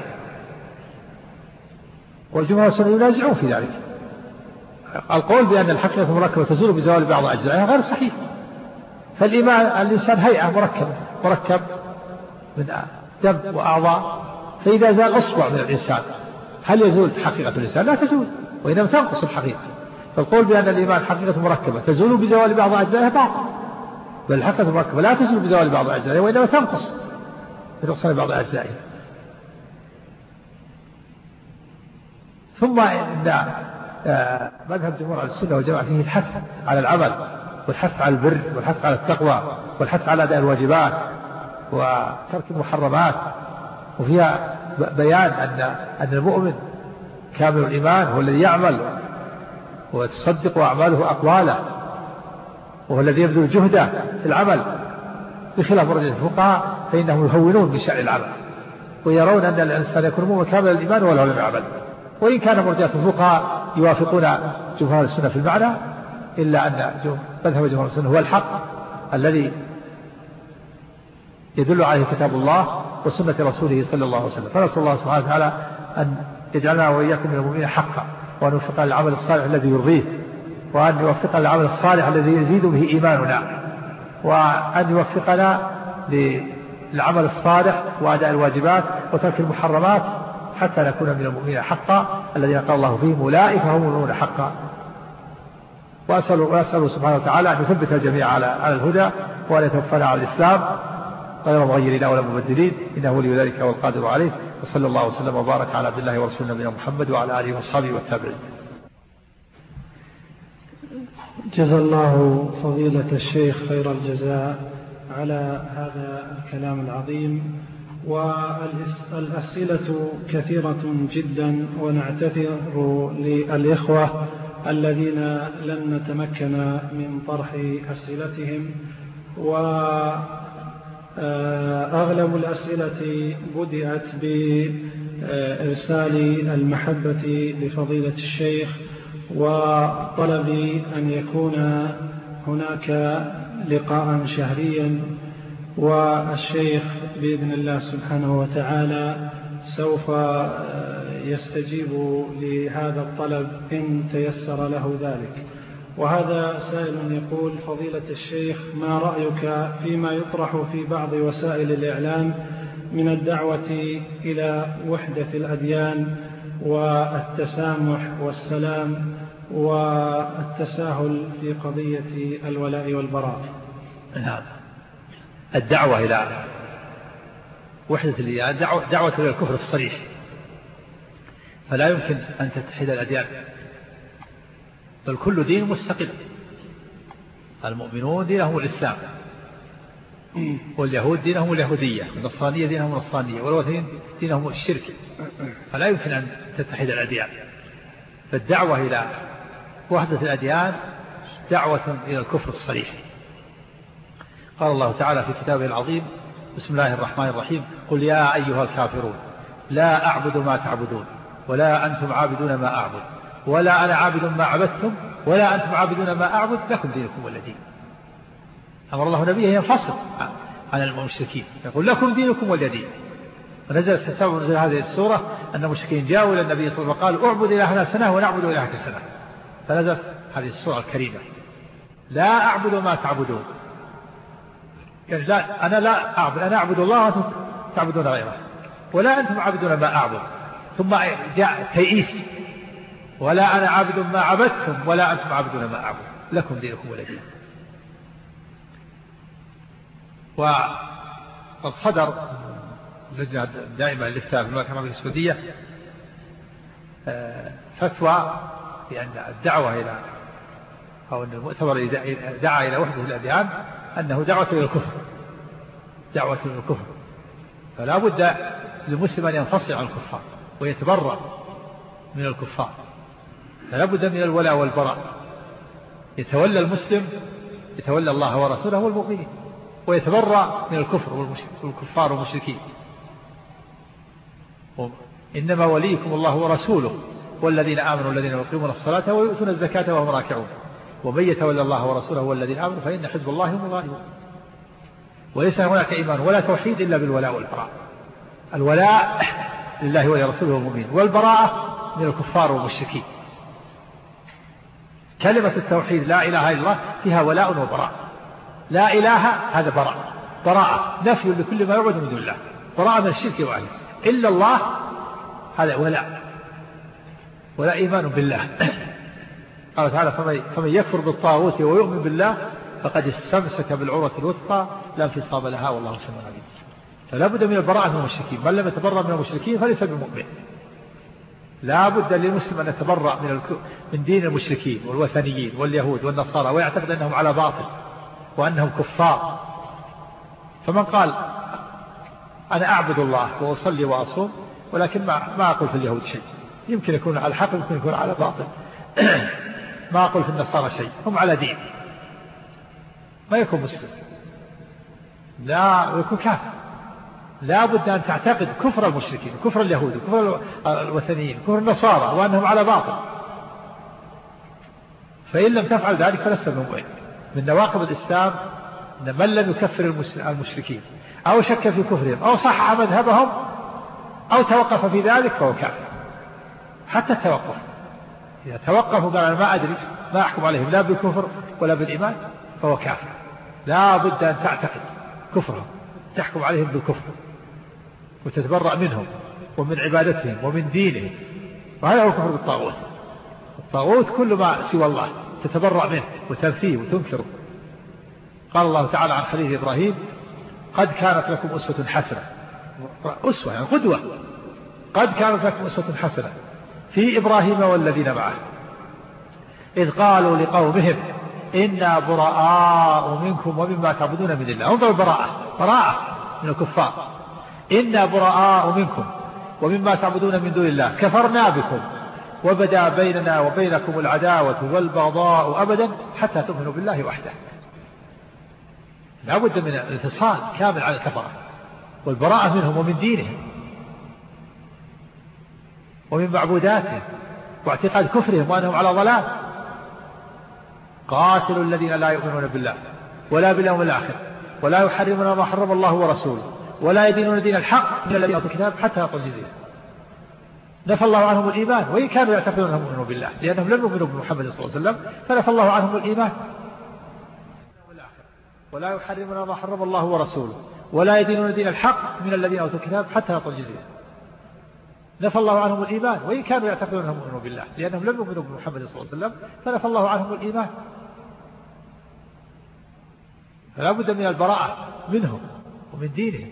والجمهور السنة ينازعون في ذلك. القول بأن الحقيقة المركبة تزول بزوال بعض أجزائها غير صحيح. فالإيمان الإنسان هيئة مركبة مركب من دم وأعضاء، فإذا زال أصبع من الإنسان هل يزول حقيقة الإنسان؟ لا تزول، وإنما تنقص الحقيقة. فالقول بأن الإيمان حقيقة مركبة تزول بزوال بعض أجزائها باطل، بل الحقيقة المركبة لا تزول بزوال بعض أجزائها وإنما تنقص بنقصان بعض أجزائها. ثم إن مذهب جمهور أهل السنة والجماعة فيه الحث على العمل والحث على البر والحث على التقوى والحث على أداء الواجبات وترك المحرمات، وفيها بيان أن أن المؤمن كامل الإيمان هو الذي يعمل وتصدق أعماله أقواله، وهو الذي يبذل جهده في العمل، بخلاف مرجئة الفقهاء فإنهم يهونون من شأن العمل ويرون أن الإنسان يكون مؤمن كامل الإيمان ولو لم يعمل. وإن كان مرجئة الفقهاء يوافقون جمهور السنة في المعنى، إلا أن مذهب جمهور السنة هو الحق الذي يدل عليه كتاب الله وسنة رسوله صلى الله عليه وسلم. فنسأل الله سبحانه وتعالى أن يجعلنا وإياكم من المؤمنين حقا، وأن يوفقنا للعمل الصالح الذي يرضيه، وأن يوفقنا للعمل الصالح الذي يزيد به إيماننا، وأن يوفقنا للعمل الصالح وأداء الواجبات وترك المحرمات حتى نكون من المؤمنين حقا الذين قال الله فيهم أولئك هم المؤمنون حقا. وأسأل, وأسأل سبحانه وتعالى أن يثبت الجميع على على الهدى، وأن يتوفنا على الإسلام غير مغيرين ولا مبدلين، إنه ولي ذلك والقادر عليه. وصلى الله وسلم وبارك على عبد الله ورسوله نبينا محمد وعلى آله وأصحابه والتابعين. جزا الله فضيلة الشيخ خير الجزاء على هذا الكلام العظيم. والأسئلة كثيرة جدا، ونعتذر للإخوة الذين لن نتمكن من طرح أسئلتهم، وأغلب الأسئلة بدأت بإرسال المحبة لفضيلة الشيخ وطلب أن يكون هناك لقاء شهريا، والشيخ بإذن الله سبحانه وتعالى سوف يستجيب لهذا الطلب إن تيسر له ذلك. وهذا سائل يقول: فضيلة الشيخ، ما رأيك فيما يطرح في بعض وسائل الإعلام من الدعوة إلى وحدة الأديان والتسامح والسلام والتساهل في قضية الولاء والبراء؟ نعم، الدعوة إلى وحدة الأديان دعوة, دعوة إلى الكفر الصريح، فلا يمكن أن تتحد الأديان، بل كل دين مستقل. المؤمنون دينهم الإسلام، واليهود دينهم اليهودية، والنصرانية دينهم النصرانية، والوثنيين دينهم الشرك، فلا يمكن أن تتحد الأديان. فالدعوة إلى وحدة الأديان دعوة إلى الكفر الصريح. قال الله تعالى في كتابه العظيم: بسم الله الرحمن الرحيم: قل يا أيها الكافرون لا أعبد ما تعبدون ولا أنتم عابدون ما أعبد ولا أنا عابد ما عبدتم ولا أنتم عابدون ما أعبد لكم دينكم ولا دين. أمر الله نبيه ينفصل عن المشركين، يقول لكم دينكم ولا دين. ونزلت تساوي نزل هذه السورة أن المشركين جاءوا إلى النبي صلى الله عليه وسلم وقالوا: اعبد إلهنا سنة ونعبد إلهك سنة. فنزلت هذه السورة الكريمة: لا أعبد ما تعبدون، يعني لا أنا لا أعبد، أنا أعبد الله وأنتم تعبدون غيره، ولا أنتم عابدون ما أعبد. ثم جاء تيئيس: ولا أنا عابد ما عبدتم ولا أنتم عابدون ما أعبد لكم دينكم ولا دين. وقد صدر اللجنة دائما للإفتاء في المملكة العربية السعودية فتوى بأن الدعوة إلى أو أن المؤتمر دعا إلى وحدة الأديان أنه دعوة إلى الكفر، دعوة إلى الكفر. فلا بد للمسلم أن ينفصل عن الكفار ويتبرأ من الكفار، فلا بد من الولاء والبراء. يتولى المسلم يتولى الله ورسوله والمؤمنين، ويتبرأ من الكفر والكفار والمشركين. إنما وليكم الله ورسوله والذين آمنوا الذين يقيمون الصلاة ويؤتون الزكاة وهم راكعون ومن يتولى الله ورسوله والذين آمنوا فإن حزب الله هم الغالبون. وليس هناك إيمان ولا توحيد إلا بالولاء والبراء. الولاء لله ولرسوله والمؤمنين، والبراءة من الكفار والمشركين. كلمة التوحيد لا إله إلا الله فيها ولاء وبراء. لا إله هذا براء، براءة نفي لكل ما يعبد من دون الله، براءة من الشرك وأهله. إلا الله هذا ولاء، ولا إيمان بالله. قال تعالى: فمن يكفر بالطاغوت ويؤمن بالله فقد استمسك بالعروة الوثقى لا انفصام لها والله سميع عليم. فلا بد من البراءة من المشركين، من لم يتبرأ من المشركين فليس بمؤمن. لا بد للمسلم أن يتبرأ من, من دين المشركين والوثنيين واليهود والنصارى ويعتقد أنهم على باطل وأنهم كفار. فمن قال أنا أعبد الله وأصلي وأصوم ولكن ما, ما أقول في اليهود شيء، يمكن يكون على الحق يمكن يكون على باطل ما أقول في النصارى شيء، هم على دين، ما يكون مسلم، لا ويكون كافر. لا بد أن تعتقد كفر المشركين كفر اليهود كفر الوثنيين كفر النصارى وأنهم على باطل، فإن لم تفعل ذلك فلست مؤمن. من نواقض الإسلام أن من لم يكفر المشركين أو شك في كفرهم أو صحح مذهبهم أو توقف في ذلك فهو كافر. حتى التوقف، إذا توقفوا قال أنا ما أدري ما أحكم عليهم لا بالكفر ولا بالإيمان فهو كافر. لا بد أن تعتقد كفرهم، تحكم عليهم بالكفر وتتبرأ منهم ومن عبادتهم ومن دينهم، وهذا هو الكفر بالطاغوت. الطاغوت كل ما سوى الله تتبرأ منه وتنفيه وتنكره. قال الله تعالى عن خليل إبراهيم قد كانت لكم أسوة حسنة، أسوة يعني قدوة، قد كانت لكم أسوة حسنة في إبراهيم والذين معه إذ قالوا لقومهم إنا براء منكم ومما تعبدون من الله. انظروا البراءة، براءة من الكفار. إنا براء منكم ومما تعبدون من دون الله كفرنا بكم وبدا بيننا وبينكم العداوة والبغضاء أبدا حتى تؤمنوا بالله وحده. لا بد من الانفصال كامل على الكفرة والبراءة منهم ومن دينهم ومن معبوداتهم واعتقاد كفرهم وأنهم على ضلال. قاتلوا الذين لا يؤمنون بالله ولا باليوم الآخر ولا يحرمون ما حرم الله ورسوله ولا يدينون دين الحق من الذين أوتوا الكتاب حتى يعطوا الجزية. نفى الله عنهم الإيمان وإن كانوا يعتقدون أنهم يؤمنون بالله لأنهم لم يؤمنوا بمحمد صلى الله عليه وسلم فنفى الله عنهم الإيمان. ولا يحرمون ما حرم الله ورسوله ولا يدينون دين الحق من الذين أوتوا الكتاب حتى يعطوا الجزية. نفى الله عنهم الإيمان وإن كانوا يعتقدون أنهم يؤمنون بالله لأنهم لم يؤمنوا بمحمد صلى الله عليه وسلم فنفى الله عنهم الإيمان. فلا بد من البراءة منهم ومن دينهم.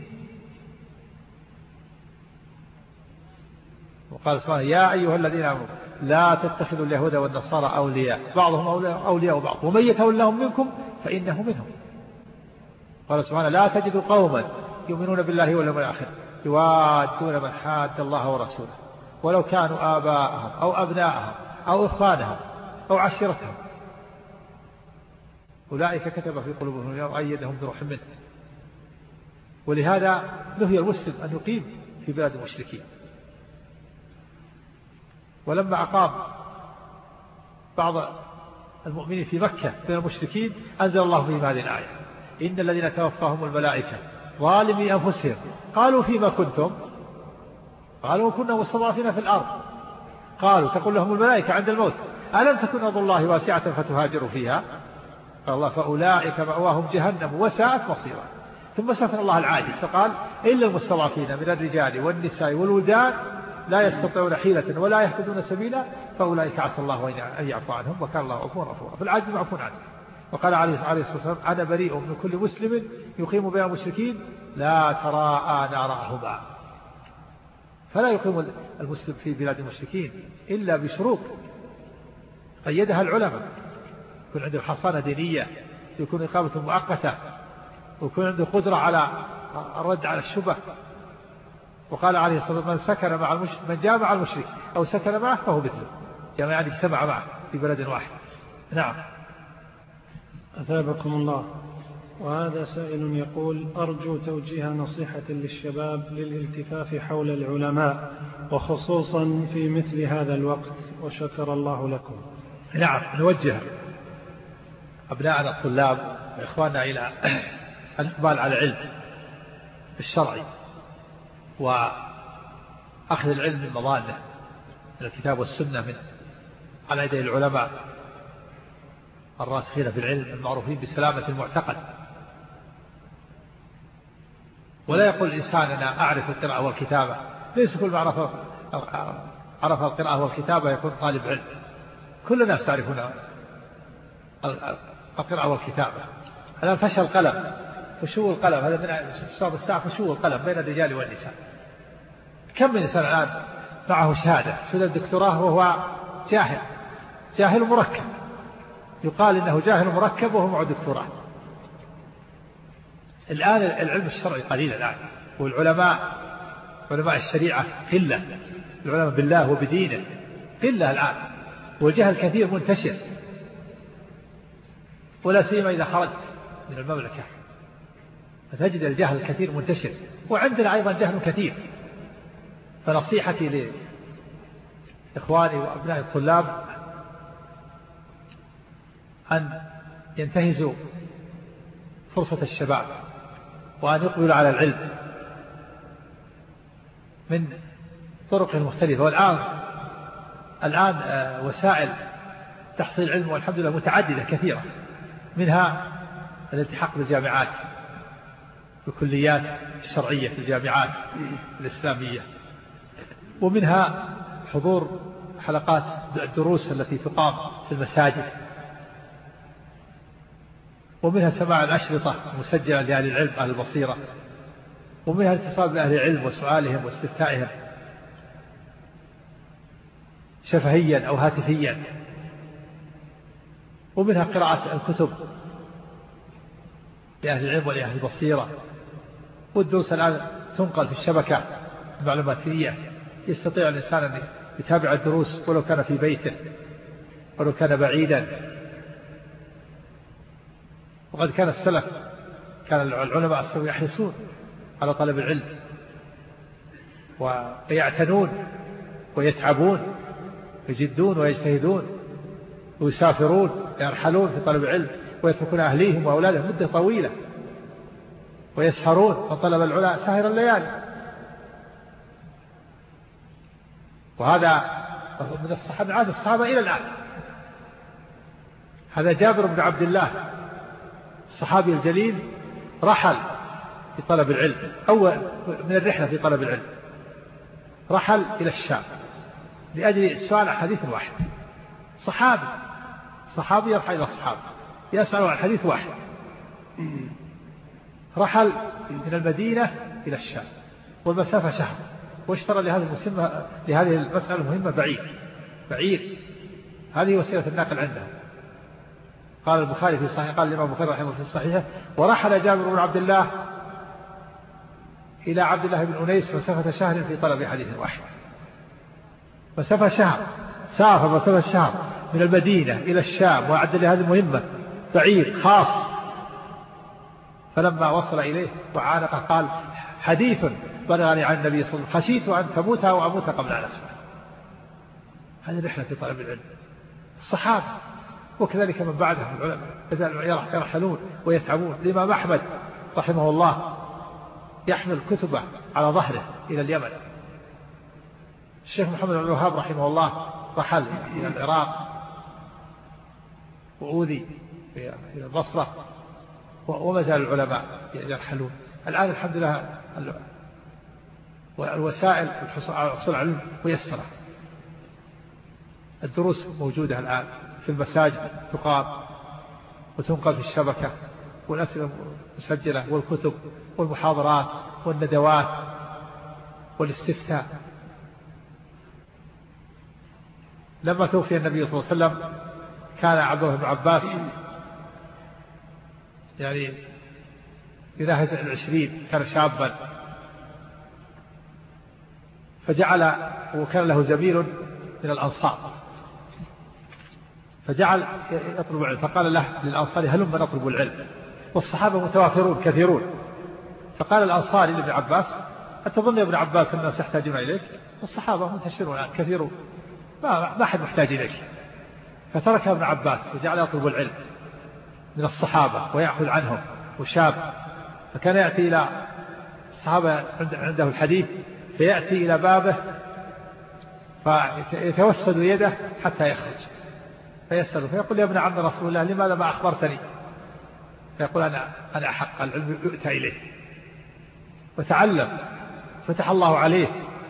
وقال سبحانه يا أيها الذين آمنوا لا تتخذوا اليهود والنصارى أولياء بعضهم أولياء بعض ومن يتولهم منكم فإنه منهم. قال سبحانه لا تجد قوما يؤمنون بالله واليوم الآخر يوادون من حاد الله ورسوله ولو كانوا آباءهم أو أبناءهم أو إخوانهم أو عشيرتهم أولئك كتب في قلوبهم وأيدهم بروح منه. ولهذا نهي المسلم أن يقيم في بلاد المشركين. ولما أقام بعض المؤمنين في مكة بين المشركين أنزل الله فيهم هذه الآية إن الذين توفاهم الملائكة ظالمي أنفسهم قالوا فيما كنتم قالوا كنا مستضعفين في الأرض قالوا تقول لهم الملائكة عند الموت ألم تكن أرض الله واسعة فتهاجروا فيها قال الله فأولئك مأواهم جهنم وساءت مصيرا. ثم سفر الله العاجز فقال إلا المستضعفين من الرجال والنساء والولدان لا يستطيعون حيلة ولا يهتدون سبيلا فأولئك عسى الله أن يعفو عنهم وكان الله غفورا غفورا. فالعاجز معفو عنه. وقال عليه الصلاة والسلام أنا بريء من كل مسلم يقيم بين المشركين لا تراءى نارهما. فلا يقيم المسلم في بلاد المشركين إلا بشروط قيدها العلماء. يكون عنده حصانة دينية يكون إقامة مؤقتة ويكون عنده قدرة على الرد على الشبه. وقال عليه الصلاة والسلام من سكن مع المشرك من جامع المشرك أو سكن معه فهو مثله يعني يعني اجتمع معه في بلد واحد. نعم. أثابكم الله. وهذا سائل يقول أرجو توجيه نصيحة للشباب للالتفاف حول العلماء وخصوصا في مثل هذا الوقت وشكر الله لكم. نعم نوجه أبناءنا الطلاب وإخواننا إلى الإقبال على العلم الشرعي وأخذ العلم من مضانه من الكتاب والسنة من على يدي العلماء الراسخين في العلم المعروفين بسلامة المعتقد. ولا يقول الإنسان أنا أعرف القراءة والكتابة، ليس كل ما عرف عرف القراءة والكتابة يكون طالب علم. كل الناس تعرفون القراءة والكتابة. الآن فشل القلم فشو القلم هذا من صار الساعة فشو القلم بين الرجال والنساء. كم من إنسان الآن معه شهادة شهادة الدكتوراه وهو جاهل جاهل مركب، يقال إنه جاهل مركب وهو معه دكتوراه. الآن العلم الشرعي قليل الآن، والعلماء علماء الشريعة قلة، العلماء بالله وبدينه قلة الآن، والجهل كثير منتشر، ولا سيما إذا خرجت من المملكة فتجد الجهل الكثير منتشر، وعندنا أيضا جهل كثير. فنصيحتي لإخواني وأبناء الطلاب أن ينتهزوا فرصة الشباب، وأن يقبلوا على العلم من طرق مختلفة. والآن الآن وسائل تحصيل العلم والحمد لله متعددة كثيرة، منها الالتحاق بالجامعات بالكليات الشرعية في الجامعات الإسلامية، ومنها حضور حلقات الدروس التي تقام في المساجد، ومنها سماع الأشرطة المسجلة لأهل العلم أهل البصيرة، ومنها الاتصال بأهل العلم وسؤالهم واستفتائهم شفهيا أو هاتفيا، ومنها قراءة الكتب لأهل العلم ولأهل البصيرة. والدروس الآن تنقل في الشبكة المعلوماتية، يستطيع الإنسان أن يتابع الدروس ولو كان في بيته ولو كان بعيدا. وقد كان السلف كان العلماء السلف يحرصون على طلب العلم ويعتنون ويتعبون يجدون ويجتهدون ويسافرون يرحلون في طلب العلم، ويتركون أهليهم وأولادهم مدة طويلة، ويسهرون وطلب العلا ساهر الليالي. وهذا من الصحابة عاد الصحابة إلى الآن. هذا جابر بن عبد الله الصحابي الجليل رحل في طلب العلم، أول من الرحلة في طلب العلم رحل إلى الشام لأجل السؤال عن حديث واحد. صحابي صحابي يرحل إلى الصحابة يسأل عن حديث واحد. رحل من المدينة إلى الشام والمسافة شهر، واشترى لهذه المسمى لهذه المسألة المهمة بعير بعير هذه وسيلة الناقل عنده. قال البخاري في صحيح قال الإمام البخاري رحمه الله في الصحيح: ورحل جابر بن عبد الله إلى عبد الله بن أنيس مسافة شهر في طلب حديث واحد. مسافة شهر، سافر مسافة شهر من المدينة إلى الشام وأعد لهذه المهمة بعير خاص. فلما وصل إليه وعانقه قال: حديث بلغني عن النبي صلى الله عليه وسلم خشيت أن تموت أو أموت قبل أن أسمع. هذه رحلة في طلب العلم الصحابة، وكذلك من بعدهم العلماء يزال يرحلون ويتعبون. الإمام أحمد رحمه الله يحمل كتبه على ظهره إلى اليمن. الشيخ محمد بن الوهاب رحمه الله رحل إلى العراق وأوذي إلى البصرة، وما زال العلماء يرحلون. الآن الحمد لله الوسائل الحصول على العلم ميسرة، الدروس موجودة الآن في المساجد تقام وتنقل في الشبكة، والأسئلة مسجلة والكتب والمحاضرات والندوات والاستفتاء. لما توفي النبي صلى الله عليه وسلم كان عبد الله بن عباس يعني يناهز العشرين، كان شابا، فجعل وكان له زميل من الأنصار فجعل يطلب العلم، فقال له للأنصار: هلم نطلب العلم، والصحابة متوافرون كثيرون. فقال الأنصاري لابن عباس: أتظن يا ابن عباس الناس يحتاجون إليك؟ والصحابة منتشرون الآن كثيرون، ما ما أحد محتاج إليك. فترك ابن عباس وجعل يطلب العلم من الصحابة ويأخذ عنهم، وشاب، فكان يأتي إلى الصحابة عنده الحديث فيأتي إلى بابه فيتوسد يده حتى يخرج، فيسأله فيقول: يا ابن عم رسول الله لماذا ما أخبرتني؟ فيقول: أنا أنا أحق العلم يؤتى إليه. وتعلم، فتح الله عليه،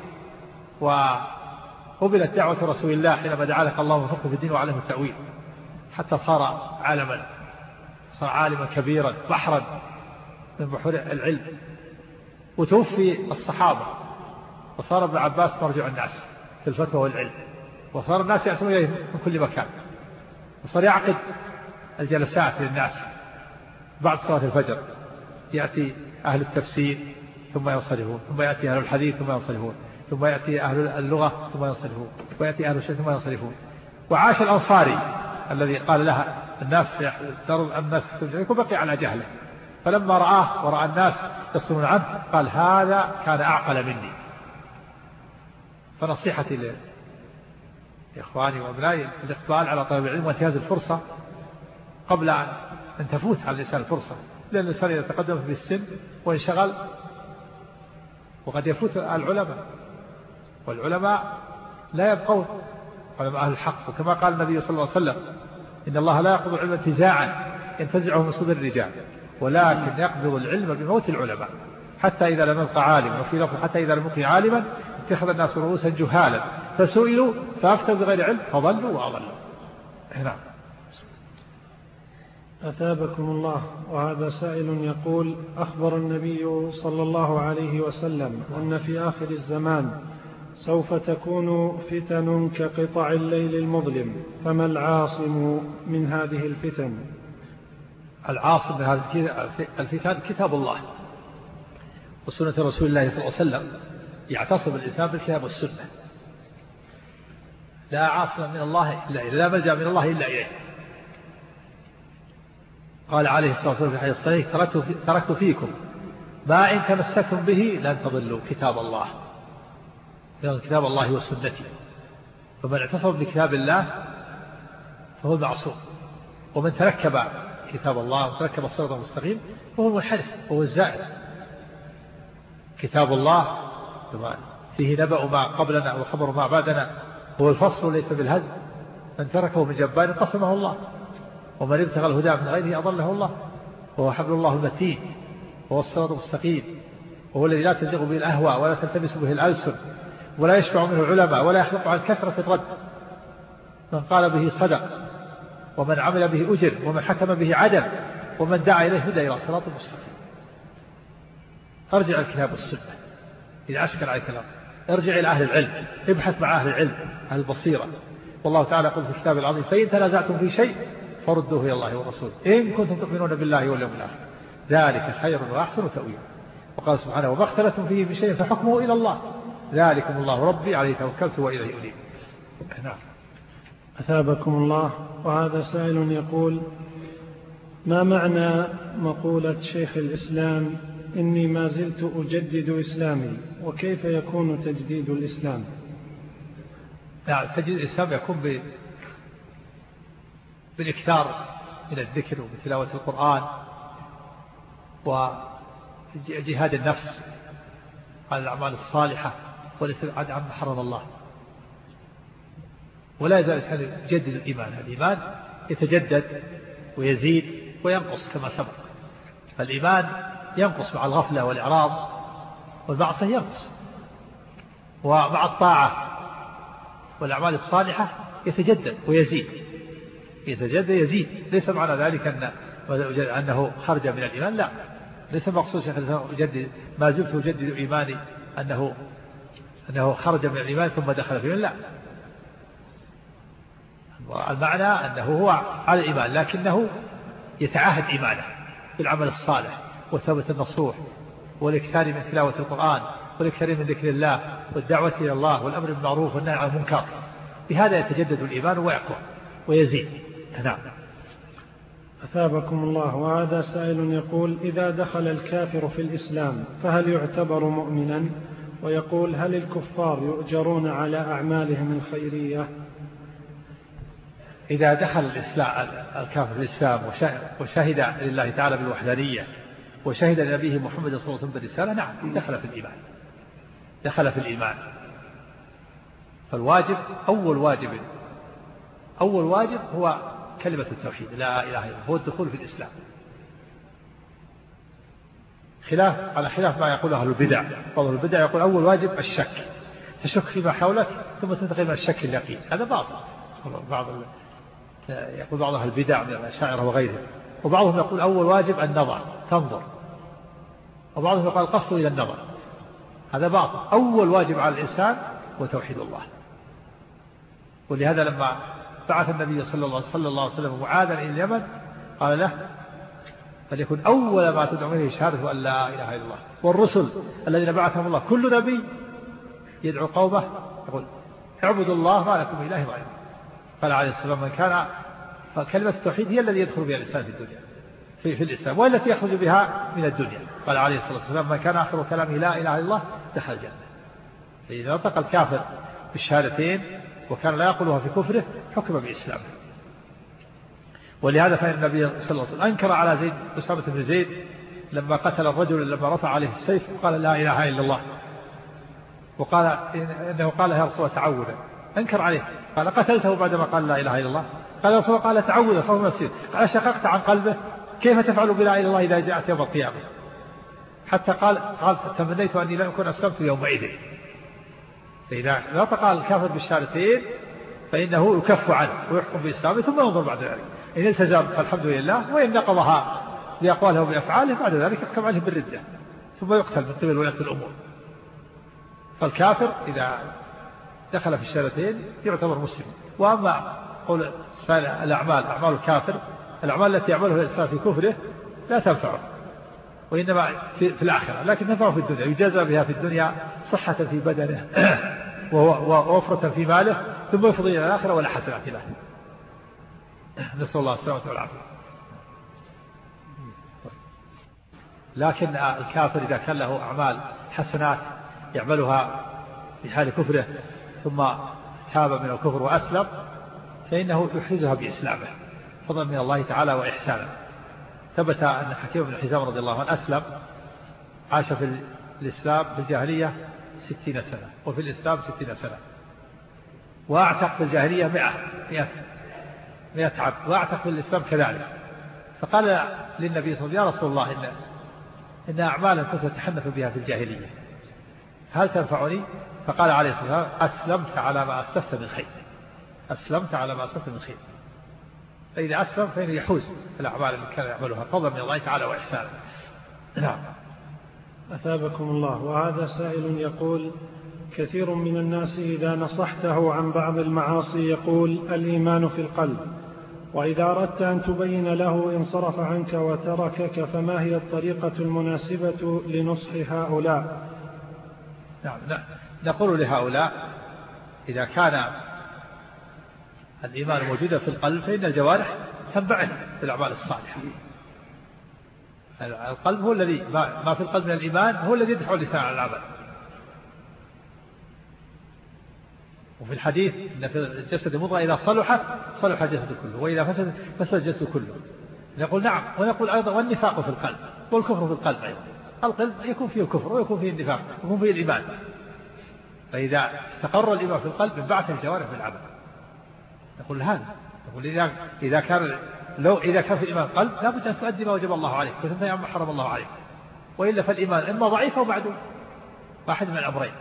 وقبلت دعوة رسول الله حينما دعا لك الله وفقه في الدين وعلمه التأويل، حتى صار عالما، صار عالما كبيرا بحرا من بحور العلم. وتوفي الصحابة وصار ابن عباس مرجع الناس، في الفتوى والعلم، وصار الناس يأتون إليه من كل مكان، وصار يعقد الجلسات للناس بعد صلاة الفجر، يأتي أهل التفسير ثم ينصرفون، ثم يأتي أهل الحديث ثم ينصرفون، ثم يأتي أهل اللغة ثم ينصرفون، ويأتي أهل الشيء ثم ينصرفون. وعاش الأنصاري الذي قال لها الناس يحترم الناس وبقي على جهله، فلما رآه ورأى الناس يصلون عنه قال هذا كان أعقل مني. فنصيحتي لإخواني وأبنائي الإقبال على طلب العلم وانتهاز الفرصة قبل أن تفوت على الإنسان الفرصة، لأن الإنسان إذا تقدم في السن وانشغل وقد يفوت العلماء، والعلماء لا يبقون، علماء أهل الحق. وكما قال النبي صلى الله عليه وسلم إن الله لا يقبض العلم انتزاعا ينتزعه من صدور الرجال، ولكن يقبض العلم بموت العلماء، حتى إذا لم يبق عالما، وفي لفظ حتى إذا لم يبق عالما اتخذ الناس رؤوسا جهالا فسئلوا فأفتوا بغير علم فضلوا وأضلوا. نعم. أثابكم الله. وهذا سائل يقول أخبر النبي صلى الله عليه وسلم أن في آخر الزمان سوف تكون فتن كقطع الليل المظلم، فما العاصم من هذه الفتن؟ العاصم من هذه الفتن كتاب الله وسنة رسول الله صلى الله عليه وسلم، يعتصم الإنسان بالكتاب والسنة، لا عاصم من الله إلا إليه، لا ملجأ من الله إلا إليه. قال عليه الصلاة والسلام في الحديث الصحيح تركت فيكم ما إن تمسكتم به لن تضلوا كتاب الله، كتاب الله وسنتي، فمن اعتصم بكتاب الله فهو المعصوم، ومن تركب كتاب الله وتركب الصراط المستقيم فهو المنحرف وهو الزائر. كتاب الله فيه نبأ ما قبلنا وخبر ما بعدنا، هو الفصل ليس بالهزل، من تركه من جبار قسمه الله، ومن ابتغى الهدى من غيره أضله الله، وهو حبل الله المتين، وهو الصراط المستقيم، وهو الذي لا تزغ به الأهواء ولا تلتبس به الألسن، ولا يشبع منه العلماء ولا يخلق عن كثرة الرد، من قال به صدق، ومن عمل به أجر، ومن حكم به عدل، ومن دعا إليه هدى إلى صراط المستقيم. ارجع الكتاب والسنة إذا أشكل عليك الأمر، ارجع إلى أهل العلم، ابحث مع أهل العلم أهل البصيرة. والله تعالى يقول في الكتاب العظيم فإن تنازعتم في شيء فردوه إلى الله والرسول إن كنتم تؤمنون بالله واليوم الآخر ذلك خير وأحسن تأويلا. وقال سبحانه وما اختلفتم فيه من شيء فحكمه إلى الله ذلكم الله ربي عليه توكلت وإليه أنيب. نعم. أثابكم الله. وهذا سائل يقول ما معنى مقولة شيخ الإسلام إني ما زلت أجدد إسلامي، وكيف يكون تجديد الإسلام؟ نعم، تجديد الإسلام يكون ب... بالإكثار من الذكر وبتلاوة القرآن وجهاد النفس على الأعمال الصالحة والابتعاد عما حرم الله. ولا يزال الإنسان يجدد الإيمان، الإيمان يتجدد ويزيد وينقص كما سبق، فالإيمان ينقص مع الغفلة والإعراض، والمعصية ينقص، ومع الطاعة والأعمال الصالحة يتجدد ويزيد، يتجدد يزيد. ليس معنى ذلك أن أنه خرج من الإيمان، لا، ليس مقصود شيخ الإسلام أجدد ما زلت أجدد إيماني أنه أنه خرج من الإيمان ثم دخل في الإيمان، لا، المعنى أنه هو على الإيمان لكنه يتعاهد إيمانه بالعمل الصالح وثبت النصوح والإكثار من تلاوة القرآن والإكثار من ذكر الله والدعوة إلى الله والأمر بالمعروف والنهي عن المنكر، بهذا يتجدد الإيمان ويقوى ويزيد. نعم. أثابكم الله. وهذا سائل يقول إذا دخل الكافر في الإسلام فهل يعتبر مؤمنا؟ ويقول هل الكفار يؤجرون على أعمالهم الخيرية؟ إذا دخل الإسلام الكافر في الإسلام وشهد لله تعالى بالوحدانية وشهد لنبيه محمد صلى الله عليه وسلم بالرسالة، نعم، دخل في الإيمان، دخل في الإيمان. فالواجب أول واجب أول واجب هو كلمة التوحيد لا إله إلا الله، هو الدخول في الإسلام، خلاف على خلاف ما يقول أهل البدع. بعض البدع يقول أول واجب الشك، تشك فيما حولك ثم تنتقل من الشك اليقين، هذا باطل. بعض يقول بعض أهل البدع من الأشاعرة وغيرهم، وبعضهم يقول أول واجب النظر، تنظر، وبعضهم يقول القصد إلى النظر، هذا باطل. أول واجب على الإنسان هو توحيد الله ولهذا لما بعث النبي صلى الله, صلى الله عليه وسلم معاذا إلى اليمن قال له فليكن أول ما تدعو إليه شهادة أن لا إله إلا الله. والرسل الذين بعثهم الله كل نبي يدعو قومه يقول اعبدوا الله ما لكم إله غيره. قال عليه الصلاة والسلام من كان فكلمة التوحيد هي الذي يدخل بها الإنسان في الدنيا في, في الإسلام والتي يخرج بها من الدنيا. قال عليه الصلاة والسلام من كان آخر كلامه لا إله إلا الله دخل الجنة. فإذا نطق الكافر بالشهادتين وكان لا يقولها في كفره حكم بإسلامه. ولهذا فإن النبي صلى الله عليه وسلم أنكر على زيد أسامة بن زيد لما قتل الرجل لما رفع عليه السيف وقال لا إله إلا الله وقال إنه قال يا رسول الله تعوذا. أنكر عليه قال قتلته بعدما قال لا إله إلا الله. قال رسول الله قال تعوذا فهو نفسه. قال شققت عن قلبه كيف تفعل بلا إله إلا الله إذا جاءت يوم القيامة. حتى قال قال تمنيت أني لم أكن أسلمت يومئذ. فإذا نطق الكافر بالشهادتين فإنه يكف عنه ويحكم بإسلامه ثم ينظر بعد ذلك إن التزم فالحمد لله وإن نقضها بأقواله وبأفعاله بعد ذلك يحكم عليه بالردة ثم يقتل من قبل ولاة الأمور. فالكافر إذا دخل في الشهادتين يعتبر مسلم. وأما قول الأعمال أعمال الكافر الأعمال التي يعملها الإنسان في كفره لا تنفعه وإنما في, في الآخرة لكن تنفعه في الدنيا يجازى بها في الدنيا صحة في بدنه ووفرة في ماله ثم يفضي إلى الآخرة ولا حسنات له. نسأل الله السلامة والعافية. لكن الكافر إذا كان له أعمال حسنات يعملها في حال كفره ثم تاب من الكفر وأسلم فإنه يحرزها بإسلامه فضلا من الله تعالى وإحسانا. ثبت أن حكيم بن حزام رضي الله عنه أسلم عاش في الإسلام في الجاهلية ستين سنة وفي الإسلام ستين سنة وأعتق في الجاهلية مئة مئة مئة عبد وأعتق في الإسلام كذلك. فقال للنبي صلى الله عليه وسلم يا رسول الله إن, إن أعمالا كنت أتحنث بها في الجاهلية هل تنفعني؟ فقال عليه الصلاة والسلام أسلمت على ما أسلفت من خير أسلمت على ما أسلفت من خير. فإذا أسلم فإنه يحوز الأعمال التي كان يعملها فضلا من الله تعالى وإحسانا. نعم. أثابكم الله. وهذا سائل يقول كثير من الناس إذا نصحته عن بعض المعاصي يقول الإيمان في القلب وإذا أردت أن تبين له انصرف عنك وتركك فما هي الطريقة المناسبة لنصح هؤلاء؟ نعم نقول لهؤلاء إذا كان الإيمان موجودا في القلب فإن الجوارح تنبعث بالأعمال الصالحة. القلب هو الذي ما في القلب من الإيمان هو الذي يدفع اللسان على العمل. وفي الحديث إن في الجسد مضغة إذا صلحت صلح الجسد كله وإذا فسد فسد الجسد كله. نقول نعم. ونقول أيضا والنفاق في القلب والكفر في القلب أيضا. القلب يكون فيه الكفر ويكون فيه النفاق ويكون فيه الإيمان. فإذا استقر الإيمان في القلب انبعث الجوارح بالعمل. نقول هذا نقول إذا إذا كان لو إذا كان في الإيمان قلب لا بد أن تؤدي ما وجب الله عليك وتنتهي عما حرم الله عليك وإلا فالإيمان إما ضعيف أو معدوم واحد من الأمرين.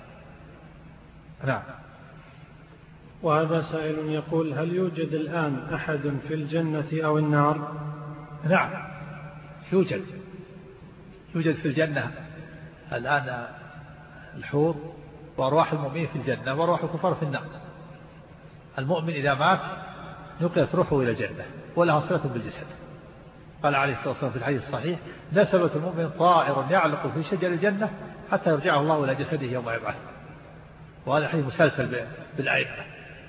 نعم. وهذا سائل يقول هل يوجد الآن أحد في الجنة أو النار؟ نعم يوجد يوجد في الجنة الآن الحور وأرواح المؤمنين في الجنة وأرواح الكفار في النار. المؤمن إذا مات نقلت روحه إلى الجنة ولها صلة بالجسد. قال عليه الصلاة والسلام في الحديث الصحيح نسبة المؤمن طائر يعلق في شجر الجنة حتى يرجعه الله إلى جسده يوم يبعث. وهذا الحديث مسلسل بالأئمة.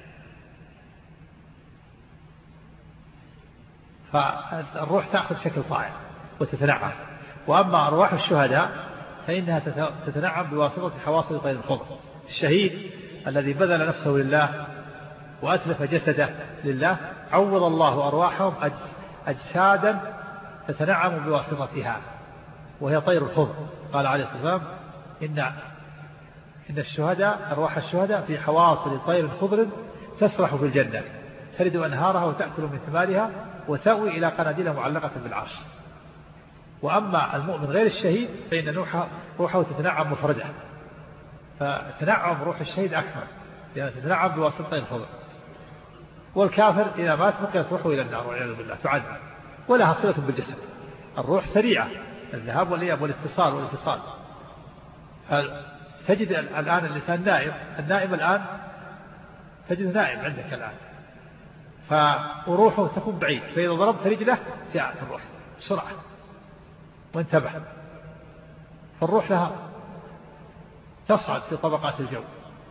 فالروح تأخذ شكل طائر وتتنعم. وأما أرواح الشهداء فإنها تتنعم بواسطة حواصل طير الخضر. الشهيد الذي بذل نفسه لله وأتلف جسده لله عوض الله أرواحهم أجسادا تتنعم بواسطتها وهي طير الخضر. قال عليه الصلاة والسلام إن إن الشهداء أرواح الشهداء في حواصل طير خضر تسرح في الجنة تلد أنهارها وتأكل من ثمارها وتأوي إلى قناديل معلقة بالعرش. وأما المؤمن غير الشهيد فإن روحه تتنعم مفردة. فتنعم روح الشهيد أكثر لأنها تتنعم بواسطة طير الخضر. والكافر إذا مات نقلت روحه إلى النار والعياذ بالله تعذب ولها صلة بالجسد. الروح سريعة الذهاب والإياب والاتصال والانفصال. تجد الآن الإنسان نائم النائم الآن تجد نائم عندك الآن، فروحه تكون بعيد، فإذا ضربت رجله جاءت الروح بسرعة وانتبه، فالروح لها تصعد في طبقات الجو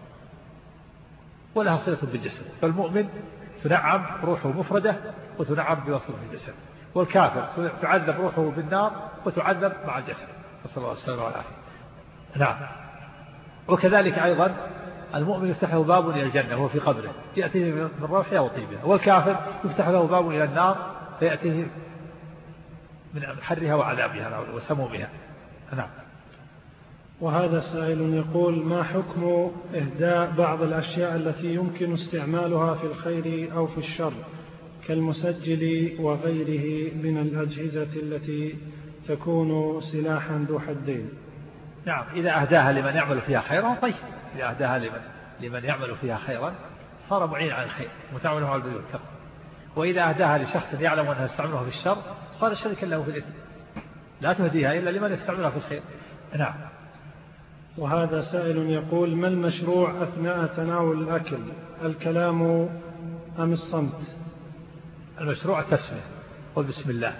ولها صلة بالجسد. فالمؤمن تنعم روحه مفردة وتنعم بوصله في الجسد، والكافر تعذب روحه بالنار وتعذب مع الجسد، نسأل الله السلامة والعافية. نعم. وكذلك أيضا المؤمن يفتح له باب إلى الجنة وهو في قبره يأتيه من روحها وطيبها، والكافر يفتح له باب إلى النار فيأتيه من حرها وعذابها وسمومها. نعم. وهذا سائل يقول: ما حكم إهداء بعض الأشياء التي يمكن استعمالها في الخير أو في الشر كالمسجل وغيره من الأجهزة التي تكون سلاحا ذو حدين؟ نعم، إذا أهداها لمن يعمل فيها خيرا طيب، إذا أهداها لمن, لمن يعمل فيها خيرا صار معين على الخير متعاونه على البر، وإذا أهداها لشخص يعلم أنها يستعملها في الشر صار شريكا له في الإثم. لا تهديها إلا لمن يستعملها في الخير. نعم. وهذا سائل يقول: ما المشروع أثناء تناول الأكل، الكلام أم الصمت؟ المشروع التسمية، قل بسم الله،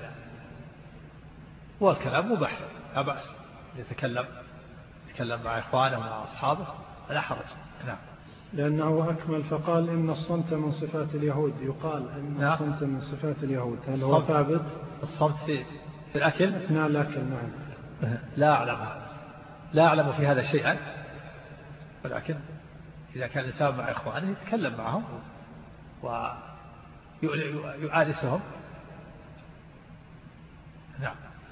والكلام مباح لا بأس، يتكلم يتكلم مع إخوانه ومع أصحابه لا حرج. نعم. لأنه أكمل فقال إن الصمت من صفات اليهود، يقال إن نعم. الصمت من صفات اليهود، هل هو ثابت؟ الصمت في, في الأكل أثناء الأكل؟ نعم. لا أعلم لا أعلم في هذا شيئا، ولكن إذا كان الإنسان مع إخوانه يتكلم معهم ويؤانسهم. نعم.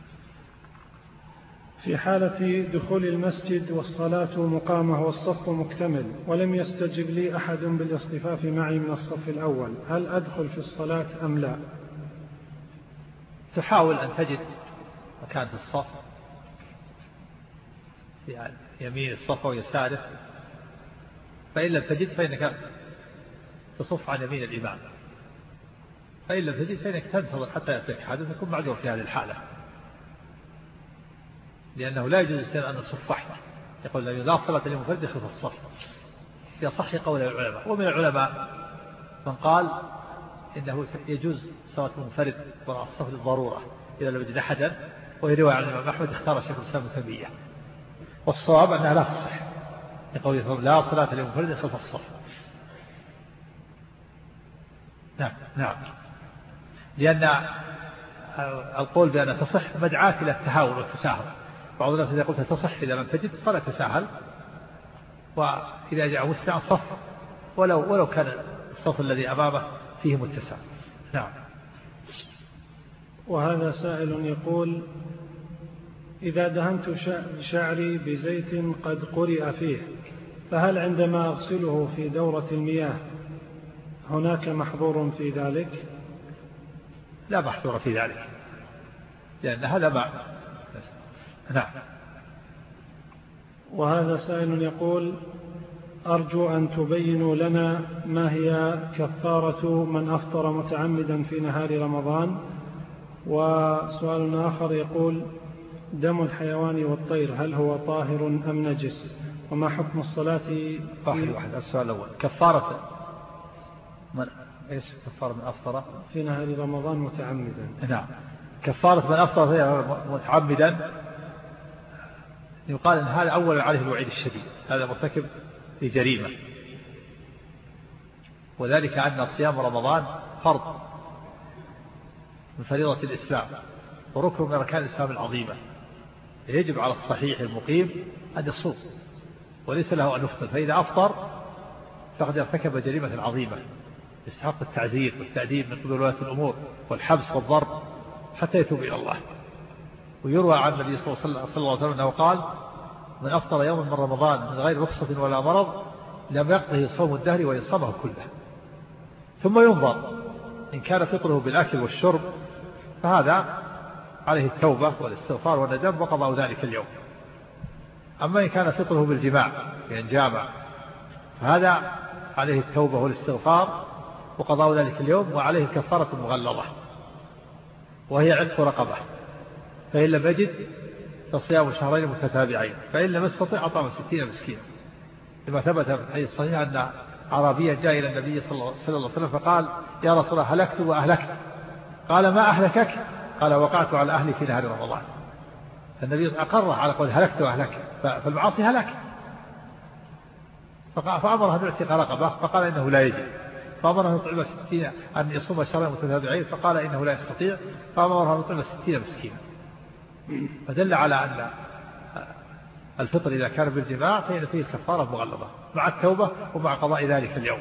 في حالة دخول المسجد والصلاة مقامة والصف مكتمل ولم يستجب لي أحد بالاصطفاف معي من الصف الأول، هل أدخل في الصلاة أم لا؟ تحاول أن تجد مكان في الصف، يعني يمين الصف ويساره، فإن لم تجد فإنك تصف عن يمين الإمام، فإن لم تجد فإنك تنتظر حتى يأتيك حدث، تكون معذور في هذه الحالة، لأنه لا يجوز الإنسان أن يصف وحده، يقول لا صلاة لمنفرد خلف الصف في صح قول العلماء. ومن العلماء من قال إنه يجوز صلاة المنفرد وراء الصف للضرورة إذا لم يجد أحدا، وهي رواية عن الإمام أحمد اختار شيخ الإسلام ابن تيمية، والصواب أنها لا تصح، يقول لا صلاة لمنفرد خلف الصف. نعم. نعم. لأن القول بأن تصح مدعاة إلى التهاون والتساهل، بعض الناس إذا قلت تصح إذا لم تجد فلا تساهل، وإذا جاء متسع صف ولو, ولو كان الصف الذي أمامه فيه متسع. نعم. وهذا سائل يقول: إذا دهنت شعري بزيت قد قرئ فيه، فهل عندما أغسله في دورة المياه هناك محظور في ذلك؟ لا محظور في ذلك، لأن هذا ماء. نعم. وهذا سائل يقول: أرجو أن تبينوا لنا ما هي كفارة من أفطر متعمدا في نهار رمضان. وسؤال آخر يقول: دم الحيوان والطير هل هو طاهر أم نجس؟ وما حكم الصلاة؟ واحد واحد. السؤال الأول كفارة من إيش؟ كفارة من أفطر في نهار رمضان متعمدا. نعم. كفارة من أفطر متعمدا يقال إن هذا أولا عليه الوعيد الشديد، هذا مرتكب لجريمة، وذلك أن صيام رمضان فرض من فريضة الإسلام وركن من أركان الإسلام العظيمة، يجب على الصحيح المقيم أن يصوم وليس له أن يفطر، فإذا أفطر فقد ارتكب جريمة عظيمة يستحق التعزير والتأديب من قبل ولاة الأمور والحبس والضرب حتى يتوب إلى الله. ويروى عن النبي صلى الله عليه وسلم أنه قال: من أفطر يوما من رمضان من غير رخصة ولا مرض لم يقضه صوم الدهر ويصامه كله، ثم ينظر إن كان فطره بالأكل والشرب فهذا عليه التوبة والاستغفار والندم وقضاء ذلك اليوم. أما إن كان فطره بالجماع بأن جامع فهذا عليه التوبة والاستغفار وقضاء ذلك اليوم، وعليه الكفارة المغلظة وهي عتق رقبة، فإن لم يجد فصيام شهرين متتابعين، فإن لم يستطع أطعم ستين مسكينا، لما ثبت في الحديث الصحيح أن أعرابيا جاء إلى النبي صلى الله عليه وسلم فقال يا رسول الله هلكت وأهلكت. قال ما أهلكك؟ قال وقعت على أهلي في نهار رمضان. فالنبي أقره على قول هلكت وأهلكت، فالمعاصي هلك. فأمره أن يعتق رقبة فقال إنه لا يجب. فأمره أن يطعم ستين أن يصوم شهرين متتابعين فقال إنه لا يستطيع. فأمره أن يطعم ستين مسكينا. فدل على أن الفطر إذا كان بالجماع فإن فيه الكفارة مغلظة مع التوبة ومع قضاء ذلك اليوم.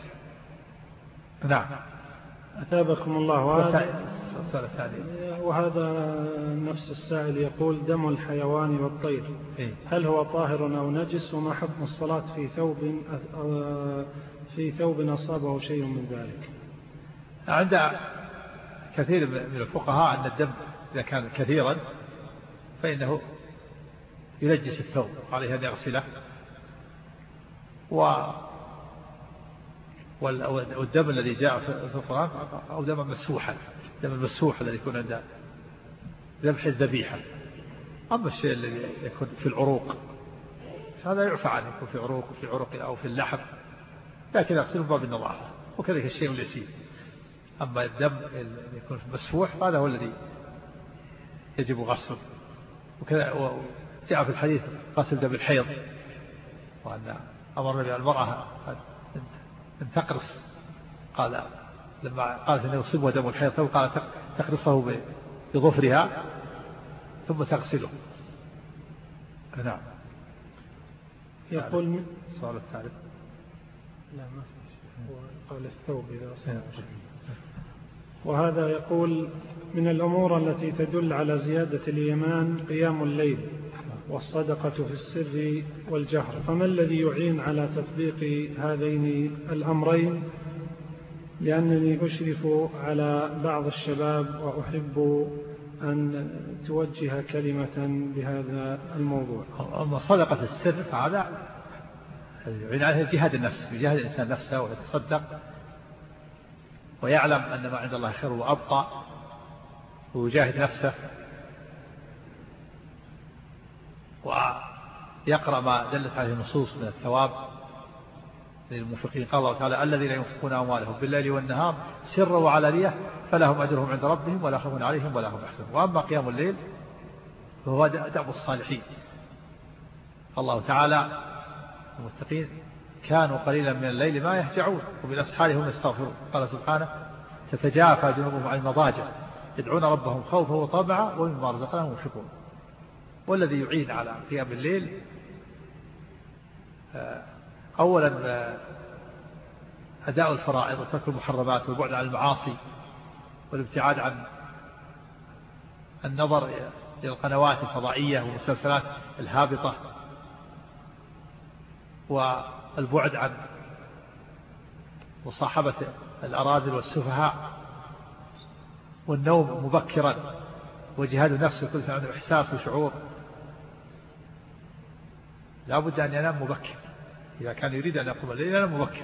نعم. أثابكم الله. وهذا, وهذا نفس السائل يقول دم الحيوان والطير هل هو طاهر أو نجس، وما حكم الصلاة في ثوب في ثوب أصابه شيء من ذلك؟ عند كثير من الفقهاء أن الدم إذا كان كثيرا فإنه ينجس الثوب عليه أن يغسله، و والدم الذي جاء في القرآن أو دم مسوحا، دم المسوح الذي يكون عند ذبح الذبيحة. أما الشيء الذي يكون في العروق هذا يعفى عنه، يكون في عروق وفي عروق أو في اللحم، لكن يغسل باب النظافة، وكذلك الشيء اليسير. أما الدم اللي يكون مسفوح هذا هو الذي يجب غسله. وكذا جاء في الحديث غسل دم الحيض، وأن أمر النبي المرأة أن تقرص، قال لما قالت أنه يصيبها دم الحيض قال تقرصه بظفرها ثم تغسله. نعم. يقول السؤال الثالث لا ما في قال الثوب إذا أصيب. وهذا يقول من الأمور التي تدل على زيادة الإيمان قيام الليل والصدقة في السر والجهر، فما الذي يعين على تطبيق هذين الأمرين؟ لأنني أشرف على بعض الشباب وأحب أن توجه كلمة بهذا الموضوع. أما صدقة السر فهذا يعين على جهاد النفس، يجاهد الإنسان نفسه ويتصدق ويعلم أن ما عند الله خير وأبقى، ويجاهد نفسه ويقرأ ما دلت عليه النصوص من الثواب للمنفقين. قال الله تعالى الذين ينفقون أموالهم بالليل والنهار سرا وعلانية فلهم أجرهم عند ربهم ولا خوف عليهم ولا هم يحزنون. وأما قيام الليل فهو دأب الصالحين. الله تعالى المتقين كانوا قليلا من الليل ما يهجعون وبالأسحار هم يستغفرون. قال سبحانه تتجافى جنوبهم عن المضاجع يدعون ربهم خوفا وطمعا ومما رزقناهم ينفقون. والذي يعين على قيام الليل أولا أداء الفرائض وترك المحرمات والبعد عن المعاصي والابتعاد عن النظر إلى القنوات الفضائية والمسلسلات الهابطة، والبعد عن مصاحبة الأراذل والسفهاء، والنوم مبكرا وجهاد النفس كل سنة عنده إحساس وشعور. لا بد أن ينام مبكر إذا كان يريد أن يقوم الليل ينام مبكر.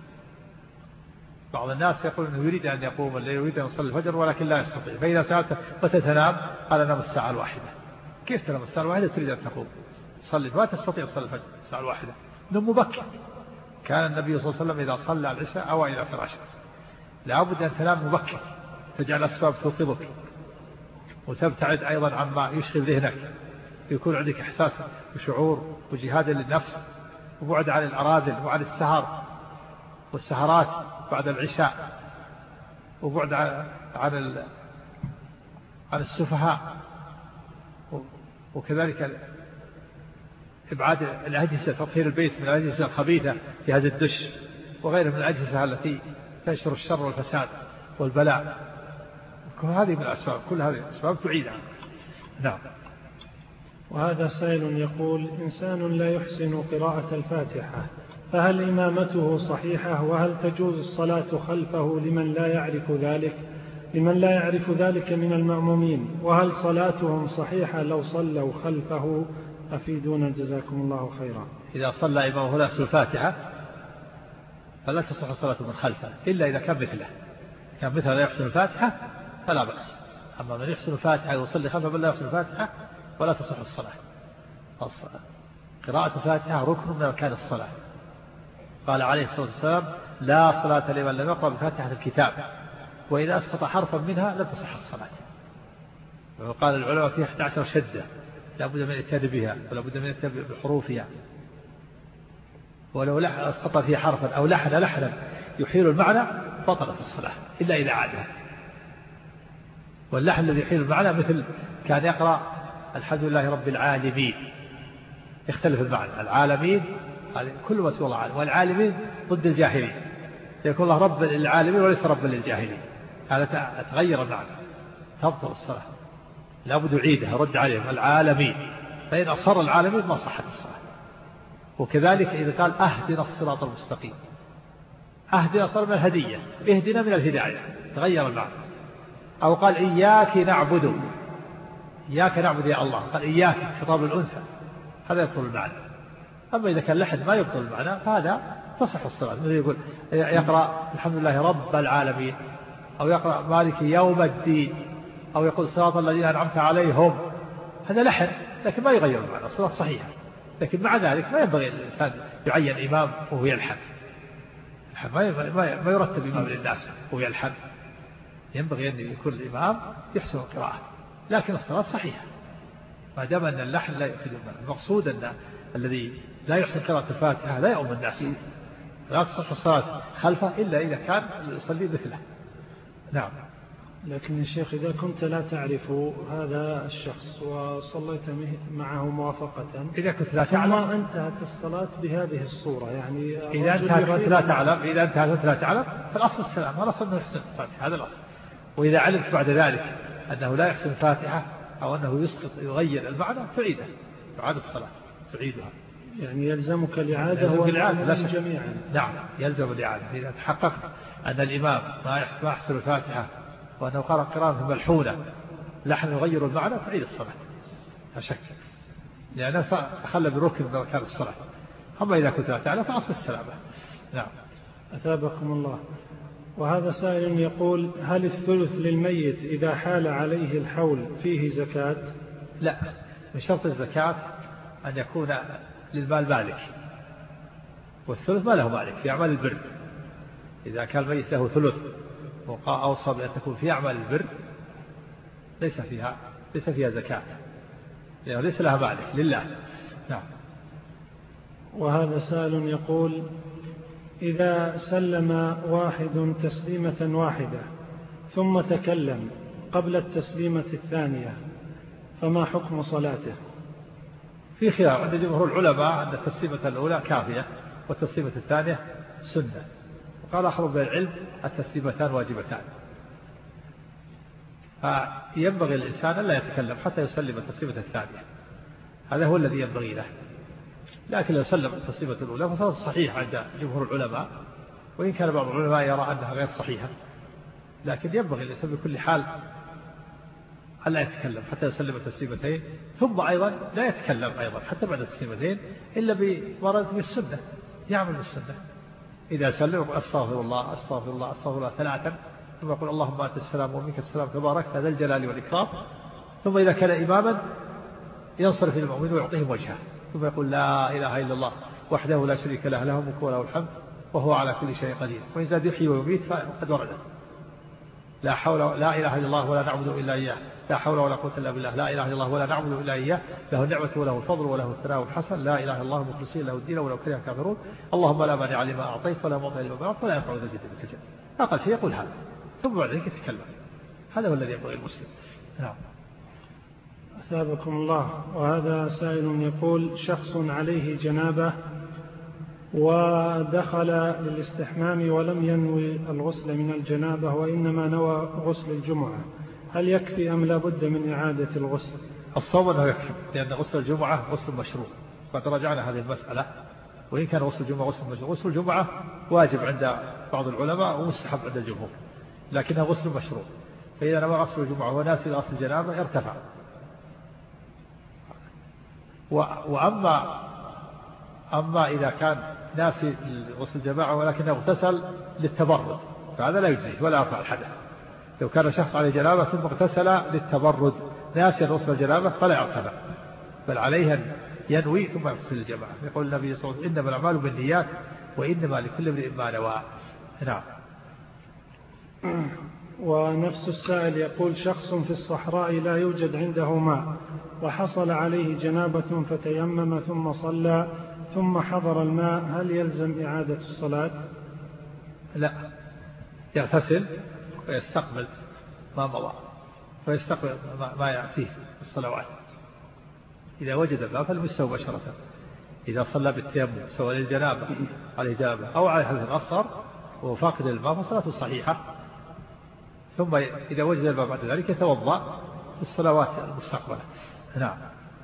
بعض الناس يقول أنه يريد أن يقوم الليل ويريد أن يصلي الفجر ولكن لا يستطيع، فإذا سألت متى تنام قال نام الساعة الواحدة. كيف تنام الساعة الواحدة تريد أن تقوم تصلي ما تستطيع تصلي الفجر الساعة الواحدة؟ نم مبكر. كان النبي صلى الله عليه وسلم إذا صلى العشاء أو إلى فراشه. لا بد أن تنام مبكر، تجعل أسباب توقظك وتبتعد أيضا عما يشغل ذهنك، يكون عندك إحساس وشعور وجهاد للنفس وبعد عن الأراذل وعن السهر والسهرات بعد العشاء، وبعد عن عن, عن السفهاء، وكذلك إبعاد الأجهزة، تطهير البيت من الأجهزة الخبيثة في هذا الدش وغيرها من الأجهزة التي تنشر الشر والفساد والبلاء. كل هذه من الأسباب، كل هذه الأسباب تعيد عنها. نعم. وهذا سائل يقول إنسان لا يحسن قراءة الفاتحة فهل إمامته صحيحة؟ وهل تجوز الصلاة خلفه لمن لا يعرف ذلك لمن لا يعرف ذلك من المأمومين؟ وهل صلاتهم صحيحة لو صلوا خلفه؟ أفيدونا جزاكم الله خيرا. إذا صلى إمامه لا يحسن الفاتحة فلا تصح صلاته من خلفه إلا إذا كان مثله، كان مثله لا يحسن الفاتحة فلا بأس. أما من يحسن الفاتحة ويصلي خلفه بل لا يحسن الفاتحة ولا تصح الصلاة. قراءة الفاتحة ركن من أركان الصلاة، قال عليه الصلاة والسلام لا صلاة لمن لم يقرأ بفاتحة الكتاب وإذا أسقط حرفا منها لم تصح الصلاة. وقال العلماء فيها إحدى عشرة شدة لا بد من الاتيان بها ولا بد من الاتيان بحروفها، ولو أسقط فيها حرفا أو لحن لحنا يحيل المعنى بطلت الصلاة إلا إذا عادها. واللحن الذي يحيل المعنى مثل كان يقرأ الحمد لله رب العالمين يختلف المعنى. العالمين كل ما سوى الله عالم، والعالمين ضد الجاهلين، يكون الله رب للعالمين وليس رب للجاهلين، هذا تغير المعنى تبطل الصلاة، لا بد يعيدها رد عليهم العالمين، فإن أصر العالمين ما صحت الصلاة. وكذلك إذا قال أهدنا الصراط المستقيم، أهدنا صار من الهدية، اهدنا من الهداية، تغير المعنى. أو قال إياك نعبد، إياك نعبد يا الله، قال إياك خطاب الأنثى، هذا يبطل المعنى. أما إذا كان لحد ما يبطل المعنى فهذا تصح الصلاة. مثل يقول يقرأ الحمد لله رب العالمين، أو يقرأ مالك يوم الدين، أو يقول صراط الذين أنعمت عليهم، هذا لحن لكن ما يغير المعنى، الصلاة صحيحة. لكن مع ذلك ما ينبغي الإنسان يعين إمام وهو يلحن، ما يرتب إمام للناس وهو يلحن، ينبغي أن يكون الإمام يحسن القراءة، لكن الصلاة صحيحة ما دام أن اللحن لا يؤخذ المعنى. المقصود أن الذي لا يحسن قراءة الفاتحة لا يؤم الناس، لا تصح الصلاة خلفه إلا إذا كان يصلي مثله. نعم. لكن يا شيخ إذا كنت لا تعرف هذا الشخص وصليت معه موافقة، إذا كنت لا تعلم ثم انتهت الصلاة بهذه الصورة، يعني إذا انتهت لا تعلم إذا انتهت لا تعلم فالأصل السلام، الأصل أنه يحسن الفاتحة، هذا الأصل. وإذا علمت بعد ذلك أنه لا يحسن الفاتحة أو أنه يسقط يغير المعنى تعيده، تعاد الصلاة تعيدها. يعني يلزمك الإعادة والإعادة جميعا. نعم يلزم الإعادة إذا تحققت أن الإمام ما يحسن الفاتحة وأنه قرأ قراءة ملحونة لحن يغير المعنى تعيد الصلاة لا شك، لأنه أخل بركن مكان الصلاة. أما إذا كنت لا تعلم فأصل السلامة. نعم. أثابكم الله. وهذا سائل يقول هل الثلث للميت إذا حال عليه الحول فيه زكاة؟ لا، من شرط الزكاة أن يكون للمال مالك، والثلث ما له مالك في أعمال البر. إذا كان الميت له ثلث وأوصى بأن تكون في أعمال البر ليس فيها ليس فيها زكاة، لأنه ليس لها مالك لله. نعم. وهذا سائل يقول إذا سلم واحد تسليمة واحدة ثم تكلم قبل التسليمة الثانية فما حكم صلاته؟ في خلاف عند جمهور العلماء أن التسليمة الأولى كافية والتسليمة الثانية سنة، وقال آخر من العلم التسليمتان واجبتان، فينبغي الإنسان أن لا يتكلم حتى يسلم التسليمة الثانية، هذا هو الذي ينبغي له. لكن لو سلم التسليمة الأولى فصار صحيح عند جمهور العلماء، وإن كان بعض العلماء يرى أنها غير صحيحة، لكن ينبغي الإنسان بكل حال ألا يتكلم حتى يسلم التسليمتين، ثم أيضا لا يتكلم أيضا حتى بعد التسليمتين إلا بورد بالسنة، يعمل بالسنة. إذا سلم أستغفر الله أستغفر الله أستغفر الله ثلاثا، ثم يقول اللهم أنت السلام ومنك السلام تبارك ذا الجلال والإكرام، ثم إذا كان إماما ينصرف إلى المؤمنين ويعطيهم وجهه، ثم يقول لا إله إلا الله وحده لا شريك له له الملك وله الحمد وهو على كل شيء قدير، وإن زاد يحيي ويميت فقد وردت. لا حول لا إله إلا الله ولا نعبد إلا إياه، لا حول ولا قوة إلا بالله، لا إله إلا الله ولا نعبد إلا إياه، له النعمة وله الفضل وله الثناء الحسن، لا إله إلا الله مخلصين له الدين ولو كره الكافرون، اللهم لا مانع لما أعطيت ولا معطي لما منعت ولا ينفع ذا الجد منك الجد. أقل شيء يقول هذا، ثم بعد ذلك يتكلم، هذا هو الذي ينبغي المسلم. نعم. أثابكم الله. وهذا سائل يقول شخص عليه جنابة ودخل للاستحمام ولم ينوي الغسل من الجنابة وإنما نوى غسل الجمعة، هل يكفي أم لا بد من إعادة الغسل؟ الصواب أنه يكفي، لأن غسل الجمعة غسل مشروع، قد راجعنا هذه المسألة، وإن كان غسل الجمعة غسل مشروع، غسل الجمعة واجب عند بعض العلماء ومستحب عند الجمهور، لكنه غسل مشروع، فإذا نوى غسل الجمعة وناسي غسل الجنابة ارتفع. وأما أما إذا كان ناسي غسل الجماعة ولكنه اغتسل للتبرد فهذا لا يجزي ولا يرفع الحدث. لو كان شخص عليه جنابة ثم اغتسل للتبرد ناسي غسل الجنابة فلا يرتفع، بل عليه أن ينوي ثم يغسل الجماعة. يقول النبي صلى الله عليه وسلم إنما الأعمال بالنيات وإنما لكل امرئ ما نوى. نعم. ونفس السائل يقول شخص في الصحراء لا يوجد عنده ماء وحصل عليه جنابة فتيمم ثم صلى ثم حضر الماء، هل يلزم إعادة الصلاة؟ لا، يغتسل ويستقبل ما مضى ويستقبل ما يأتيه الصلوات. إذا وجد الماء فلمسه مباشرة. إذا صلى بالتيمم سواء للجنابة عليه جنابة أو على حدث أصغر وفاقد الماء فصلاته صحيحة. ثم إذا وجد الماء بعد ذلك يتوضأ للصلوات المستقبلة. نعم.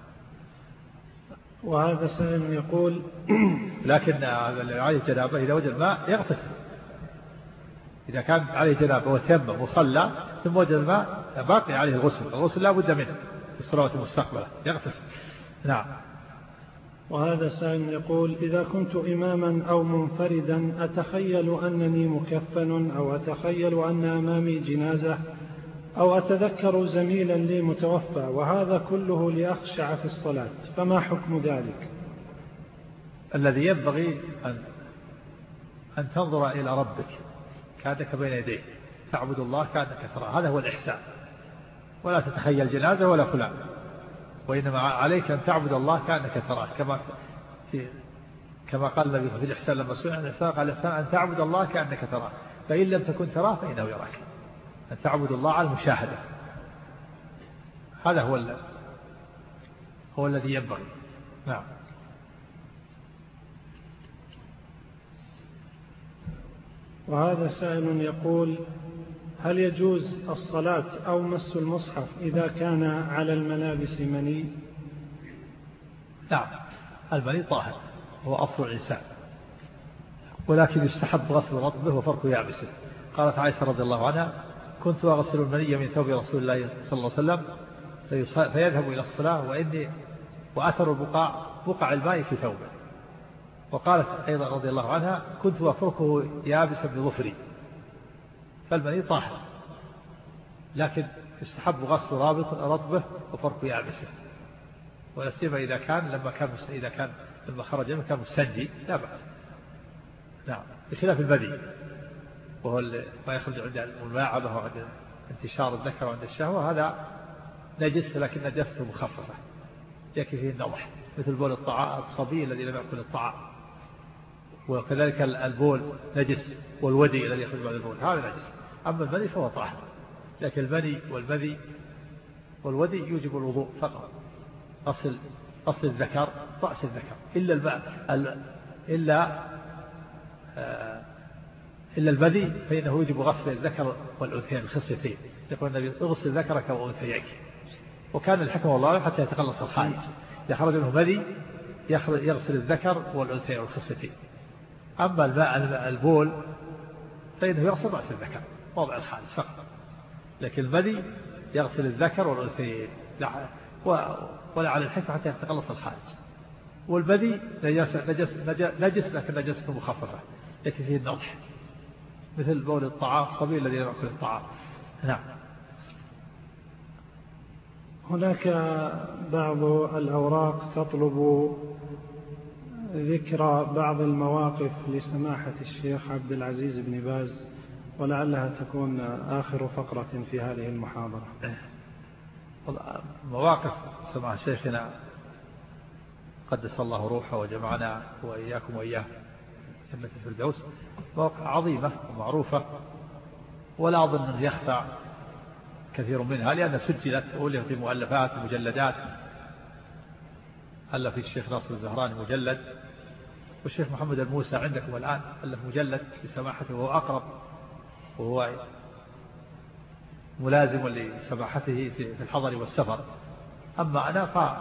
وهذا سائل يقول لكن عليه جنابة إذا وجد الماء يغتسل. إذا كان عليه جنابة وتيمم وصلى ثم وجد الماء باقي عليه الغسل، الغسل لا بد منه في الصلوات المستقبلة، يغتسل. نعم. وهذا سائل يقول إذا كنت إماما أو منفردا أتخيل أنني مكفن أو أتخيل أن أمامي جنازة أو أتذكر زميلا لي متوفى وهذا كله لأخشع في الصلاة، فما حكم ذلك؟ الذي ينبغي أن, أن تنظر إلى ربك كأنك بين يديه، تعبد الله كأنك تراه، هذا هو الإحسان. ولا تتخيل جنازة ولا فلان، وإنما عليك أن تعبد الله كأنك تراه، كما في كما قال النبي في الإحسان لما سئل عن الإحسان قال الإحسان أن تعبد الله كأنك تراه فإن لم تكن تراه فإنه يراك. أن تعبد الله على المشاهدة، هذا هو هو الذي ينبغي. نعم. وهذا سائل يقول هل يجوز الصلاة أو مس المصحف إذا كان على الملابس مني؟ نعم، المني طاهر هو أصل الإنسان، ولكن يستحب غسل رطبه وفرق يابسه. قالت عائشة رضي الله عنها كنت أغسل المني من ثوب رسول الله صلى الله عليه وسلم فيذهب إلى الصلاة وإني وأثر البقاع بقع الماء في ثوبه. وقالت أيضا رضي الله عنها كنت أفركه يابسا بظفري. فالمني طاهر، لكن يستحب غسل رطبه وفرق يابسه، ولا سيما إذا كان لما كان إذا كان لما خرج منه كان مستنجي لا بأس. نعم، بخلاف المذي وهو ما يخرج عند الملاعبة وعند انتشار الذكر وعند الشهوة، هذا نجس لكن نجسته مخففة يكفي فيه النضح، مثل بول الطعام الصبي الذي لم يأكل الطعام، وكذلك البول نجس، والودي الذي يخرج بعد البول هذا نجس. أما المذي فهو طاهر، لكن المني والمذي والودي يوجب الوضوء فقط. أصل أصل الذكر رأس الذكر إلا الماء إلا آه إلا المذي فإنه يجب غسل الذكر والأنثيين الخصيتين. يقول النبي اغسل ذكرك وأنثيك. وكان الحكم والله حتى يتقلص الخارج، إذا خرج منه مذي يغسل الذكر والأنثيين والخصيتين. أما الماء البول فإنه يغسل رأس الذكر موضع الخارج فقط، لكن المذي يغسل الذكر والأنثيين ولا على الحكم حتى يتقلص الخارج. والمذي نجس, نجس, نجس لكن نجسته مخففة يكفي فيه النضح، مثل بول الطعام الصبي الذي يأكل الطعام. نعم. هناك بعض الأوراق تطلب ذكر بعض المواقف لسماحة الشيخ عبد العزيز بن باز، ولعلها تكون آخر فقرة في هذه المحاضرة. مواقف سماحة شيخنا قدس الله روحه وجمعنا وإياكم وإياه جنة الفردوس مواقف عظيمة ومعروفة، ولا أظن أن يخفى كثير منها، لأن سجلت وألفت في مؤلفات ومجلدات. ألف الشيخ ناصر الزهراني مجلد، والشيخ محمد الموسى عندكم الآن ألف مجلد لسماحته، وهو أقرب وهو ملازم لسماحته في الحضر والسفر. أما أنا ف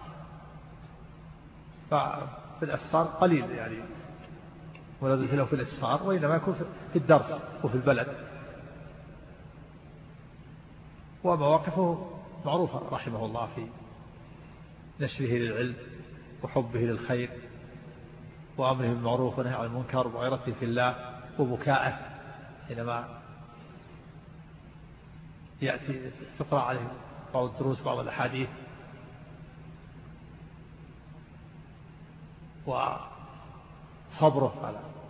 في الأسفار قليل يعني ملازمته له في الأسفار، وإنما يكون في الدرس وفي البلد. ومواقفه معروفة رحمه الله في نشره للعلم وحبه للخير وأمره بالمعروف ونهي عن المنكر وغيرته في الله، وبكاءه حينما يأتي تقرأ عليه بعض الدروس بعض الأحاديث، وصبره على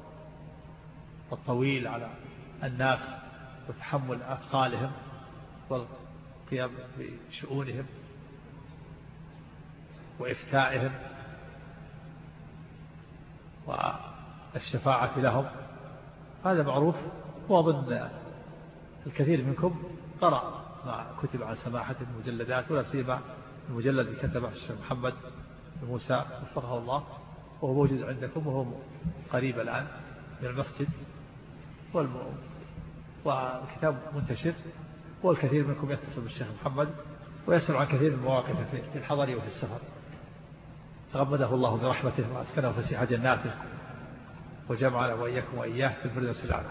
والطويل على الناس وتحمل أثقالهم والقيام بشؤونهم وإفتائهم والشفاعة لهم، هذا معروف. وأظن الكثير منكم قرأ ما كتب عن سماحة المجلدات، ولا سيما المجلد اللي كتبه الشيخ محمد موسى وفقه الله، وهو موجود عندكم وهو قريب الآن من المسجد، والكتاب منتشر، والكثير منكم يتصل بالشيخ محمد ويسأل عن كثير من مواقفه في الحضر وفي السفر. تغمده الله برحمته وأسكنه فسيح جناته وجمعنا وإياكم وإياه في الفردوس الأعلى.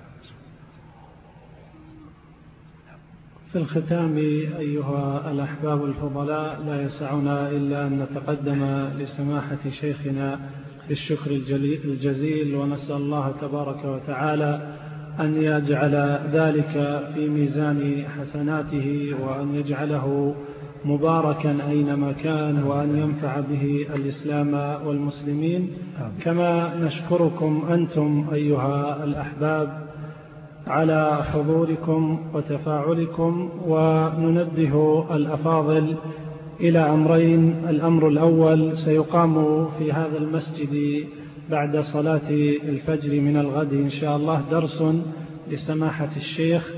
في الختام أيها الأحباب الفضلاء، لا يسعنا إلا أن نتقدم لسماحة شيخنا بالشكر الجزيل، ونسأل الله تبارك وتعالى أن يجعل ذلك في ميزان حسناته، وأن يجعله مباركا أينما كان، وأن ينفع به الإسلام والمسلمين. كما نشكركم أنتم أيها الأحباب على حضوركم وتفاعلكم، وننبه الأفاضل إلى أمرين. الأمر الأول، سيقام في هذا المسجد بعد صلاة الفجر من الغد إن شاء الله درس لسماحة الشيخ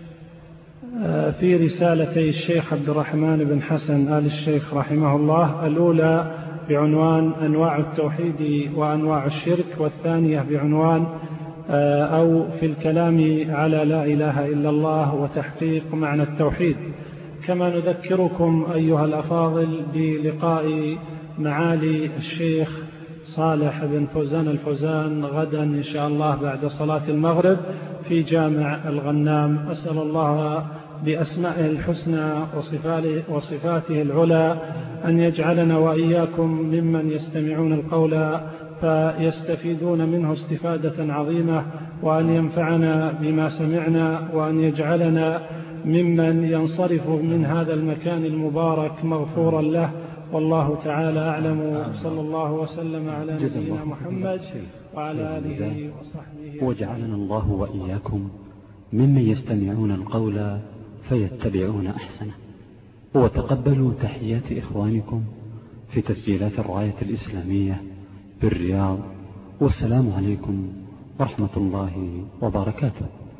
في رسالتي الشيخ عبد الرحمن بن حسن آل الشيخ رحمه الله، الأولى بعنوان أنواع التوحيد وأنواع الشرك، والثانية بعنوان أو في الكلام على لا إله إلا الله وتحقيق معنى التوحيد. كما نذكركم أيها الأفاضل بلقاء معالي الشيخ صالح بن فوزان الفوزان غدا إن شاء الله بعد صلاة المغرب في جامع الغنام. أسأل الله بأسمائه الحسنى وصفاته العلى أن يجعلنا وإياكم ممن يستمعون القول فيستفيدون منه استفادة عظيمة، وأن ينفعنا بما سمعنا، وأن يجعلنا ممن ينصرف من هذا المكان المبارك مغفورا له. والله تعالى أعلم، صلى الله وسلم على نبينا محمد وعلى آله وصحبه. وجعلنا الله وإياكم ممن يستمعون القول فيتبعون أحسنه. وتقبلوا تحيات إخوانكم في تسجيلات الراية الإسلامية بالرياض، والسلام عليكم ورحمة الله وبركاته.